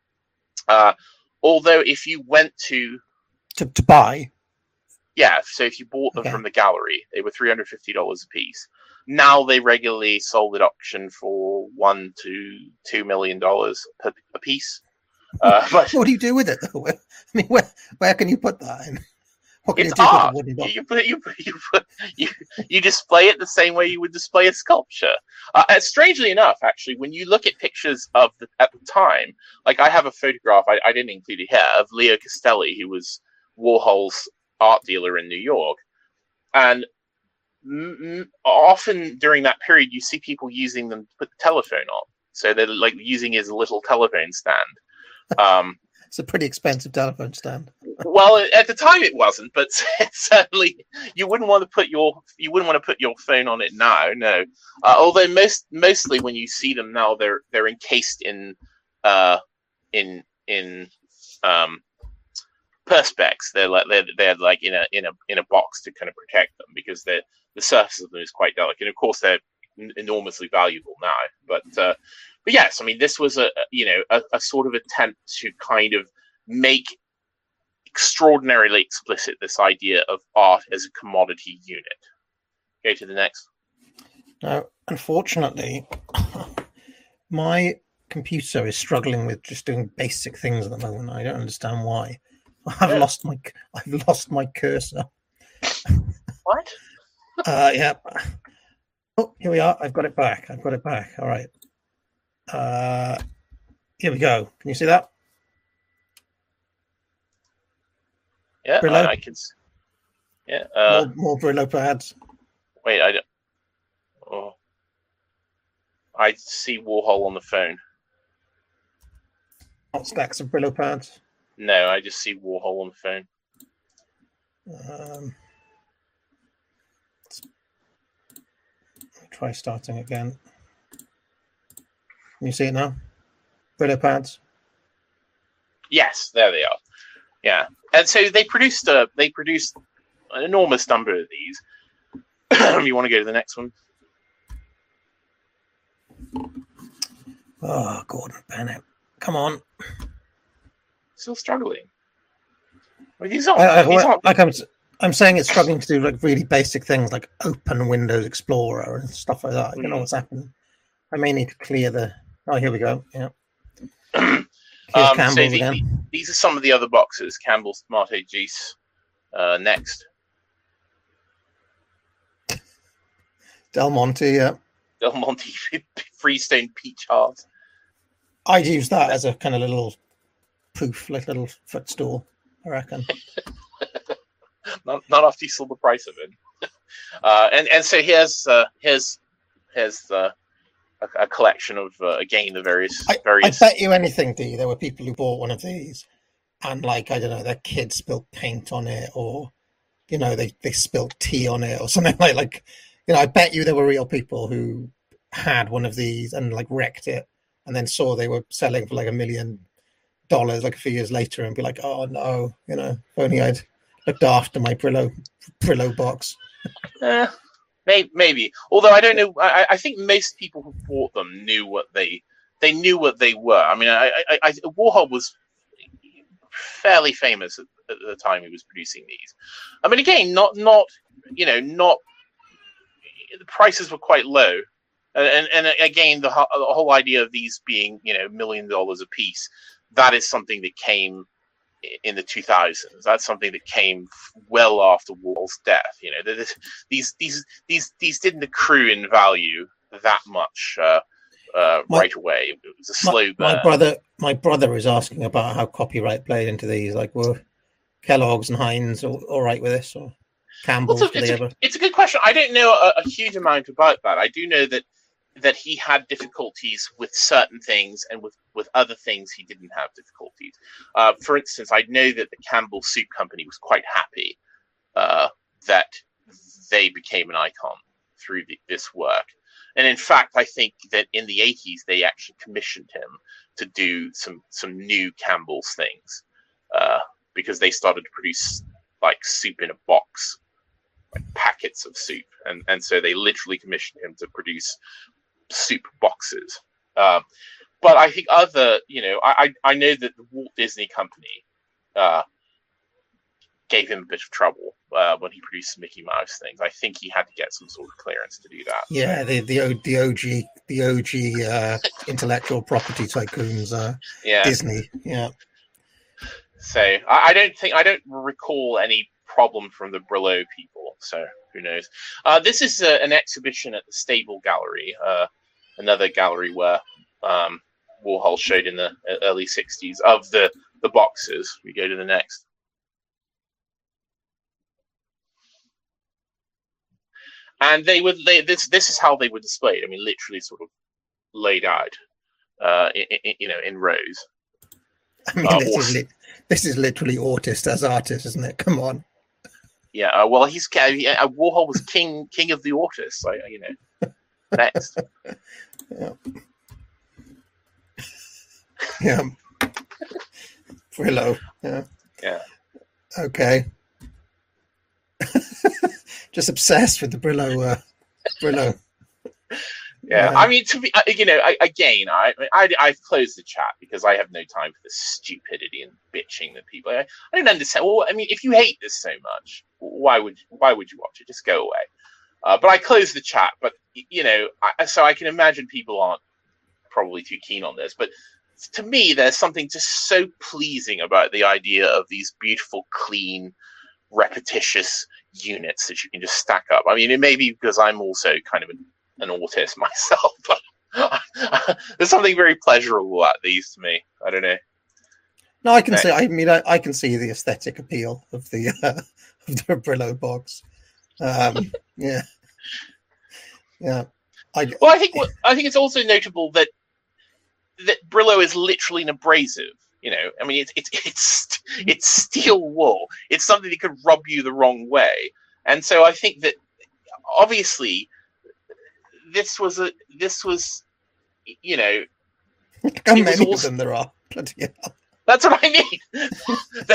Uh, although if you went to To to buy. Yeah, so if you bought them Okay. from the gallery, they were three hundred fifty dollars a piece. Now they regularly sold at auction for one to two million dollars per a piece. Uh, but What do you do with it though? I mean, where where can you put that in? What can it's you do art. with a wooden box? You put you put, you put, you you display it the same way you would display a sculpture. Uh, and strangely enough, actually, when you look at pictures of the at the time, like I have a photograph, I, I didn't include it here, of Leo Castelli, who was Warhol's art dealer in New York, and m- m- often during that period you see people using them to put the telephone on, so they're like using his little telephone stand. Um, It's a pretty expensive telephone stand. well, at the time it wasn't, but certainly you wouldn't want to put your you wouldn't want to put your phone on it now. No, uh, although most mostly when you see them now, they're they're encased in uh, in in um, perspex. They're like they're, they're like in a in a in a box to kind of protect them, because the the surface of them is quite delicate. And of course, they're n- enormously valuable now. But uh, but yes, I mean, this was a you know a, a sort of attempt to kind of make extraordinarily explicit this idea of art as a commodity unit. Go to the next. Now, unfortunately, my computer is struggling with just doing basic things at the moment. I don't understand why. I've Yeah. lost my I've lost my cursor. What? Uh, yeah. Oh, here we are. I've got it back. I've got it back. All right. Uh, here we go. Can you see that? Yeah, Brillo? I, I can. s- Yeah. Uh, more, more Brillo pads. wait, I don't. Oh, I see Warhol on the phone. Not stacks of Brillo pads. No, I just see Warhol on the phone. Um, let's try starting again. Can you see it now? Brillo pads. Yes, there they are. Yeah, and so they produced a they produced an enormous number of these. You want to go to the next one? Oh, Gordon Bennett. Come on. Still struggling. Well, these aren't, I, I, these aren't like I'm, s- I'm saying it's struggling to do like really basic things like open Windows Explorer and stuff like that. I don't know Mm. what's happening. I may need to clear the. Oh, here we go. Yeah. Um, Here's so Campbell's the- again. these are some of the other boxes. Campbell's Mate Gis. Uh, next, Del Monte. Yeah. Del Monte Freestone Peach Heart. I'd use that as a kind of little poof, like little footstool, I reckon. Not, not after you saw the price of it. Uh, and and so here's uh, here's here's uh, a, a collection of uh, again the various I, I various. bet you anything, D. There were people who bought one of these, and like I don't know, their kids spilled paint on it, or you know, they they spilled tea on it, or something like like. You know, I bet you there were real people who had one of these and like wrecked it, and then saw they were selling for like a million dollars like a few years later, and be like, oh no, you know, if only I'd looked after my Brillo Brillo box. Eh, maybe, maybe. Although I don't know. I, I think most people who bought them knew what they they knew what they were. I mean, I, I, I Warhol was fairly famous at, at the time he was producing these. I mean, again, not not you know not the prices were quite low. And and again, the, the whole idea of these being, you know, million dollars a piece, that is something that came in the two thousands. That's something that came well after Warhol's death. You know, these these these these didn't accrue in value that much uh, uh, my, right away. It was a slow my, burn. My brother, my brother is asking about how copyright played into these. Like, were Kellogg's and Heinz all, all right with this, or Campbell's? Well, it's, a, it's, a, it's a good question. I don't know a, a huge amount about that. I do know that that he had difficulties with certain things, and with, with other things he didn't have difficulties. Uh, for instance, I know that the Campbell Soup Company was quite happy uh, that they became an icon through the, this work. And in fact, I think that in the eighties, they actually commissioned him to do some, some new Campbell's things uh, because they started to produce like soup in a box, like packets of soup. And, and so they literally commissioned him to produce soup boxes. Um, but I think other, you know, I, I know that the Walt Disney Company uh, gave him a bit of trouble uh, when he produced Mickey Mouse things. I think he had to get some sort of clearance to do that. Yeah, the the, the O G the O G uh, intellectual property tycoons, uh, yeah. Disney. Yeah. So I, I don't think I don't recall any problem from the Brillo people. So who knows? Uh, this is uh, an exhibition at the Stable Gallery, uh, another gallery where um, Warhol showed in the early sixties of the, the boxes. We go to the next. And they would they this this is how they were displayed. I mean, literally sort of laid out, uh, in, in, you know, in rows. I mean, uh, this, is li- this is literally artist as artist, isn't it? Come on. Yeah, uh, well, he's uh, Warhol was king king of the artists. So, you know, next. Yeah. Yeah. Brillo. Yeah. Yeah. Okay. Just obsessed with the Brillo. Uh, Brillo. Yeah, I mean, to be, you know, I, again, I, I, I've closed the chat because I have no time for the stupidity and bitching that people. I, I don't understand. Well, I mean, if you hate this so much, why would why would you watch it? Just go away. Uh, but I closed the chat. But you know, I, so I can imagine people aren't probably too keen on this. But to me, there's something just so pleasing about the idea of these beautiful, clean, repetitious units that you can just stack up. I mean, it may be because I'm also kind of an an autist myself, but there's something very pleasurable about these to me. I don't know. No, I can see. I mean, I, I can see the aesthetic appeal of the uh, of the Brillo box. Um, yeah, yeah. I, well, I think I think it's also notable that that Brillo is literally an abrasive. You know, I mean, it's it's it's it's steel wool. It's something that could rub you the wrong way, and so I think that obviously. This was a. This was, you know. How many also, of them there are? Bloody hell. That's what I mean. they,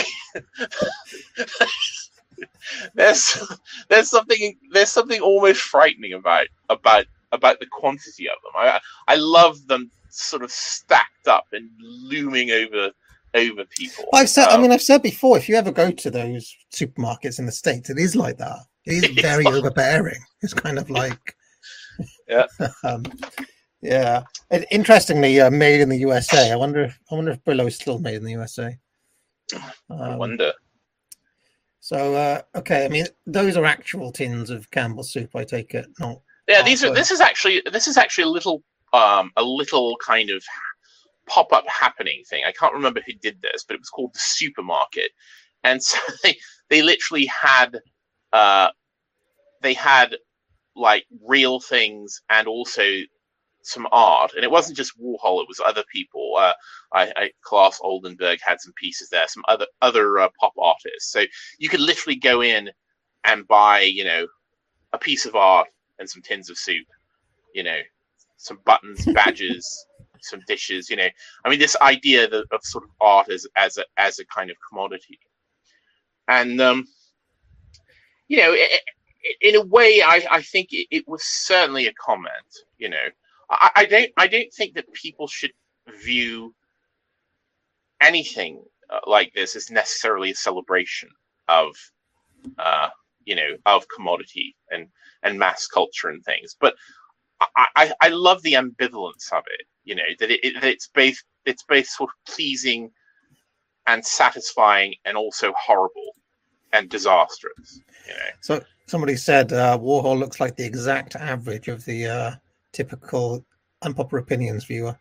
there's there's something there's something almost frightening about about about the quantity of them. I I love them sort of stacked up and looming over over people. I've said. Um, I mean, I've said before. If you ever go to those supermarkets in the States, it is like that. It is very like, overbearing. It's kind of like. Yeah. um, yeah. And interestingly, uh, made in the U S A. I wonder. If, I wonder if Brillo is still made in the U S A. Um, I wonder. So uh, okay, I mean, those are actual tins of Campbell's soup. I take it, not. Yeah, these are. This is actually. This is actually a little. Um, a little kind of pop-up happening thing. I can't remember who did this, but it was called the Supermarket, and so they they literally had. Uh, they had. Like real things and also some art, and it wasn't just Warhol; it was other people. Uh, I, I Klaus Oldenburg had some pieces there, some other other uh, pop artists. So you could literally go in and buy, you know, a piece of art and some tins of soup, you know, some buttons, badges, some dishes. You know, I mean, this idea that, of sort of art as as a as a kind of commodity, and um, you know. It, In a way, I, I think it, it was certainly a comment. You know, I, I don't I don't think that people should view anything uh, like this as necessarily a celebration of, uh, you know, of commodity and, and mass culture and things. But I, I, I love the ambivalence of it. You know, that it, it it's both it's both sort of pleasing and satisfying, and also horrible and disastrous. You know. So somebody said uh, Warhol looks like the exact average of the uh, typical unpopular opinions viewer.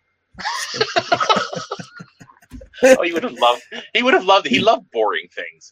Oh, he would have loved. He would have loved. He loved boring things.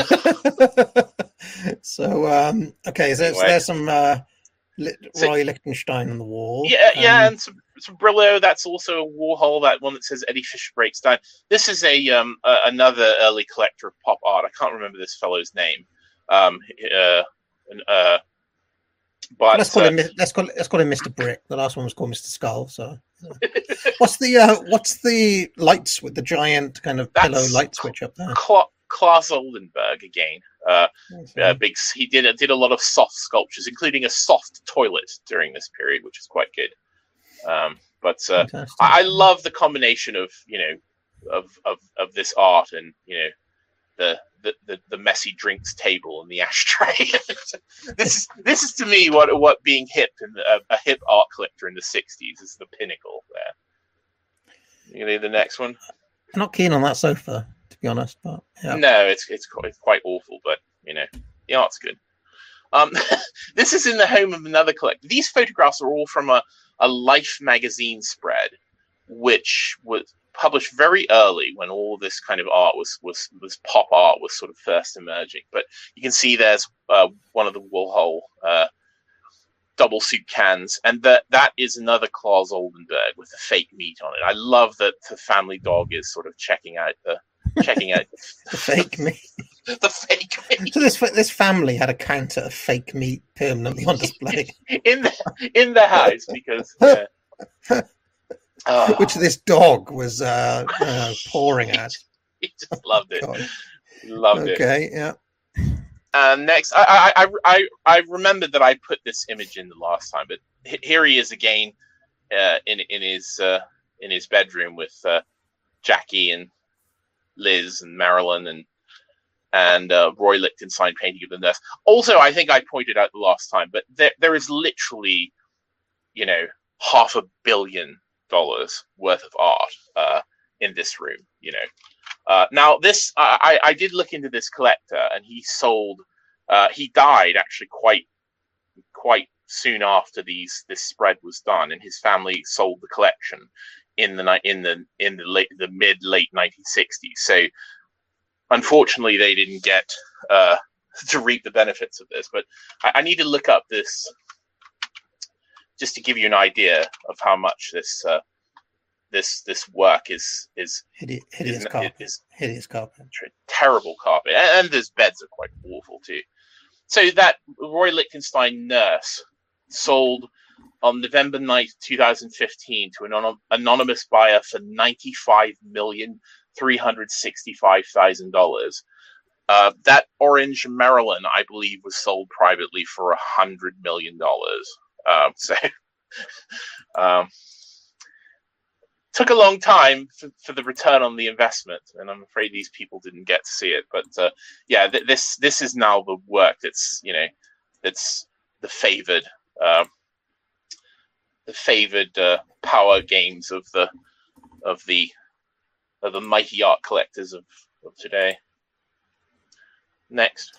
So um, okay, so, Anyway. so there's some uh, Li- So- Roy Lichtenstein on the wall. Yeah, yeah, Um, and some, some Brillo. That's also a Warhol. That one that says Eddie Fisher breaks down. This is a um a, another early collector of pop art. I can't remember this fellow's name. Um, uh, uh, but let's call uh, him. Let's call. Let's call him Mister Brick. The last one was called Mister Skull. So, what's the uh, what's the lights with the giant kind of That's pillow light switch up there? Cla- Klaus Oldenburg again. Uh, uh, big. He did did a lot of soft sculptures, including a soft toilet during this period, which is quite good. Um, but uh, Fantastic. I, I love the combination of you know of, of of this art and you know the the, the, the messy drinks table and the ashtray. this is this is to me what what being hip and a, a hip art collector in the sixties is the pinnacle there. You know the next one. I'm not keen on that sofa, to be honest. But yeah, No, it's it's quite, it's quite awful, but you know the art's good. Um, this is in the home of another collector. These photographs are all from a, a Life magazine spread, which was published very early when all this kind of art was was was pop art was sort of first emerging. But you can see there's uh, one of the Warhol uh, double suit cans, and that that is another Klaus Oldenburg with the fake meat on it. I love that the family dog is sort of checking out the checking out the fake meat. the fake meat So this this family had a counter of fake meat permanently on display, in the in the house because yeah. Oh, which this dog was uh, uh, pouring at. he just loved it. God. He loved it. Okay, yeah. And next, I, I I I I remembered that I put this image in the last time, but h- here he is again, uh, in in his uh, in his bedroom with uh, Jackie and Liz and Marilyn and and uh, Roy Lichtenstein painting of the nurse. Also, I think I pointed out the last time, but there there is literally, you know, half a billion dollars worth of art uh, in this room. You know. Uh, now, this I, I did look into this collector, and he sold. Uh, he died actually quite quite soon after these this spread was done, and his family sold the collection in the in the in the late the mid late nineteen sixties. So, unfortunately, they didn't get uh, to reap the benefits of this. But I, I need to look up this just to give you an idea of how much this. Uh, This this work is is Hideous, hideous is, carpet. is Hideous carpet. terrible carpet, and, and those beds are quite awful too. So that Roy Lichtenstein nurse sold on November ninth, twenty fifteen, to an anon- anonymous buyer for ninety-five million three hundred sixty-five thousand dollars. Uh, that orange Marilyn, I believe, was sold privately for a hundred million dollars. Um, so. um, Took a long time for, for the return on the investment, and I'm afraid these people didn't get to see it. But uh, yeah, th- this this is now the work that's you know that's the favored uh, the favored uh, power games of the of the of the mighty art collectors of, of today. Next,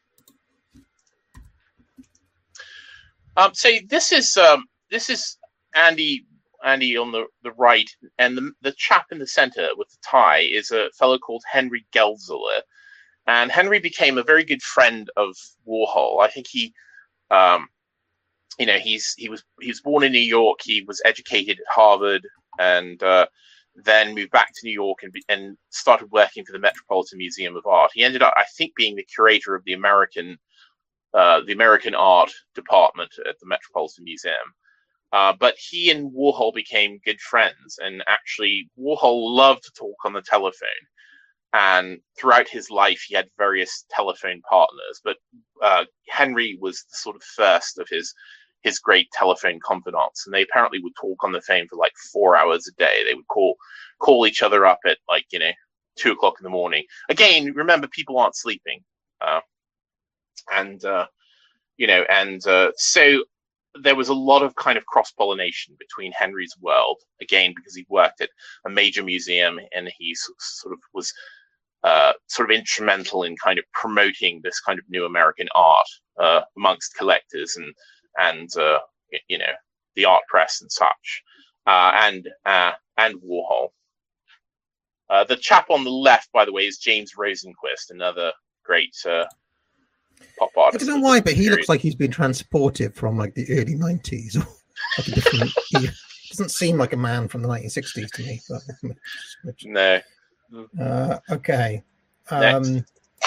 um, so this is um, this is Andy. Andy on the, the right, and the the chap in the center with the tie is a fellow called Henry Geldzahler. And Henry became a very good friend of Warhol. I think he, um, you know, he's he was he was born in New York. He was educated at Harvard, and uh, then moved back to New York and and started working for the Metropolitan Museum of Art. He ended up, I think, being the curator of the American uh, the American Art Department at the Metropolitan Museum. Uh, but he and Warhol became good friends, and actually Warhol loved to talk on the telephone. And throughout his life, he had various telephone partners, but uh, Henry was the sort of first of his his great telephone confidants. And they apparently would talk on the phone for like four hours a day. They would call call each other up at like, you know, two o'clock in the morning. Again, remember, people aren't sleeping. Uh, and, uh, you know, and uh, so there was a lot of kind of cross-pollination between Henry's world, again, because he worked at a major museum and he sort of was uh, sort of instrumental in kind of promoting this kind of new American art uh, amongst collectors and, and uh, you know, the art press and such, uh, and, uh, and Warhol. Uh, the chap on the left, by the way, is James Rosenquist, another great uh, pop artist. I don't know why, but he looks like he's been transported from like the early nineties. Like a different, he doesn't seem like a man from the nineteen sixties to me. But, which, no. Uh, okay. Um,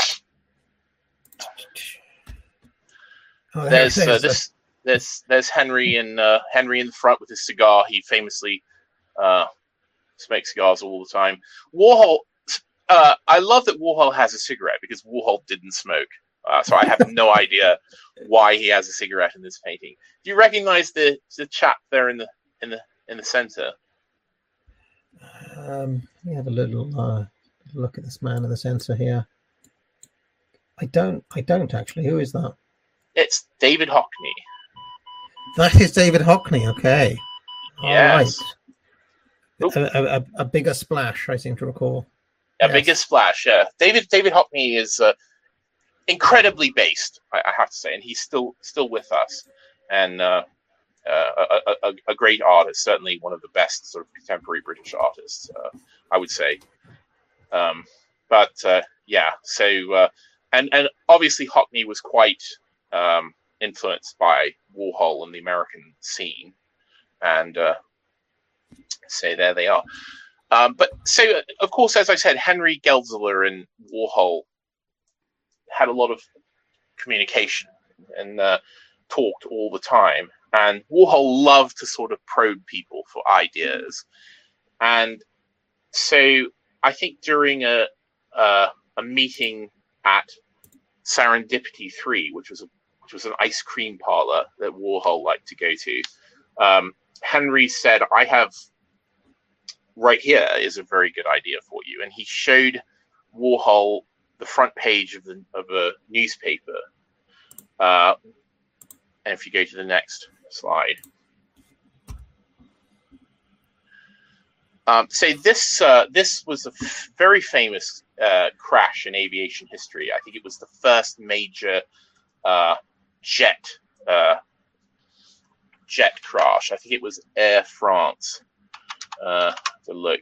oh, there there's uh, this. There's there's Henry in uh, Henry in the front with his cigar. He famously uh, smokes cigars all the time. Warhol. Uh, I love that Warhol has a cigarette because Warhol didn't smoke. Uh, so I have no idea why he has a cigarette in this painting. Do you recognize the the chap there in the in the in the center? Um, let me have a little uh, look at this man in the center here. I don't. I don't actually. Who is that? It's David Hockney. That is David Hockney. Okay. Yes. All right. A, a, a bigger splash, I seem to recall. A yes. bigger splash. Yeah. David David Hockney is uh, incredibly based, I, I have to say, and he's still still with us, and uh, uh, a, a, a great artist. Certainly one of the best sort of contemporary British artists, uh, I would say. Um, but uh, yeah. So uh, and and obviously Hockney was quite. Um, influenced by Warhol and the American scene, and uh, so there they are. Um, but so, uh, of course, as I said, Henry Geldzahler and Warhol had a lot of communication and uh, talked all the time. And Warhol loved to sort of probe people for ideas. And so I think during a a, a meeting at Serendipity three, which was a which was an ice cream parlor that Warhol liked to go to, um, Henry said, I have right here is a very good idea for you. And he showed Warhol the front page of, the, of a newspaper. Uh, and if you go to the next slide. Um, so this uh, this was a f- very famous uh, crash in aviation history. I think it was the first major uh, jet uh, jet crash. I think it was Air France. Uh, to look,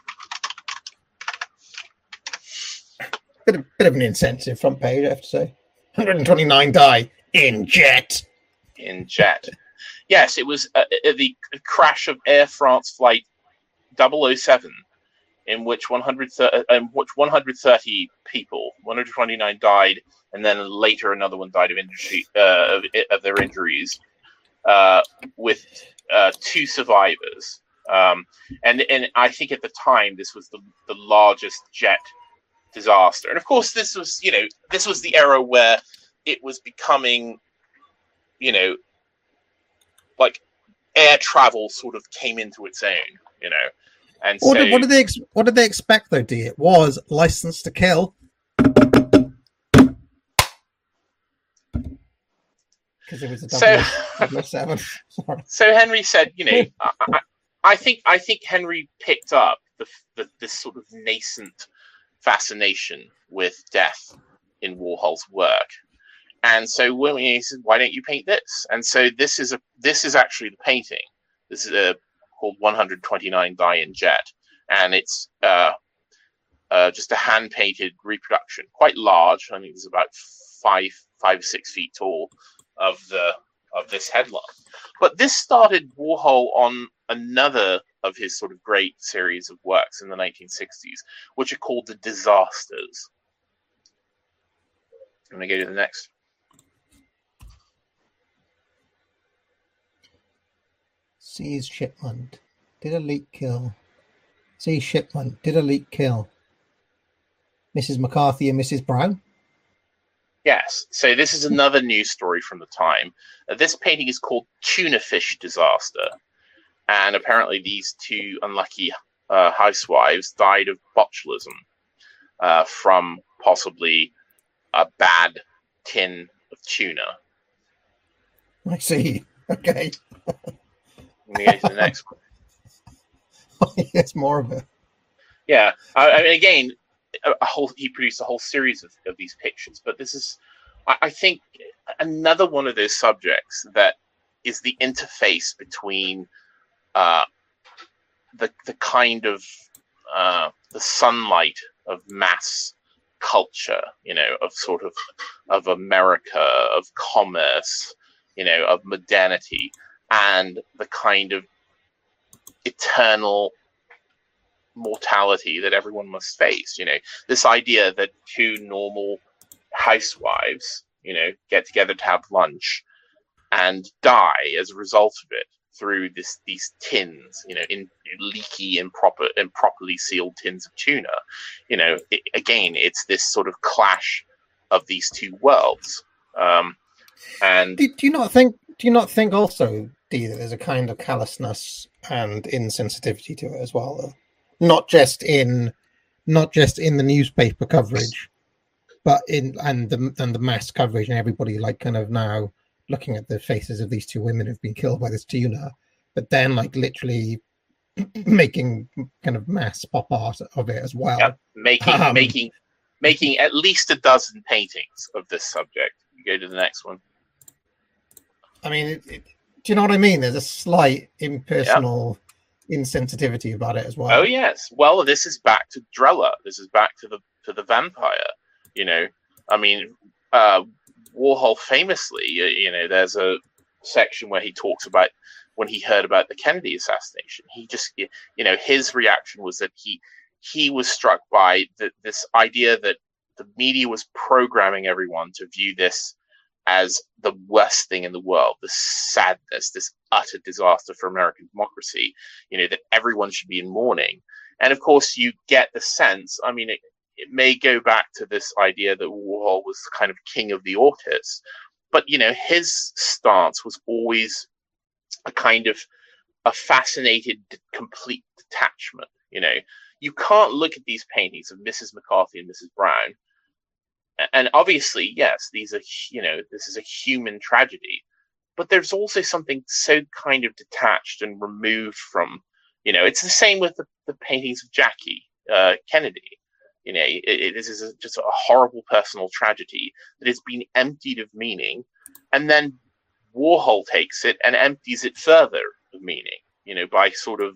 bit of, bit of an insensitive front page, I have to say. one hundred twenty-nine die in jet. In jet, yes, it was uh, the crash of Air France flight double oh seven, in which one hundred thirty, in which one hundred thirty people, one hundred twenty-nine died, and then later another one died of injury uh, of, of their injuries, uh, with uh, two survivors. Um, and and I think at the time this was the the largest jet disaster. And of course, this was you know this was the era where it was becoming, you know, like air travel sort of came into its own, you know. And what, so, did, what did they ex- what did they expect though, D? It was License to Kill. Because it was a double oh seven. So Henry said, you know, I, I think I think Henry picked up the, the this sort of nascent fascination with death in Warhol's work, and so when he said, "Why don't you paint this?" And so this is a this is actually the painting. This is a called one hundred twenty-nine Die in Jet, and it's uh, uh, just a hand painted reproduction, quite large. I think it's about five five or six feet tall of the of this headline. But this started Warhol on another of his sort of great series of works in the nineteen sixties, which are called the Disasters. I'm going to go to the next. Seas Shipland. Did a leak kill? Seas Shipland. Did a leak kill? Missus McCarthy and Missus Brown? Yes. So this is another news story from the time. Uh, this painting is called Tuna Fish Disaster. And apparently these two unlucky uh, housewives died of botulism uh, from possibly a bad tin of tuna. I see. Okay. Let me go to the next one. Yes, more of it. Yeah, I, I mean, again, a, a whole he produced a whole series of, of these pictures, but this is, I, I think, another one of those subjects that is the interface between uh, the the kind of uh, the sunlight of mass culture, you know, of sort of of America, of commerce, you know, of modernity, and the kind of eternal mortality that everyone must face. You know, this idea that two normal housewives, you know, get together to have lunch and die as a result of it through this these tins, you know, in leaky, improper, improperly sealed tins of tuna. You know, it, again, it's this sort of clash of these two worlds. Um, and do, do you not think? Do you not think also, Dee, that there's a kind of callousness and insensitivity to it as well, though? Not just in, not just in the newspaper coverage, but in and the and the mass coverage and everybody like kind of now looking at the faces of these two women who've been killed by this tuna, but then like literally making kind of mass pop art of it as well. Yeah, making um, making making at least a dozen paintings of this subject. You go to the next one. I mean, it, it, do you know what I mean? There's a slight impersonal yeah. insensitivity about it as well. Oh yes. Well, this is back to Drella. This is back to the to the vampire. You know, I mean, uh, Warhol famously, you know, there's a section where he talks about when he heard about the Kennedy assassination. He just, you know, his reaction was that he he was struck by the, this idea that the media was programming everyone to view this as the worst thing in the world, this sadness, this utter disaster for American democracy, you know, that everyone should be in mourning. And of course, you get the sense, I mean, it, it may go back to this idea that Warhol was kind of king of the autists, but, you know, his stance was always a kind of a fascinated, complete detachment. You know, you can't look at these paintings of Missus McCarthy and Missus Brown, and obviously, yes, these are, you know, this is a human tragedy, but there's also something so kind of detached and removed from, you know, it's the same with the, the paintings of Jackie uh, Kennedy. You know, it, it, this is a, just a horrible personal tragedy that has been emptied of meaning, and then Warhol takes it and empties it further of meaning. You know, by sort of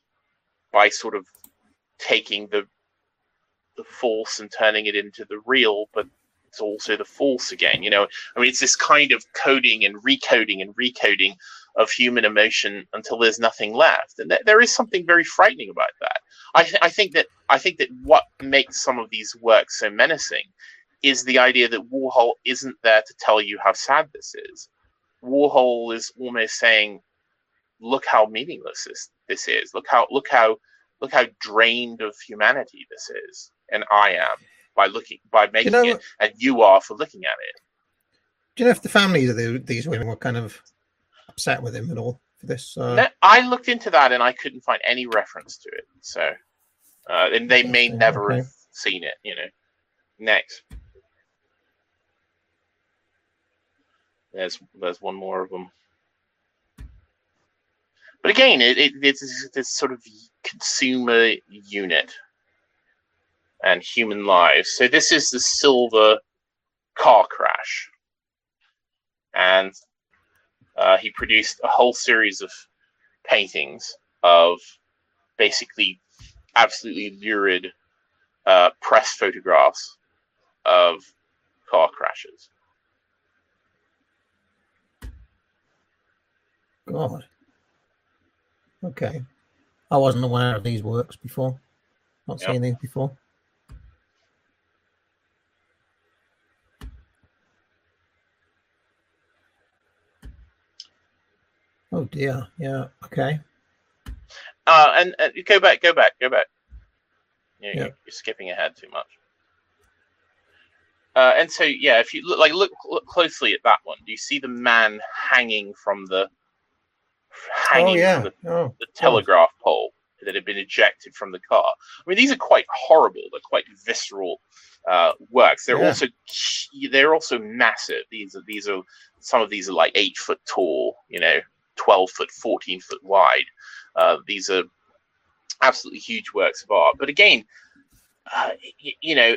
by sort of taking the the false and turning it into the real, but it's also the false again. You know, I mean, it's this kind of coding and recoding and recoding of human emotion until there's nothing left, and th- there is something very frightening about that. I, th- I think that I think that what makes some of these works so menacing is the idea that Warhol isn't there to tell you how sad this is. Warhol is almost saying, "Look how meaningless this this is. Look how look how look how drained of humanity this is, and I am by looking by making you know, it, and you are for looking at it." Do you know if the families of the, these women were kind of upset with him at all for this? Uh... No, I looked into that and I couldn't find any reference to it. So, uh, and they may never okay. have seen it. You know. Next, there's there's one more of them. But again, it, it, it's this sort of consumer unit and human lives. So this is the silver car crash. And uh, he produced a whole series of paintings of basically absolutely lurid uh, press photographs of car crashes. God. Okay. I wasn't aware of these works before. Not yep. seen these before. Oh dear. Yeah. Okay. Uh, and, and go back, go back, go back. You know, yep. You're skipping ahead too much. Uh, and so, yeah, if you look, like look, look closely at that one, do you see the man hanging from the hanging oh, yeah. from the, oh, the telegraph pole? that had been ejected from the car. I mean, these are quite horrible. They're quite visceral uh, works. They're yeah. also they're also massive. These are these are some of these are like eight foot tall, you know, twelve foot, fourteen foot wide. Uh, these are absolutely huge works of art. But again, uh, you, you know,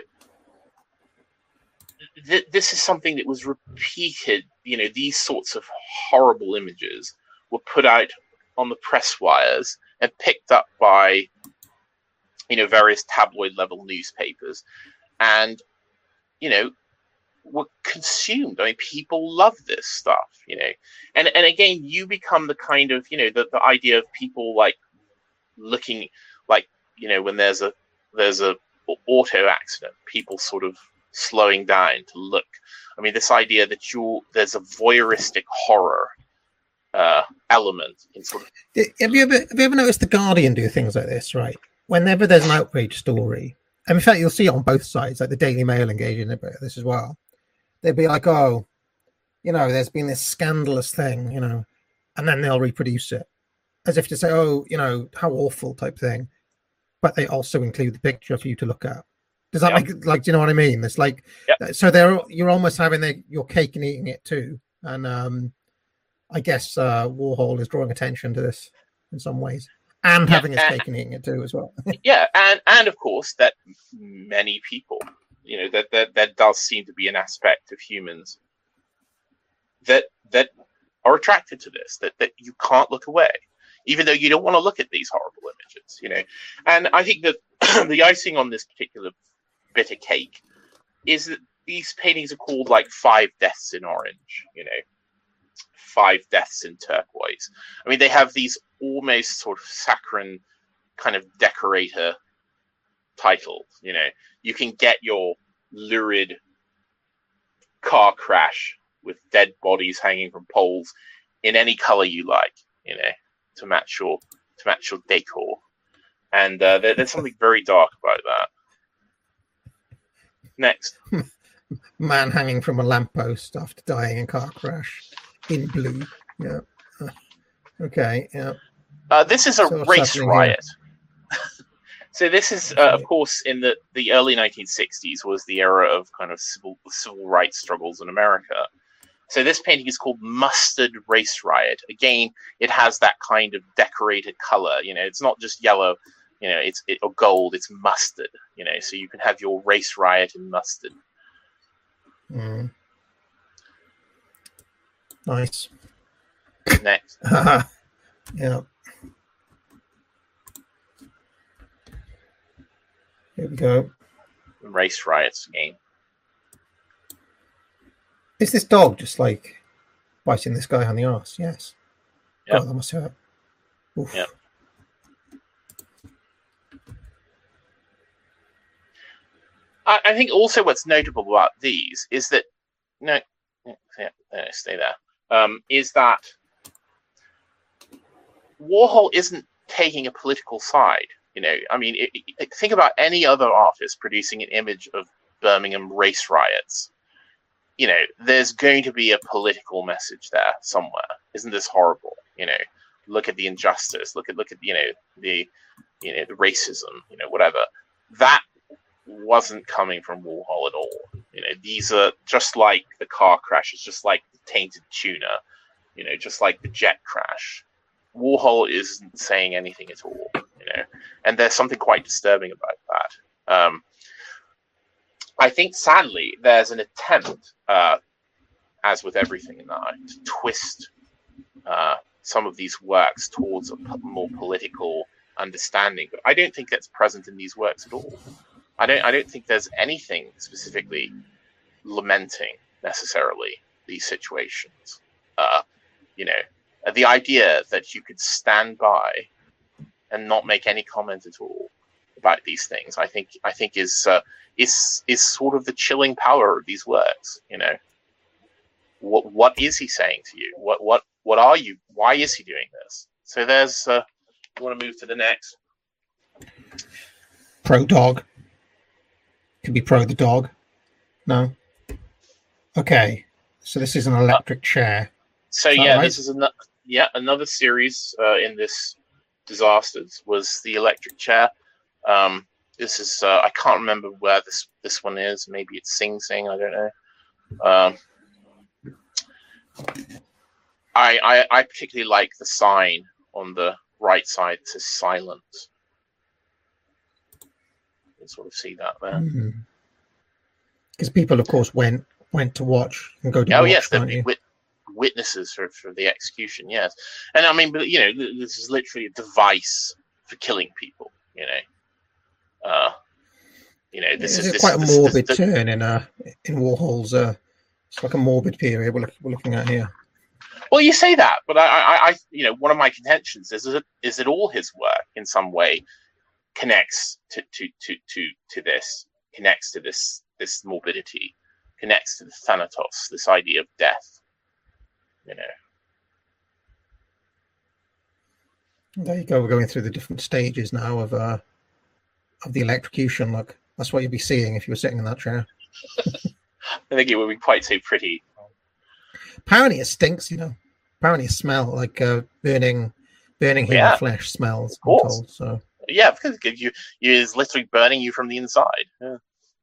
th- this is something that was repeated. You know, these sorts of horrible images were put out on the press wires and picked up by, you know, various tabloid level newspapers, and, you know, were consumed. I mean, people love this stuff, you know, and and again, you become the kind of, you know, the, the idea of people like looking like, you know, when there's a there's a auto accident, people sort of slowing down to look. I mean, this idea that you there's a voyeuristic horror uh, element in sort of. Have you ever have you ever noticed the Guardian do things like this? Right, whenever there's an outrage story, and in fact, you'll see it on both sides, like the Daily Mail engaging in this as well. They'd be like, "Oh, you know, there's been this scandalous thing, you know," and then they'll reproduce it as if to say, "Oh, you know, how awful," type thing. But they also include the picture for you to look at. Does that yep. make like? Do you know what I mean? It's like yep. so they're you're almost having the, your cake and eating it too. And um, I guess uh, Warhol is drawing attention to this in some ways, and yeah, having his and, cake and eating it too as well. yeah, and and of course that many people, you know, that that that does seem to be an aspect of humans that that are attracted to this. That that you can't look away, even though you don't want to look at these horrible images, you know. And I think that the icing on this particular bit of cake is that these paintings are called like Five Deaths in Orange, you know, Five Deaths in Turquoise. I mean, they have these almost sort of saccharine kind of decorator titles, you know. You can get your lurid car crash with dead bodies hanging from poles in any color you like, you know, to match your to match your decor. And uh, there, there's something very dark about that. Next. Man hanging from a lamppost after dying in car crash in blue. Yeah. Uh, okay. Yeah. Uh, this is a so race riot. So this is, uh, of course, in the, the early nineteen sixties was the era of kind of civil civil rights struggles in America. So this painting is called Mustard Race Riot. Again, it has that kind of decorated color. You know, it's not just yellow. You know, it's it, or gold. It's mustard. You know, so you can have your race riot in mustard. Mm. Nice. Next. Yeah. Here we go. Race riots again. Is this dog just like biting this guy on the arse? Yes. Yeah. God, that must hurt. Oof. Yeah. I, I think also what's notable about these is that no, yeah, stay there. Um, is that Warhol isn't taking a political side. You know, I mean, it, it, think about any other artist producing an image of Birmingham race riots. You know, there's going to be a political message there somewhere. Isn't this horrible? You know, look at the injustice. Look at look at you know the you know the racism. You know, whatever. That wasn't coming from Warhol at all. You know, these are just like the car crashes, just like the tainted tuna. You know, just like the jet crash. Warhol isn't saying anything at all. You know, and there's something quite disturbing about that. Um, I think, sadly, there's an attempt, uh, as with everything now, to twist uh, some of these works towards a more political understanding. But I don't think that's present in these works at all. I don't. I don't think there's anything specifically lamenting necessarily these situations. Uh, you know, the idea that you could stand by and not make any comment at all about these things, I think, I think is. Uh, Is is sort of the chilling power of these works, you know. What what is he saying to you? What what what are you? Why is he doing this? So there's. Uh, you want to move to the next? Pro dog. Could be pro the dog. No. Okay. So this is an electric chair. So is yeah, right? this is another yeah another series uh, in this disasters was the electric chair. Um, this is uh, I can't remember where this this one is. Maybe it's Sing Sing. I don't know. Um, I, I I particularly like the sign on the right side that says silent. You can sort of see that there. Because mm-hmm. people, of course, went went to watch and go to oh watch, yes, the you? wit- witnesses for, for the execution. Yes, and I mean, but you know, this is literally a device for killing people. You know, uh, you know, this it's is this, quite this, a morbid this, this, turn in uh in Warhol's. Uh, it's like a morbid period we're, look, we're looking at here. Well, you say that, but I, I, I, you know, one of my contentions is that is that all his work in some way connects to to to to, to this, connects to this this morbidity, connects to the thanatos, this idea of death. You know. There you go. We're going through the different stages now of uh of the electrocution. Look, that's what you'd be seeing if you were sitting in that chair. I think it would be quite so pretty. Apparently, it stinks. You know, apparently, it smells like uh, burning, burning human yeah. flesh smells. Of course. I'm told, so yeah, because you you is literally burning you from the inside. Yeah.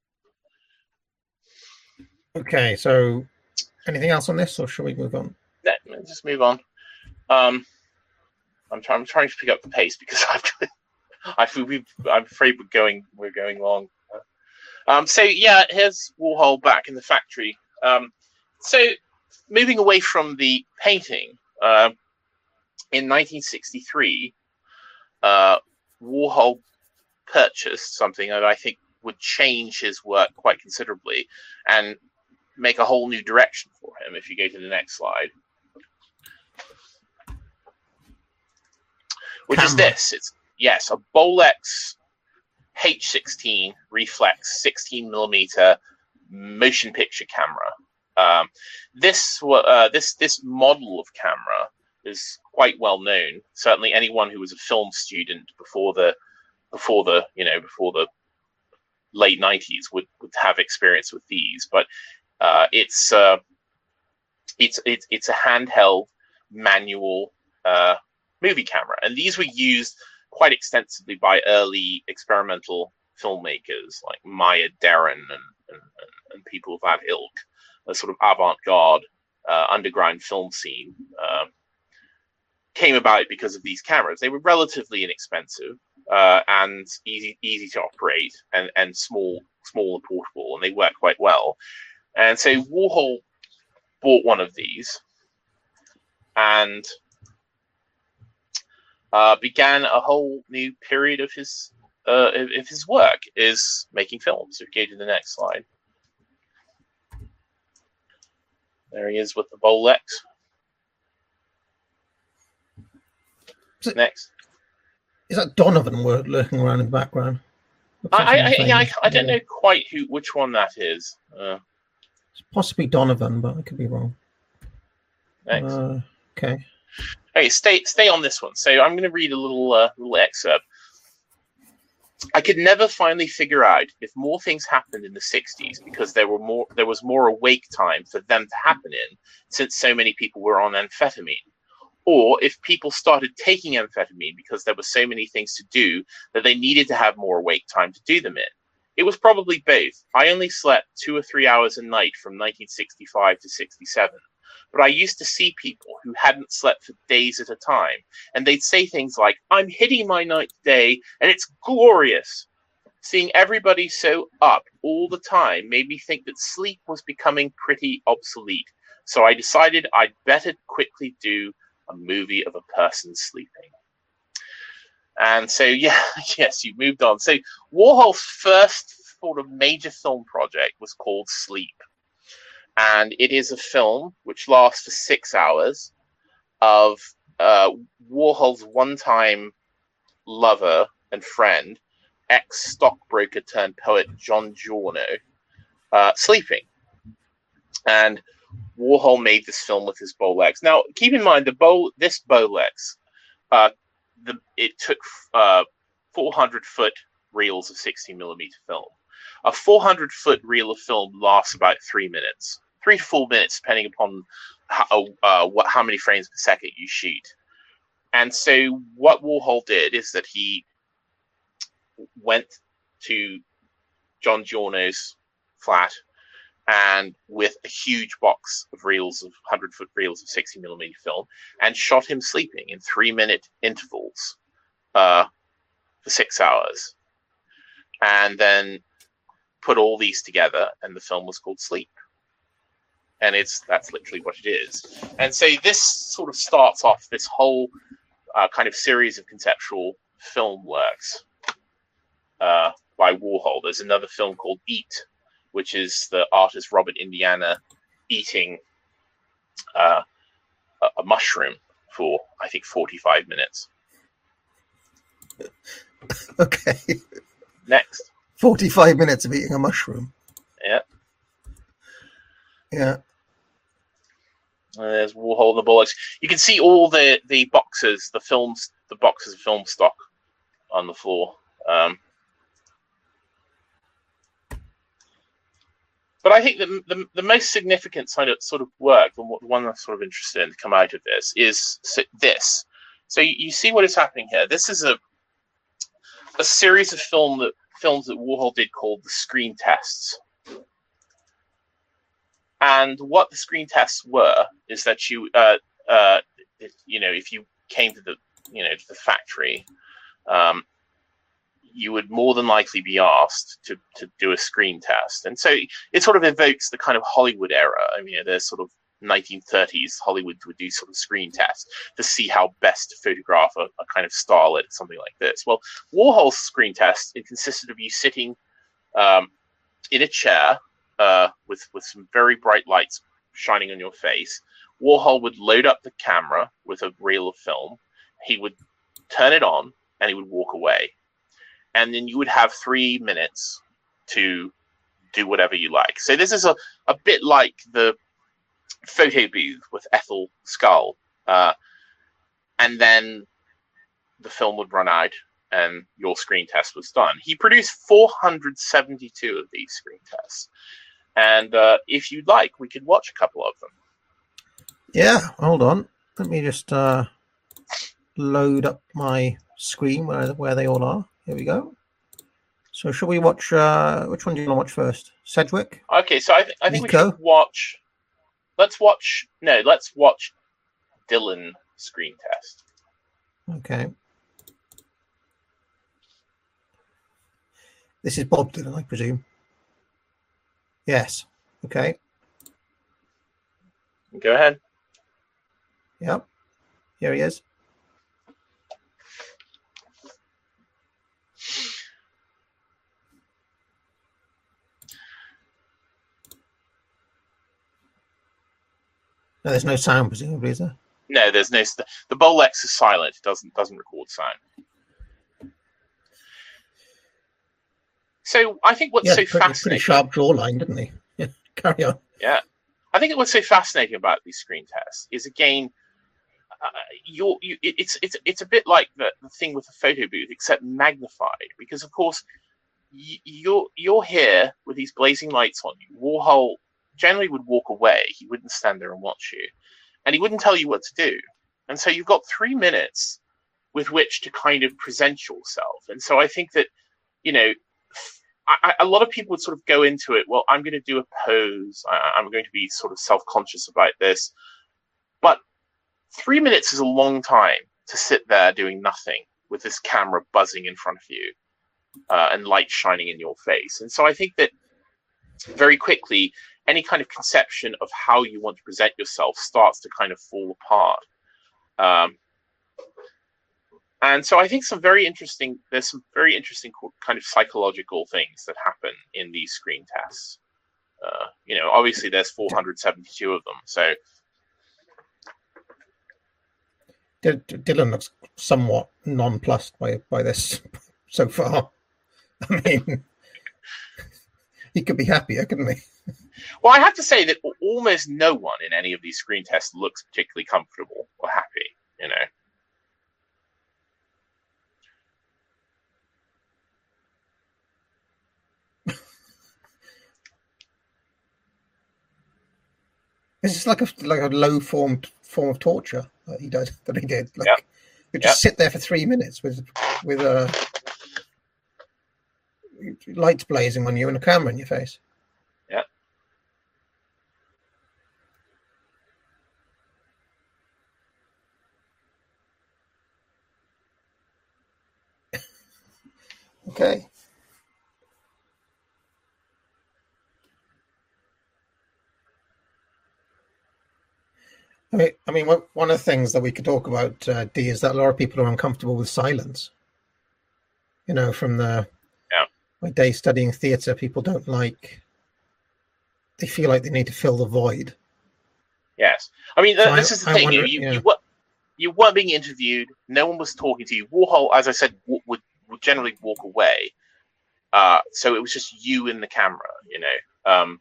Okay, so anything else on this, or shall we move on? No, just move on. Um, I'm trying. I'm trying to pick up the pace because I've. I feel we. I'm afraid we're going. We're going long. Um. So yeah, here's Warhol back in the factory. Um. So moving away from the painting, uh, in nineteen sixty-three, uh, Warhol purchased something that I think would change his work quite considerably and make a whole new direction for him. If you go to the next slide. Which Camera. is this. It's yes, a Bolex H sixteen reflex sixteen millimeter motion picture camera. Um, this uh, this this model of camera is quite well known. Certainly, anyone who was a film student before the before the you know before the late nineties would, would have experience with these. But uh, it's uh, it's it's it's a handheld manual uh, movie camera, and these were used quite extensively by early experimental filmmakers like Maya Deren and, and, and people of that ilk, a sort of avant-garde uh, underground film scene. Uh, came about because of these cameras. They were relatively inexpensive uh, and easy easy to operate and, and small small and portable, and they work quite well. And so Warhol bought one of these and uh, began a whole new period of his uh, of his work, is making films. If you go to the next slide. There he is with the Bolex. Next. Is that Donovan lurking around in the background? I, I, yeah, I, I don't know quite who, which one that is. Uh, it's possibly Donovan, but I could be wrong. Next. Uh, okay. Okay, stay stay on this one. So I'm going to read a little uh, little excerpt. I could never finally figure out if more things happened in the sixties because there were more there was more awake time for them to happen in, since so many people were on amphetamine, or if people started taking amphetamine because there were so many things to do that they needed to have more awake time to do them in. It was probably both. I only slept two or three hours a night from nineteen sixty-five to sixty-seven. But I used to see people who hadn't slept for days at a time, and they'd say things like, I'm hitting my ninth day, and it's glorious. Seeing everybody so up all the time made me think that sleep was becoming pretty obsolete. So I decided I'd better quickly do a movie of a person sleeping. And so, yeah, yes, you moved on. So Warhol's first sort of major film project was called Sleep. And it is a film which lasts for six hours of uh, Warhol's one-time lover and friend, ex-stockbroker turned poet John Giorno, uh, sleeping. And Warhol made this film with his Bolex. Now, keep in mind, the Bo- this Bolex, uh, the, it took uh, four hundred foot reels of sixty millimeter film. A four hundred foot reel of film lasts about three minutes. Three to four minutes, depending upon how, uh, what, how many frames per second you shoot. And so what Warhol did is that he went to John Giorno's flat, and with a huge box of reels of hundred-foot reels of sixty millimeter film, and shot him sleeping in three-minute intervals uh, for six hours. And then put all these together, and the film was called Sleep. And it's that's literally what it is. And so this sort of starts off this whole uh, kind of series of conceptual film works uh, by Warhol. There's another film called Eat, which is the artist Robert Indiana eating uh, a, a mushroom for, I think, forty-five minutes. Okay. Next. forty-five minutes of eating a mushroom. Yeah. Yeah. Uh, there's Warhol and the Bollocks. You can see all the, the boxes, the films, the boxes of film stock on the floor. Um, but I think the, the the most significant sort of sort of work, and what the one I'm sort of interested in to come out of this is this. So you, you see what is happening here. This is a a series of film that films that Warhol did called the screen tests. And what the screen tests were is that you, uh, uh, it, you know, if you came to the, you know, to the factory, um, you would more than likely be asked to to do a screen test. And so it sort of evokes the kind of Hollywood era. I mean, there's sort of nineteen thirties Hollywood would do sort of screen tests to see how best to photograph a, a kind of starlet, something like this. Well, Warhol's screen test, it consisted of you sitting um, in a chair uh, with with some very bright lights shining on your face. Warhol would load up the camera with a reel of film. He would turn it on and he would walk away. And then you would have three minutes to do whatever you like. So this is a, a bit like the photo booth with Ethel Skull. Uh, and then the film would run out and your screen test was done. He produced four hundred seventy-two of these screen tests. And uh, if you'd like, we could watch a couple of them. Yeah, hold on. Let me just uh, load up my screen where, where they all are. Here we go. So shall we watch, uh, which one do you want to watch first? Sedgwick? Okay, so I, th- I think Nico? we should watch, let's watch, no, let's watch Dylan screen test. Okay. This is Bob Dylan, I presume. Yes. Okay. Go ahead. Yep. Here he is. No, there's no sound, presumably, is there? No, there's no. St- the Bolex is silent. It doesn't doesn't record sound. So I think what's yeah, so pretty, fascinating. Pretty sharp jawline, didn't he? Yeah. Carry on. Yeah, I think what's so fascinating about these screen tests is again, uh, you're, you it's it's it's a bit like the, the thing with the photo booth, except magnified. Because of course, y- you're you're here with these blazing lights on you. Warhol generally would walk away. He wouldn't stand there and watch you, and he wouldn't tell you what to do. And so you've got three minutes with which to kind of present yourself. And so I think that, you know, I, a lot of people would sort of go into it, well, I'm going to do a pose. I, I'm going to be sort of self-conscious about this. But three minutes is a long time to sit there doing nothing with this camera buzzing in front of you uh, and light shining in your face. And so I think that very quickly, any kind of conception of how you want to present yourself starts to kind of fall apart. Um, and so I think some very interesting, there's some very interesting kind of psychological things that happen in these screen tests. Uh, you know, obviously there's four hundred seventy-two of them. So D- D- Dylan looks somewhat nonplussed by by this so far. I mean, he could be happier, couldn't he? Well, I have to say that almost no one in any of these screen tests looks particularly comfortable or happy, you know. It's just like a like a low form form of torture that he did that he did. Like, yeah. You just yep. sit there for three minutes with with uh, lights blazing on you and a camera in your face. Yeah. Okay. I mean, I mean, one of the things that we could talk about, uh, D, is that a lot of people are uncomfortable with silence. You know, from the yeah. my day studying theatre, people don't like. They feel like they need to fill the void. Yes, I mean, th- so this I, is the I thing. wonder, you, yeah. you, were, you weren't being interviewed. No one was talking to you. Warhol, as I said, w- would would generally walk away. Uh, so it was just you and the camera. You know. Um,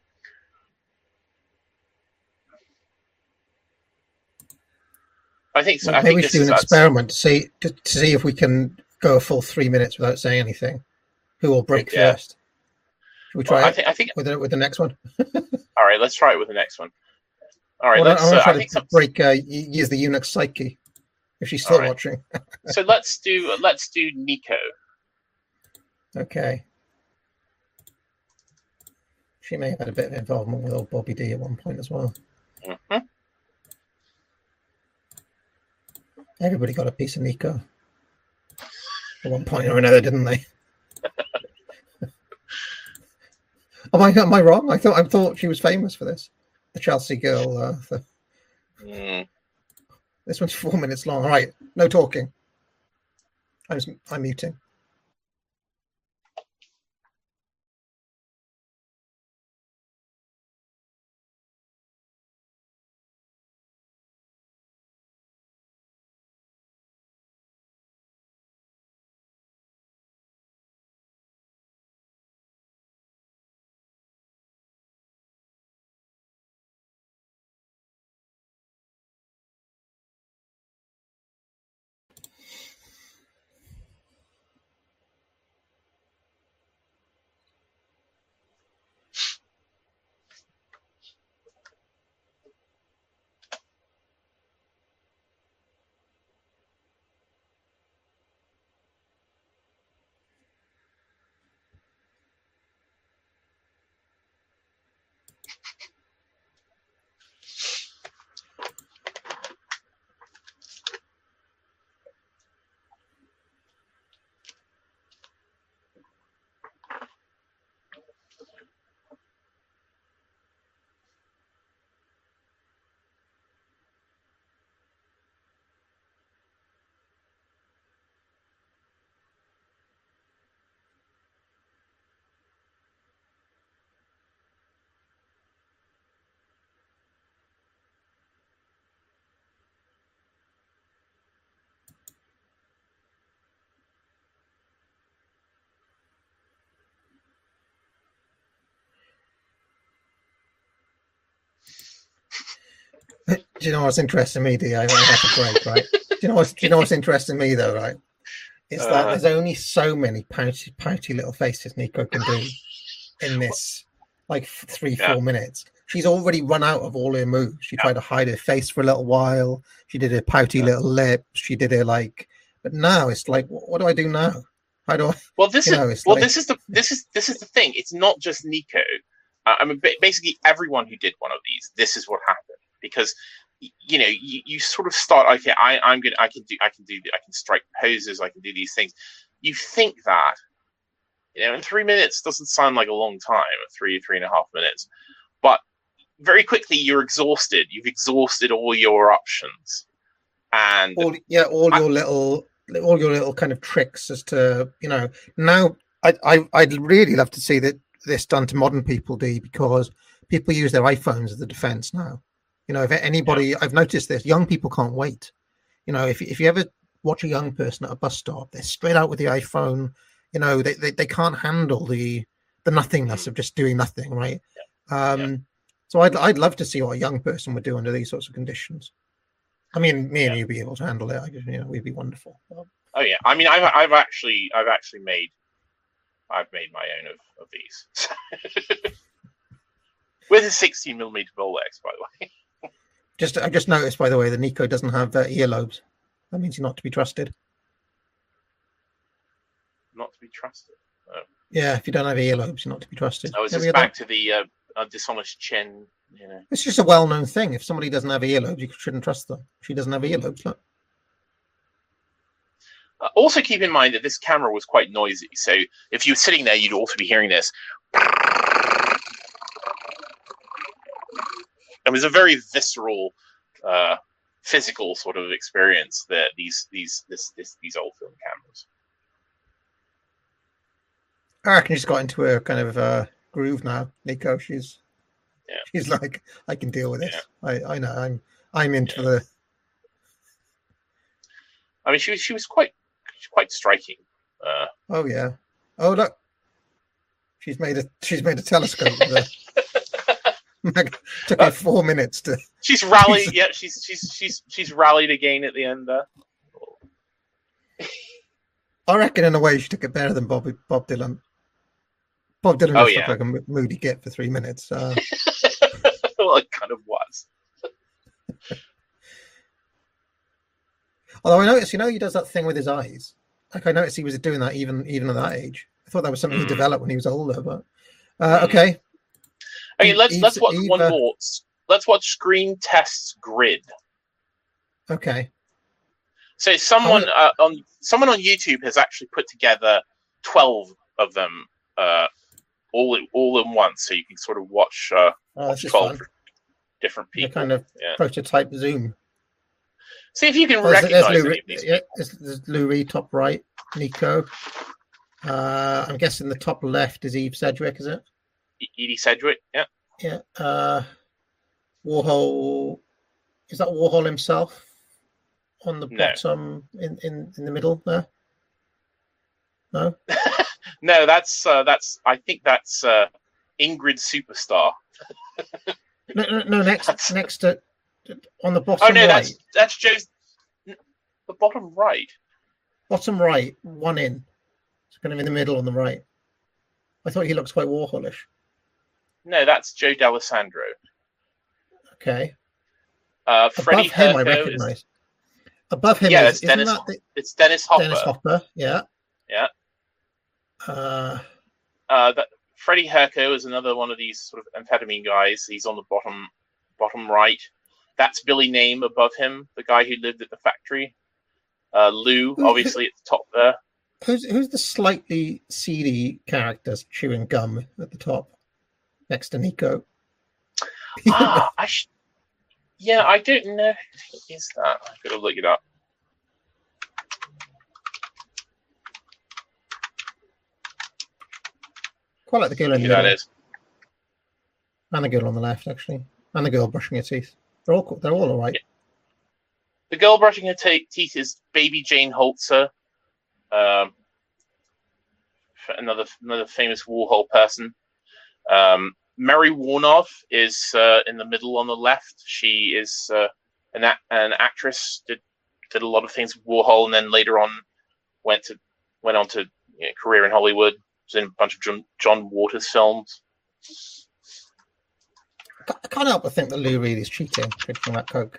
I think so. Well, I maybe think we this should do is an us. experiment to see to, to see if we can go a full three minutes without saying anything. Who will break Yeah. first? Should we try well, I it think, I think with the, with the next one? All right, let's try it with the next one. All right, well, let's. I want to Uh, try I to think some, break. Uh, use the eunuch psyche if she's still right. watching. So let's do let's do Nico. Okay. She may have had a bit of involvement with old Bobby D at one point as well. Mm-hmm. Everybody got a piece of Nico at one point or another, didn't they? am I am I wrong? I thought I thought she was famous for this. The Chelsea girl. Uh, the... Mm. This one's four minutes long. All right, no talking. I'm I'm muting. Do you know what's interesting me, D? I have a break, right? Do you know what's do you know what's interesting me though, right? It's that uh, there's only so many pouty, pouty little faces Nico can do in this, like three, yeah. four minutes. She's already run out of all her moves. She yeah. tried to hide her face for a little while. She did her pouty yeah. little lips. She did her like, but now it's like, what, what do I do now? How do I? Well, this is know, well, like, this is the this is this is the thing. It's not just Nico. Uh, I mean, basically everyone who did one of these. This is what happened. Because you know you, you sort of start okay I, I'm gonna I can do I can do I can strike poses, I can do these things. You think that you know in three minutes doesn't sound like a long time, three three and a half minutes, but very quickly you're exhausted. You've exhausted all your options, and all yeah all I, your little all your little kind of tricks as to you know now I, I I'd really love to see that this done to modern people, D, because people use their iPhones as the defense now. You know, if anybody, yeah. I've noticed this, young people can't wait. You know, if if you ever watch a young person at a bus stop, they're straight out with the iPhone. You know, they they, they can't handle the the nothingness of just doing nothing, right? Yeah. Um, yeah. So I'd I'd love to see what a young person would do under these sorts of conditions. I mean, me and yeah. you'd be able to handle it. I guess, you know, we'd be wonderful. Oh yeah, I mean, I've I've actually I've actually made I've made my own of of these with a sixteen millimeter Bolex, by the way. Just, I just noticed, by the way, that Nico doesn't have uh, earlobes. That means you're not to be trusted. Not to be trusted. Oh. Yeah, if you don't have earlobes, you're not to be trusted. Oh, is Have this you got back that? to the uh, uh, dishonest chin? You know. It's just a well-known thing. If somebody doesn't have earlobes, you shouldn't trust them. She doesn't have earlobes. Look. Uh, also, keep in mind that this camera was quite noisy. So if you were sitting there, you'd also be hearing this. It was a very visceral, uh, physical sort of experience. That these these this, this these old film cameras. I reckon she's got into a kind of uh, groove now, Nico. She's yeah. she's like, I can deal with this. Yeah. I, I know. I'm I'm into yeah. the. I mean, she was she was quite quite striking. Uh, oh yeah. Oh look, she's made a she's made a telescope. Took her four minutes to. She's rallied. Yeah, she's she's she's she's rallied again at the end there. I reckon, in a way, she took it better than Bob Bob Dylan. Bob Dylan oh, just yeah. looked like a moody git for three minutes. Uh... well, it kind of was. Although I noticed, you know, he does that thing with his eyes. Like I noticed he was doing that even even at that age. I thought that was something mm. he developed when he was older. But uh, mm. okay. Okay, let's Eve, let's watch Eve, one uh... more. Let's watch Screen Test's Grid. Okay. So someone uh, on someone on YouTube has actually put together twelve of them, uh, all all in one, so you can sort of watch, uh, oh, watch twelve fun. different people. The kind of yeah. prototype Zoom. See if you can oh, recognize there's Lou, any of these. Yeah, there's, there's Lou Reed, top right. Nico. Uh, I'm guessing the top left is Eve Sedgwick, is it? Edie Sedgwick. Yeah. Yeah. Uh, Warhol. Is that Warhol himself? On the no. bottom, in, in, in the middle there? No? no, that's, uh, that's, I think that's uh, Ingrid Superstar. no, no, no, next that's... next to, on the bottom Oh, no, right. that's, that's Joe's, the bottom right. Bottom right, one in. It's kind of in the middle on the right. I thought he looks quite Warholish. No, that's Joe D'Alessandro. Okay. Uh, Freddie Above him, Herco I recognise. Is... Above him, yeah, is, it's Dennis. That the... It's Dennis Hopper. Dennis Hopper, yeah, yeah. Uh, uh, that Freddie Herco is another one of these sort of amphetamine guys. He's on the bottom, bottom right. That's Billy Name above him, the guy who lived at the factory. Uh, Lou, who, obviously, at the top there. Who's who's the slightly seedy character chewing gum at the top, next to Nico? ah, I sh- yeah, I don't know who is that. I gotta look it up. Quite like the girl in the Who that middle. is. And the girl on the left, actually, and the girl brushing her teeth. They're all they're all all right. Yeah. The girl brushing her te- teeth is Baby Jane Holzer, um, another another famous Warhol person. Um, Mary Warnoff is uh, in the middle on the left. She is uh, an a- an actress. Did did a lot of things with Warhol, and then later on went to went on to you know, career in Hollywood. Was in a bunch of John, John Waters films. I can't help but think that Lou Reed is cheating, drinking that Coke.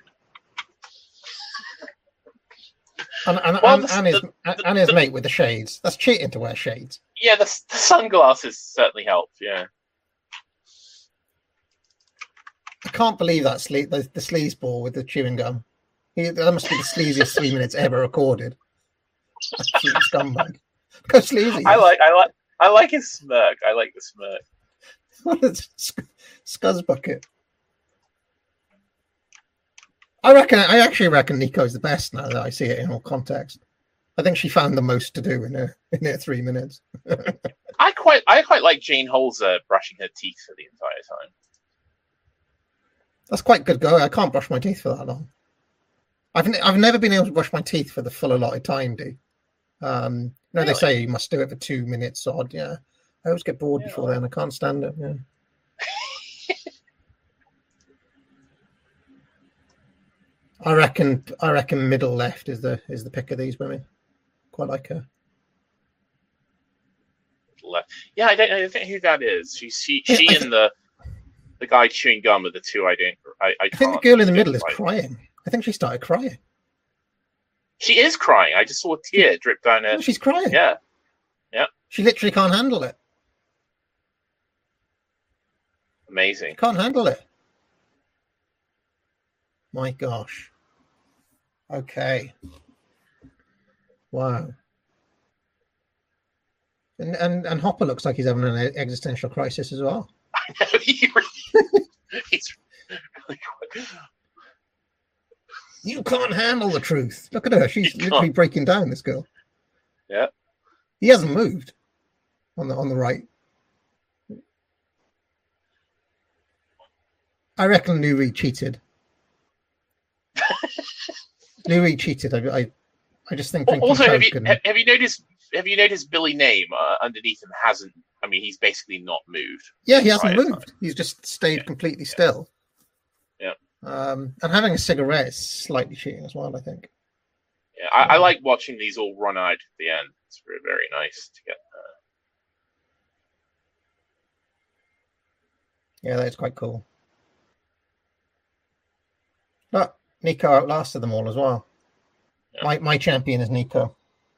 And and, well, and, the, and his the, and his the, mate with the shades. That's cheating to wear shades. Yeah, the, the sunglasses certainly helped. Yeah. I can't believe that sle- the, the sleazeball with the chewing gum. He, that must be the sleaziest three minutes ever recorded. Absolute scumbag. How sleazy. I like, I like, I like his smirk. I like the smirk. What a sc- scuzz bucket. I reckon. I actually reckon Nico's the best now that I see it in all context. I think she found the most to do in her in her three minutes. I quite, I quite like Jane Holzer brushing her teeth for the entire time. That's quite good go. I can't brush my teeth for that long. I've n- I've never been able to brush my teeth for the full allotted time, do. Um, you know, really? They say you must do it for two minutes odd. Yeah, I always get bored yeah. before then. I can't stand it. Yeah. I reckon. I reckon middle left is the is the pick of these women. Quite like her. Left. Yeah, I don't know. I don't know who that is. She, she, Yeah, she, I and th- the the guy chewing gum are the two I don't. I, I, I think the girl in the middle is crying. I think she started crying. She is crying. I just saw a tear drip down her. Oh, she's crying. Yeah. Yeah. She literally can't handle it. Amazing. Can't handle it. My gosh. Okay. Wow. And and and Hopper looks like he's having an existential crisis as well. I know. He really, he's really quite... You can't handle the truth. Look at her. She's You literally can't. breaking down, this girl. Yeah. He hasn't moved on the on the right. I reckon Lou Reed cheated. Lou Reed cheated. I, I, I just think. Also, have you and... have you noticed? Have you noticed Billy Name uh, underneath him hasn't? I mean, he's basically not moved. Yeah, he hasn't Right. moved. He's just stayed Yeah. completely still. Yeah. Um, and having a cigarette is slightly cheating as well, I think. Yeah, I, I like watching these all run out at the end. It's very, very nice to get. Uh... Yeah, that's quite cool. But Nico outlasted them all as well. Yeah. My my champion is Nico.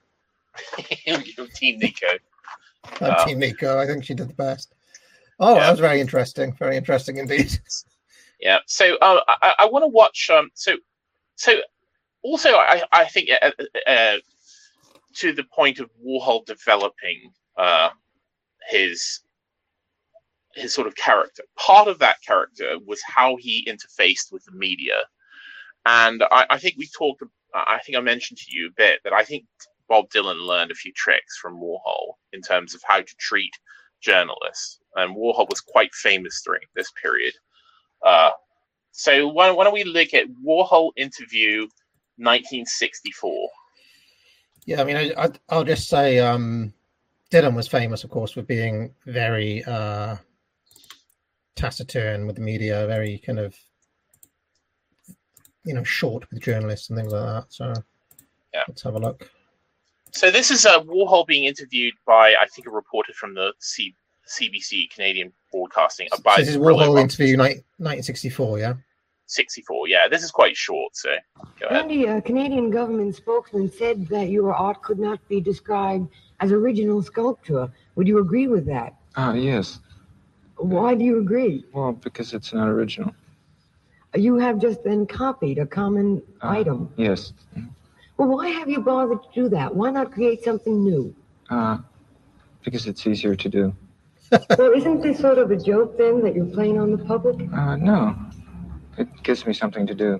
Team Nico. I'm Oh. Team Nico. I think she did the best. Oh, Yeah. that was very interesting. Very interesting indeed. Yeah. So uh, I, I want to watch. Um. So, so also I I think uh, uh, to the point of Warhol developing uh his his sort of character. Part of that character was how he interfaced with the media, and I, I think we talked. I think I mentioned to you a bit that I think Bob Dylan learned a few tricks from Warhol in terms of how to treat journalists, and Warhol was quite famous during this period. Uh, so why, why don't we look at Warhol interview nineteen sixty-four? Yeah, I mean, I, I, I'll just say um, Dylan was famous, of course, for being very uh, taciturn with the media, very kind of, you know, short with journalists and things like that. So yeah. Let's have a look. So this is uh, Warhol being interviewed by, I think, a reporter from the C- CBC, Canadian Broadcasting. So About this is Warhol interview nineteen sixty-four, yeah? sixty-four, yeah. This is quite short, so go ahead. Andy, a Canadian government spokesman said that your art could not be described as original sculpture. Would you agree with that? Ah, yes. Why do you agree? Well, because it's not original. You have just then copied a common Uh, item. Yes. Well, why have you bothered to do that? Why not create something new? Uh, because it's easier to do. Well, isn't this sort of a joke then that you're playing on the public? Uh, no. It gives me something to do.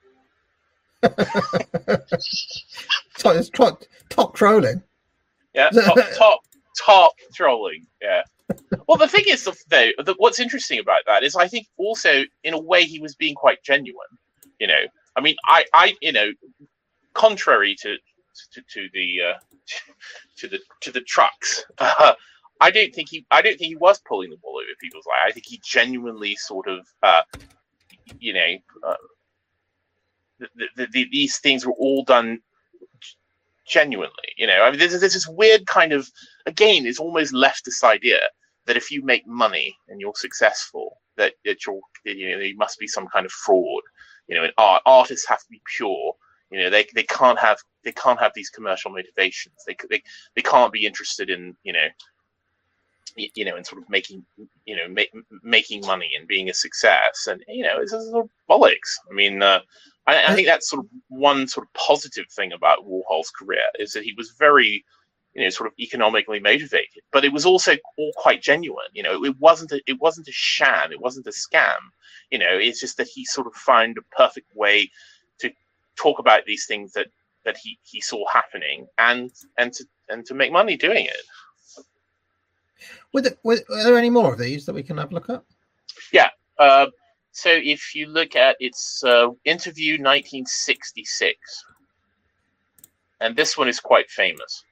So it's top, top trolling. Yeah, top, top, top trolling. Yeah. Well, the thing is, though, the, what's interesting about that is I think also, in a way, he was being quite genuine. You know, I mean, I, I, you know, contrary to to, to the uh, to the to the trucks, uh, I don't think he, I don't think he was pulling the wool over people's eyes. I think he genuinely sort of, uh, you know, uh, the, the, the, these things were all done genuinely. You know, I mean, there's, there's this weird kind of, again, it's almost leftist idea that if you make money and you're successful, that, that you're, you know, you must be some kind of fraud. You know, in art, artists have to be pure. You know, they they can't have they can't have these commercial motivations. They they they can't be interested in, you know, you know, in sort of making, you know, make, making money and being a success. And, you know, it's sort of bollocks. I mean, uh, I, I think that's sort of one sort of positive thing about Warhol's career is that he was very, you know, sort of economically motivated, but it was also all quite genuine. You know, it wasn't a, it wasn't a sham. It wasn't a scam. You know, it's just that he sort of found a perfect way to talk about these things that, that he, he saw happening and, and to, and to make money doing it. Were there, were, are there any more of these that we can have a look at? Yeah. Uh, so if you look at its uh, interview nineteen sixty-six, and this one is quite famous.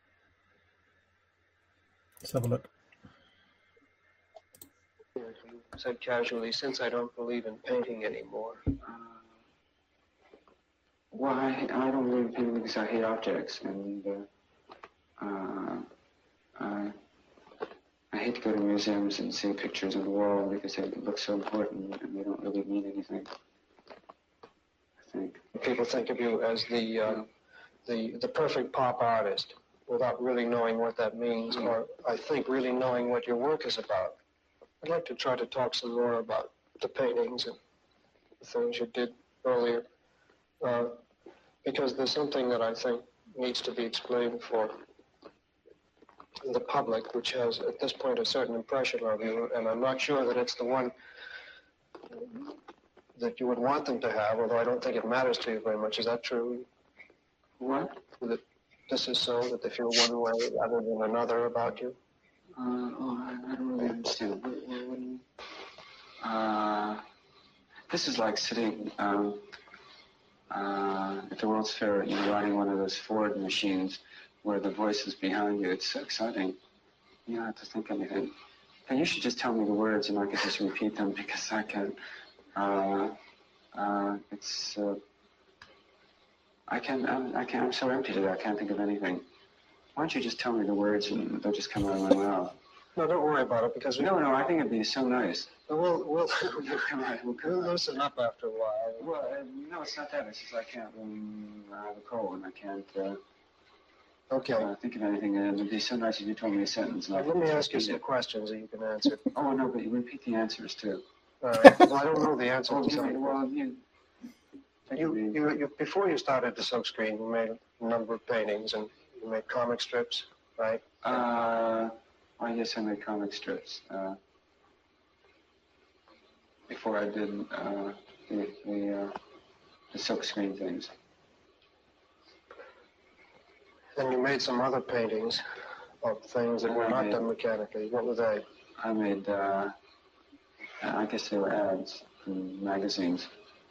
Let's have a look. Said casually, since I don't believe in painting anymore. Uh, well, I, I don't believe in painting because I hate objects, and uh, uh, I, I hate to go to museums and see pictures on the wall because they look so important and they don't really mean anything, I think. People think of you as the uh, the the perfect pop artist without really knowing what that means, or I think really knowing what your work is about. I'd like to try to talk some more about the paintings and the things you did earlier, uh, because there's something that I think needs to be explained for the public, which has at this point a certain impression of you, and I'm not sure that it's the one that you would want them to have, although I don't think it matters to you very much. Is that true? What? That this is so, that they feel one way rather than another about you? Uh, oh, I, I don't really understand. What, what, what do you... Uh, this is like sitting um, uh, at the World's Fair, you know, riding one of those Ford machines where the voice is behind you. It's so exciting. You don't have to think anything. And you should just tell me the words and I can just repeat them because I can. Uh, uh, it's. Uh, I can. I'm, I can. I'm so empty today. I can't think of anything. Why don't you just tell me the words and they'll just come out of my mouth? No, don't worry about it, because we No, no. I think it'd be so nice. We'll we'll We'll come out. We'll come we'll out. loosen up after a while. Well, uh, no, it's not that. It's just I can't. Um, I have a cold and I can't uh, Okay. uh, think of anything. And it'd be so nice if you told me a sentence. And I Now, let could me just ask you repeat some it. questions that you can answer. Oh no, but you repeat the answers too. All right. Well, I don't know the answer Well, to you, some of them. well, you. You, you, you, before you started the silkscreen, you made a number of paintings and you made comic strips, right? Uh, I guess I made comic strips. Uh, before I did uh, the the, uh, the silkscreen things. And you made some other paintings of things that were not done mechanically. What were they? I made. Uh, I guess they were ads in magazines.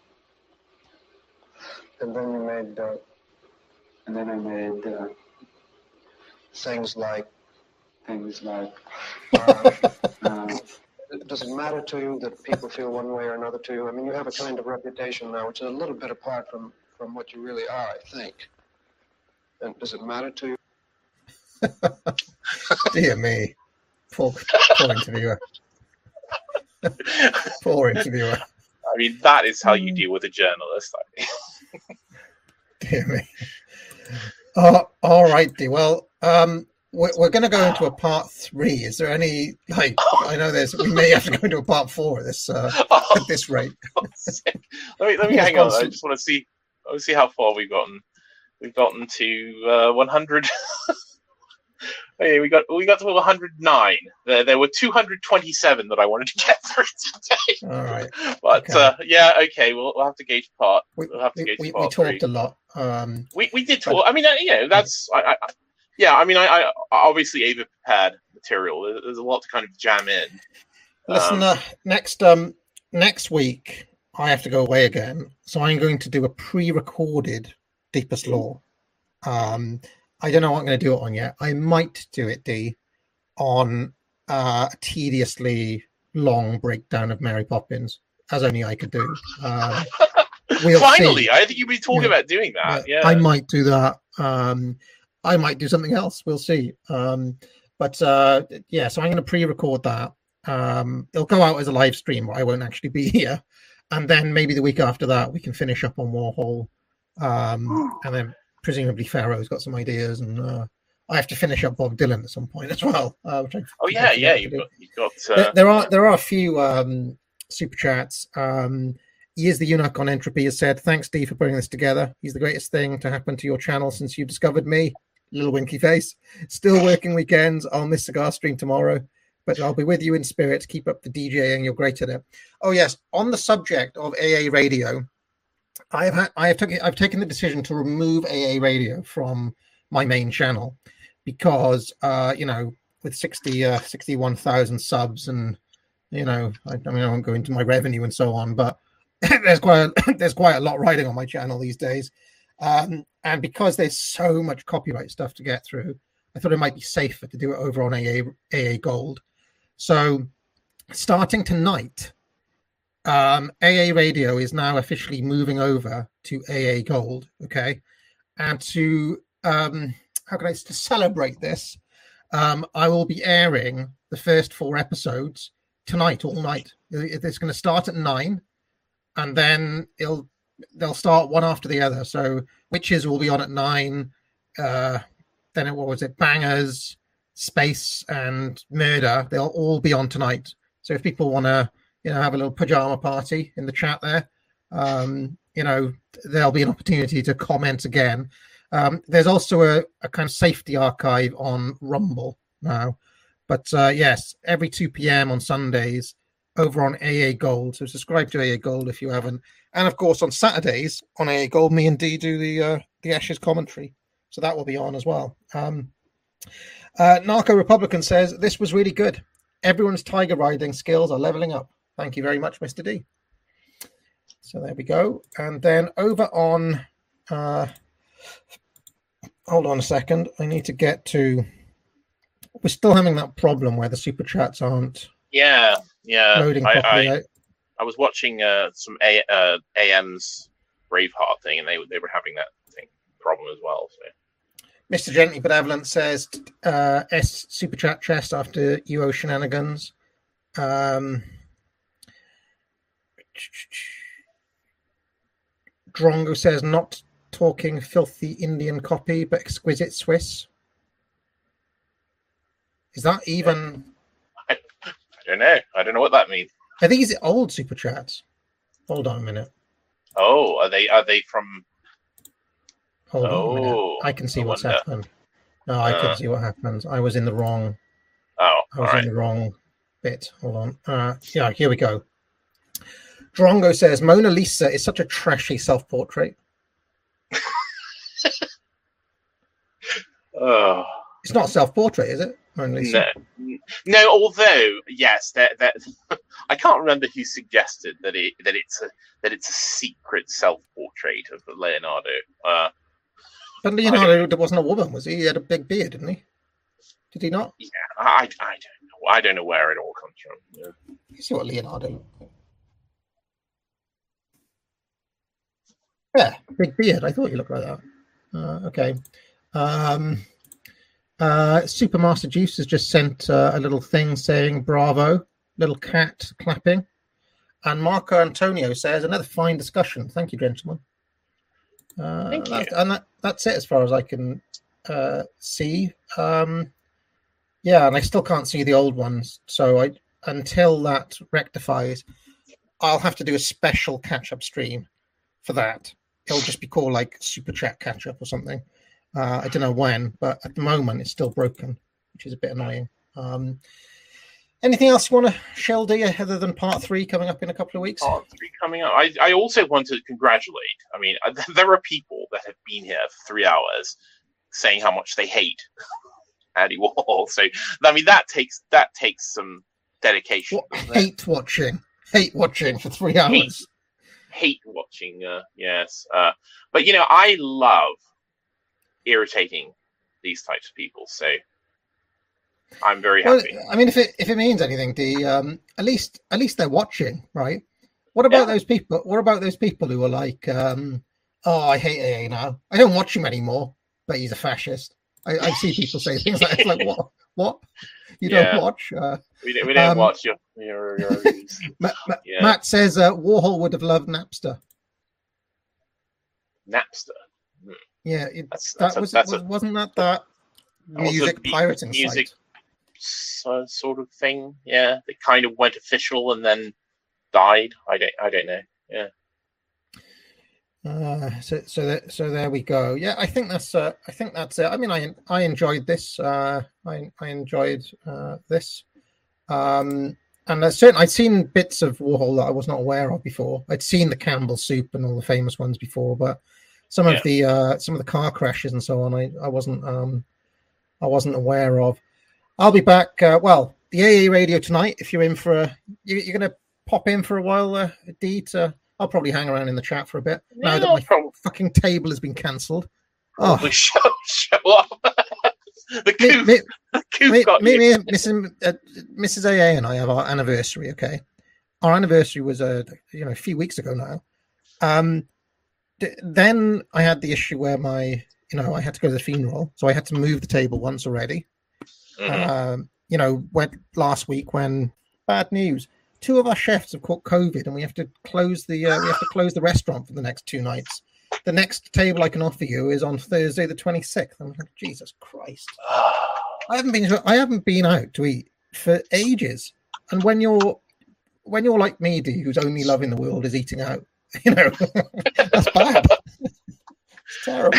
And then you made uh, And then I made uh, things like, things like. uh, Uh, does it matter to you that people feel one way or another to you? I mean, you have a kind of reputation now, which is a little bit apart from, from what you really are, I think. And does it matter to you? Dear me. Poor, poor interviewer. Poor interviewer. I mean, that is how you deal with a journalist. I mean. Dear me. Uh, all righty. Well, um, we're, we're going to go into a part three. Is there any, like, I know there's, we may have to go into a part four at this, uh, at this rate. let me, let me hang on. I just want to see, I want to see how far we've gotten. We've gotten to uh, one hundred. Okay, we got we got to one hundred nine. There there were two hundred twenty-seven that I wanted to get through today. All right. But Okay. uh, yeah, okay, we'll we'll have to gauge part. We, We'll have to we, gauge we, we part talked three. a lot. Um, We we did but- talk. I mean, uh, you know, that's I, I I- yeah. I mean, I, I obviously Ava prepared material. There- There's a lot to kind of jam in. Listen, Um, uh, next um next week I have to go away again, so I'm going to do a pre-recorded Deepest Law. Um, I don't know what I'm going to do it on yet. I might do it, D, on uh, a tediously long breakdown of Mary Poppins, as only I could do. Um, we'll Finally, see. I think you've been talking Yeah. about doing that. Yeah, I might do that. Um, I might do something else. We'll see. Um, but uh, yeah, so I'm going to pre-record that. Um, it'll go out as a live stream, but I won't actually be here. And then maybe the week after that, we can finish up on Warhol. Um, and then presumably Pharaoh's got some ideas, and uh, I have to finish up Bob Dylan at some point as well. Uh, which I Oh think yeah, I yeah. forgot to You've do. got you've got. Uh, There, there are there are a few um, super chats. Um, Years the Eunuch on Entropy has said, "Thanks, Dee, for putting this together. He's the greatest thing to happen to your channel since you discovered me." Little winky face. Still working weekends. I'll miss Cigar Stream tomorrow, but I'll be with you in spirit. Keep up the DJing. You're great at it. Oh yes. On the subject of A A radio, I have had, I have taken I've taken the decision to remove A A radio from my main channel because uh, you know, with sixty uh, sixty-one thousand subs, and you know, I, I mean I won't go into my revenue and so on, but there's quite a, there's quite a lot riding on my channel these days, um, and because there's so much copyright stuff to get through, I thought it might be safer to do it over on A A A A Gold. So starting tonight, um, A A Radio is now officially moving over to A A Gold. Okay, and to um, how can I to celebrate this? Um, I will be airing the first four episodes tonight, all night. It- It's going to start at nine, and then it'll they'll start one after the other. So Witches will be on at nine. Uh, then it, what was it? Bangers, Space, and Murder. They'll all be on tonight. So if people want to, you know, have a little pajama party in the chat there, um, you know, there'll be an opportunity to comment again. Um, there's also a, a kind of safety archive on Rumble now. But uh, yes, every two p.m. on Sundays over on A A Gold. So subscribe to A A Gold if you haven't. And of course, on Saturdays on A A Gold, me and Dee do the uh, the Ashes commentary. So that will be on as well. Um, uh, Narco Republican says, this was really good. Everyone's tiger riding skills are leveling up. Thank you very much, Mister D. So there we go. And then over on... Uh, hold on a second. I need to get to... We're still having that problem where the super chats aren't yeah, yeah. loading I, properly. I, I was watching uh, some A, uh, A M's Braveheart thing, and they they were having that thing problem as well. So. Mister Gently Benevolent says uh, S super chat chest after U O shenanigans. Um, Drongo says not talking filthy Indian copy, but exquisite Swiss. Is that even? I, I don't know. I don't know what that means. I think it's old super chats. Hold on a minute. Oh, are they? Are they from? Hold oh, on a minute. I can see I what's wonder. happened. No, I Uh, can see what happens. I was in the wrong. Oh, I all was right. in the wrong bit. Hold on. Uh, yeah, here we go. Drongo says Mona Lisa is such a trashy self-portrait. Oh. It's not self-portrait, is it? Mona Lisa? No, no. Although, yes, that that I can't remember who suggested that it that it's a that it's a secret self-portrait of Leonardo. Uh, But Leonardo wasn't a woman, was he? He had a big beard, didn't he? Did he not? yeah, I, I don't know. I don't know where it all comes from. Yeah. You see what Leonardo looked like? Yeah, big beard. I thought you looked like that. Uh, okay. Um, uh, Supermaster Juice has just sent uh, a little thing saying bravo, little cat clapping. And Marco Antonio says another fine discussion. Thank you, gentlemen. Uh, Thank you. that, and that, that's it as far as I can uh, see. Um, yeah, and I still can't see the old ones. So I until that rectifies, I'll have to do a special catch-up stream for that. It'll just be called like Super Chat Catch-Up or something. Uh, I don't know when, but at the moment it's still broken, which is a bit annoying. Um, anything else you want to shell, D, other than part three coming up in a couple of weeks? Part three coming up. I, I also want to congratulate. I mean, there are people that have been here for three hours saying how much they hate Andy Warhol. So, I mean, that takes that takes some dedication. What, hate watching, hate watching for three hours. Hate, hate watching. Uh, yes, uh, but you know, I love irritating these types of people. So. I'm very happy. Well, I mean, if it if it means anything, D, um, at least at least they're watching, right? What about Yeah. those people? What about those people who are like, um, "Oh, I hate A A now. I don't watch him anymore, but he's a fascist." I, I see people say things like, it's like, "What? What? You Yeah. don't watch?" Uh, We don't, we don't Um, watch your your. your Ma- Ma- Yeah. Matt says uh, Warhol would have loved Napster. Napster. Yeah, it, That's, that that's a, was, that's was a wasn't that that was a music mu- pirating music site? so, sort of thing. Yeah, it kind of went official and then died. I don't. I don't know. Yeah. Uh, so so that, so there we go. Yeah, I think that's uh, I think that's it. I mean, I I enjoyed this. Uh, I I enjoyed uh, this. Um, and there's certain I'd seen bits of Warhol that I was not aware of before. I'd seen the Campbell Soup and all the famous ones before, but some Yeah. of the uh, some of the car crashes and so on, I I wasn't um I wasn't aware of. I'll be back. Uh, well, the A A radio tonight. If you're in for a, you, you're going to pop in for a while, uh, D. To I'll probably hang around in the chat for a bit. Now that Yeah, my prob- fucking table has been cancelled. Oh, Probably show, show up. the me, coup, me, the coup me, got me, you. me, Missus Uh, Missus A A and I have our anniversary. Okay, our anniversary was a uh, you know a few weeks ago now. Um, th- then I had the issue where my you know I had to go to the funeral, so I had to move the table once already. Mhm. Um, you know, went last week when bad news. two of our chefs have caught COVID, and we have to close the uh, we have to close the restaurant for the next two nights. The next table I can offer you is on Thursday the twenty-sixth. I'm like, Jesus Christ! I haven't been I haven't been out to eat for ages. And when you're when you're like me, D, whose only love in the world is eating out, you know, that's bad. It's terrible.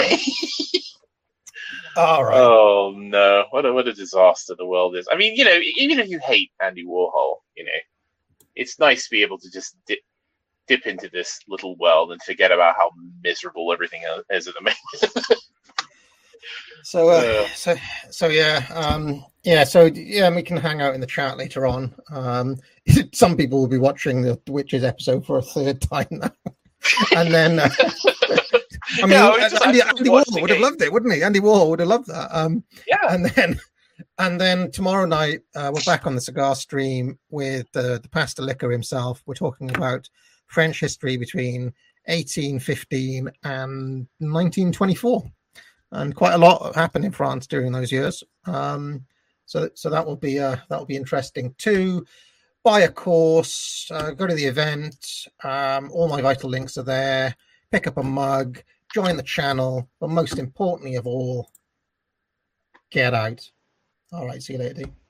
All right. Oh no! What a what a disaster the world is. I mean, you know, even if you hate Andy Warhol, you know, it's nice to be able to just dip, dip into this little world and forget about how miserable everything is at the moment. so, uh, uh, so, so yeah, um, yeah. So yeah, we can hang out in the chat later on. Um, some people will be watching the Witches episode for a third time now, and then. Uh, I mean, yeah, I Andy, Andy Warhol would have loved it, wouldn't he? Andy Warhol would have loved that. Um, yeah. And then, and then tomorrow night uh, we're back on the cigar stream with uh, the Pastor Liquor himself. We're talking about French history between eighteen fifteen and nineteen twenty-four, and quite a lot happened in France during those years. Um, so, so that will be uh, that will be interesting too. Buy a course, uh, go to the event. Um, all my vital links are there. Pick up a mug. Join the channel, but most importantly of all, get out. All right, see you later, D.